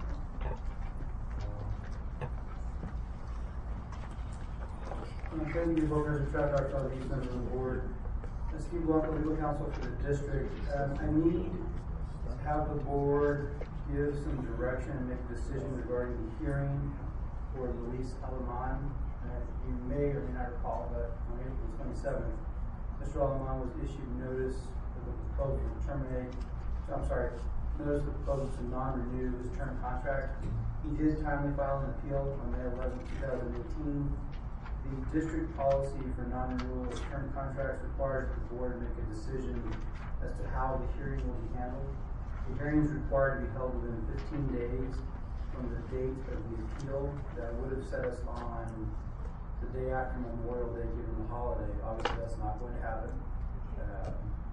[SPEAKER 18] Thank you, voters, and Doctor Alves, members of the board. Steve Blanco, legal counsel for the district. Um, I need to have the board give some direction and make a decision regarding the hearing for Luis Aleman. Uh, you may or may not recall, but on April twenty-seventh, Mister Aleman was issued notice of the proposal to terminate, I'm sorry, notice of the proposal to non-renew his term contract. He did timely file an appeal on May eleventh, two thousand eighteen. The district policy for non-renewal of term contracts requires the board to make a decision as to how the hearing will be handled. The hearing is required to be held within fifteen days from the date of the appeal. That would have set us on the day after Memorial Day, given the holiday. Obviously, that's not going to happen. Uh,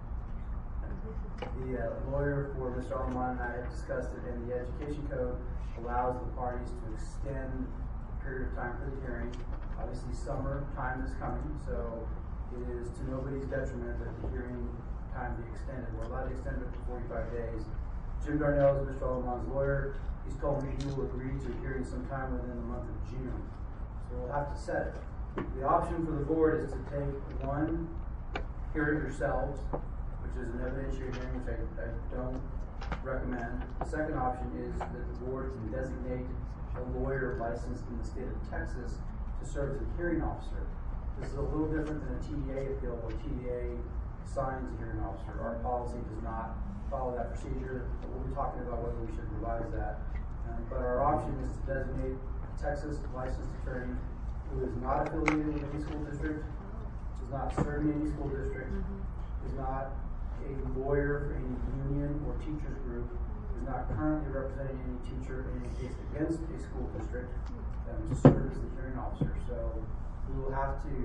[SPEAKER 18] the uh, lawyer for Mister Aleman and I have discussed it, and the education code allows the parties to extend the period of time for the hearing. Obviously, summer time is coming, so it is to nobody's detriment that the hearing time be extended. We're allowed to extend it to forty-five days. Jim Darnell is Mister Aleman's lawyer. He's told me he will agree to a hearing sometime within the month of June. So we'll have to set it. The option for the board is to take one, hear it yourselves, which is an evidentiary hearing, which I, I don't recommend. The second option is that the board can designate a lawyer licensed in the state of Texas to serve as a hearing officer. This is a little different than a T D A appeal where T D A assigns a hearing officer. Our policy does not follow that procedure, but we'll be talking about whether we should revise that. Um, but our option is to designate a Texas licensed attorney who is not affiliated with any school district, is not serving any school district, mm-hmm. is not a lawyer for any union or teachers group, is not currently representing any teacher in any case against a school district, um, to serve as the hearing officer. So we will have to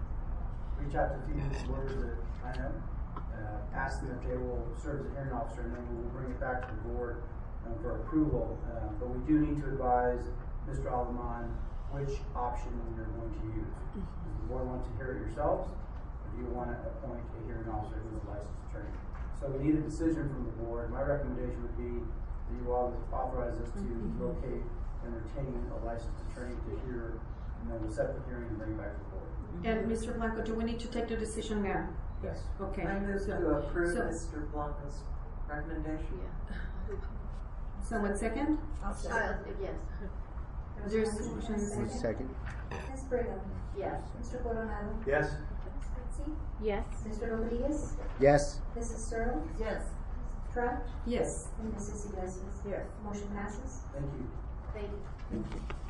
[SPEAKER 18] reach out to a few lawyers that I know, uh, ask them if they will serve as a hearing officer, and then we will bring it back to the board um, for approval. Uh, but we do need to advise Mister Aleman which option we are going to use. Does the board want to hear it yourselves, or do you want to appoint a hearing officer who is a licensed attorney? So we need a decision from the board. My recommendation would be that you all authorize us to mm-hmm. locate and retain a licensed attorney to hear, and then we'll set the hearing and bring it back to the board.
[SPEAKER 3] And Mister Blanco, do we need to take the decision now?
[SPEAKER 18] Yes.
[SPEAKER 3] Okay.
[SPEAKER 8] I move
[SPEAKER 3] so,
[SPEAKER 8] to approve
[SPEAKER 3] so,
[SPEAKER 8] Mister Blanco's recommendation.
[SPEAKER 6] Yeah.
[SPEAKER 3] Someone second?
[SPEAKER 6] I'll second. Uh, yes.
[SPEAKER 3] There's a motion and a second.
[SPEAKER 17] Second.
[SPEAKER 12] Miz Brigham.
[SPEAKER 6] Yes.
[SPEAKER 12] Mister Coronado.
[SPEAKER 7] Yes.
[SPEAKER 12] Miz Fitzy.
[SPEAKER 6] Yes.
[SPEAKER 12] Mister Rodriguez.
[SPEAKER 17] Yes.
[SPEAKER 12] Missus Searle.
[SPEAKER 8] Yes.
[SPEAKER 12] Missus Trout.
[SPEAKER 3] Yes.
[SPEAKER 12] And Missus Iglesias.
[SPEAKER 3] Yes.
[SPEAKER 12] Motion passes.
[SPEAKER 18] Thank you.
[SPEAKER 6] Thank you.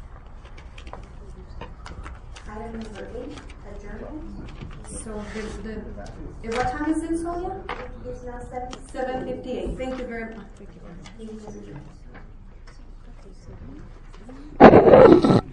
[SPEAKER 12] Item number eight, adjournment.
[SPEAKER 3] So the, the eh, what time is it, Sonia?
[SPEAKER 12] It's now seven.
[SPEAKER 3] Seven fifty-eight. Thank you very much. Thank you very much.
[SPEAKER 12] Meeting is adjourned.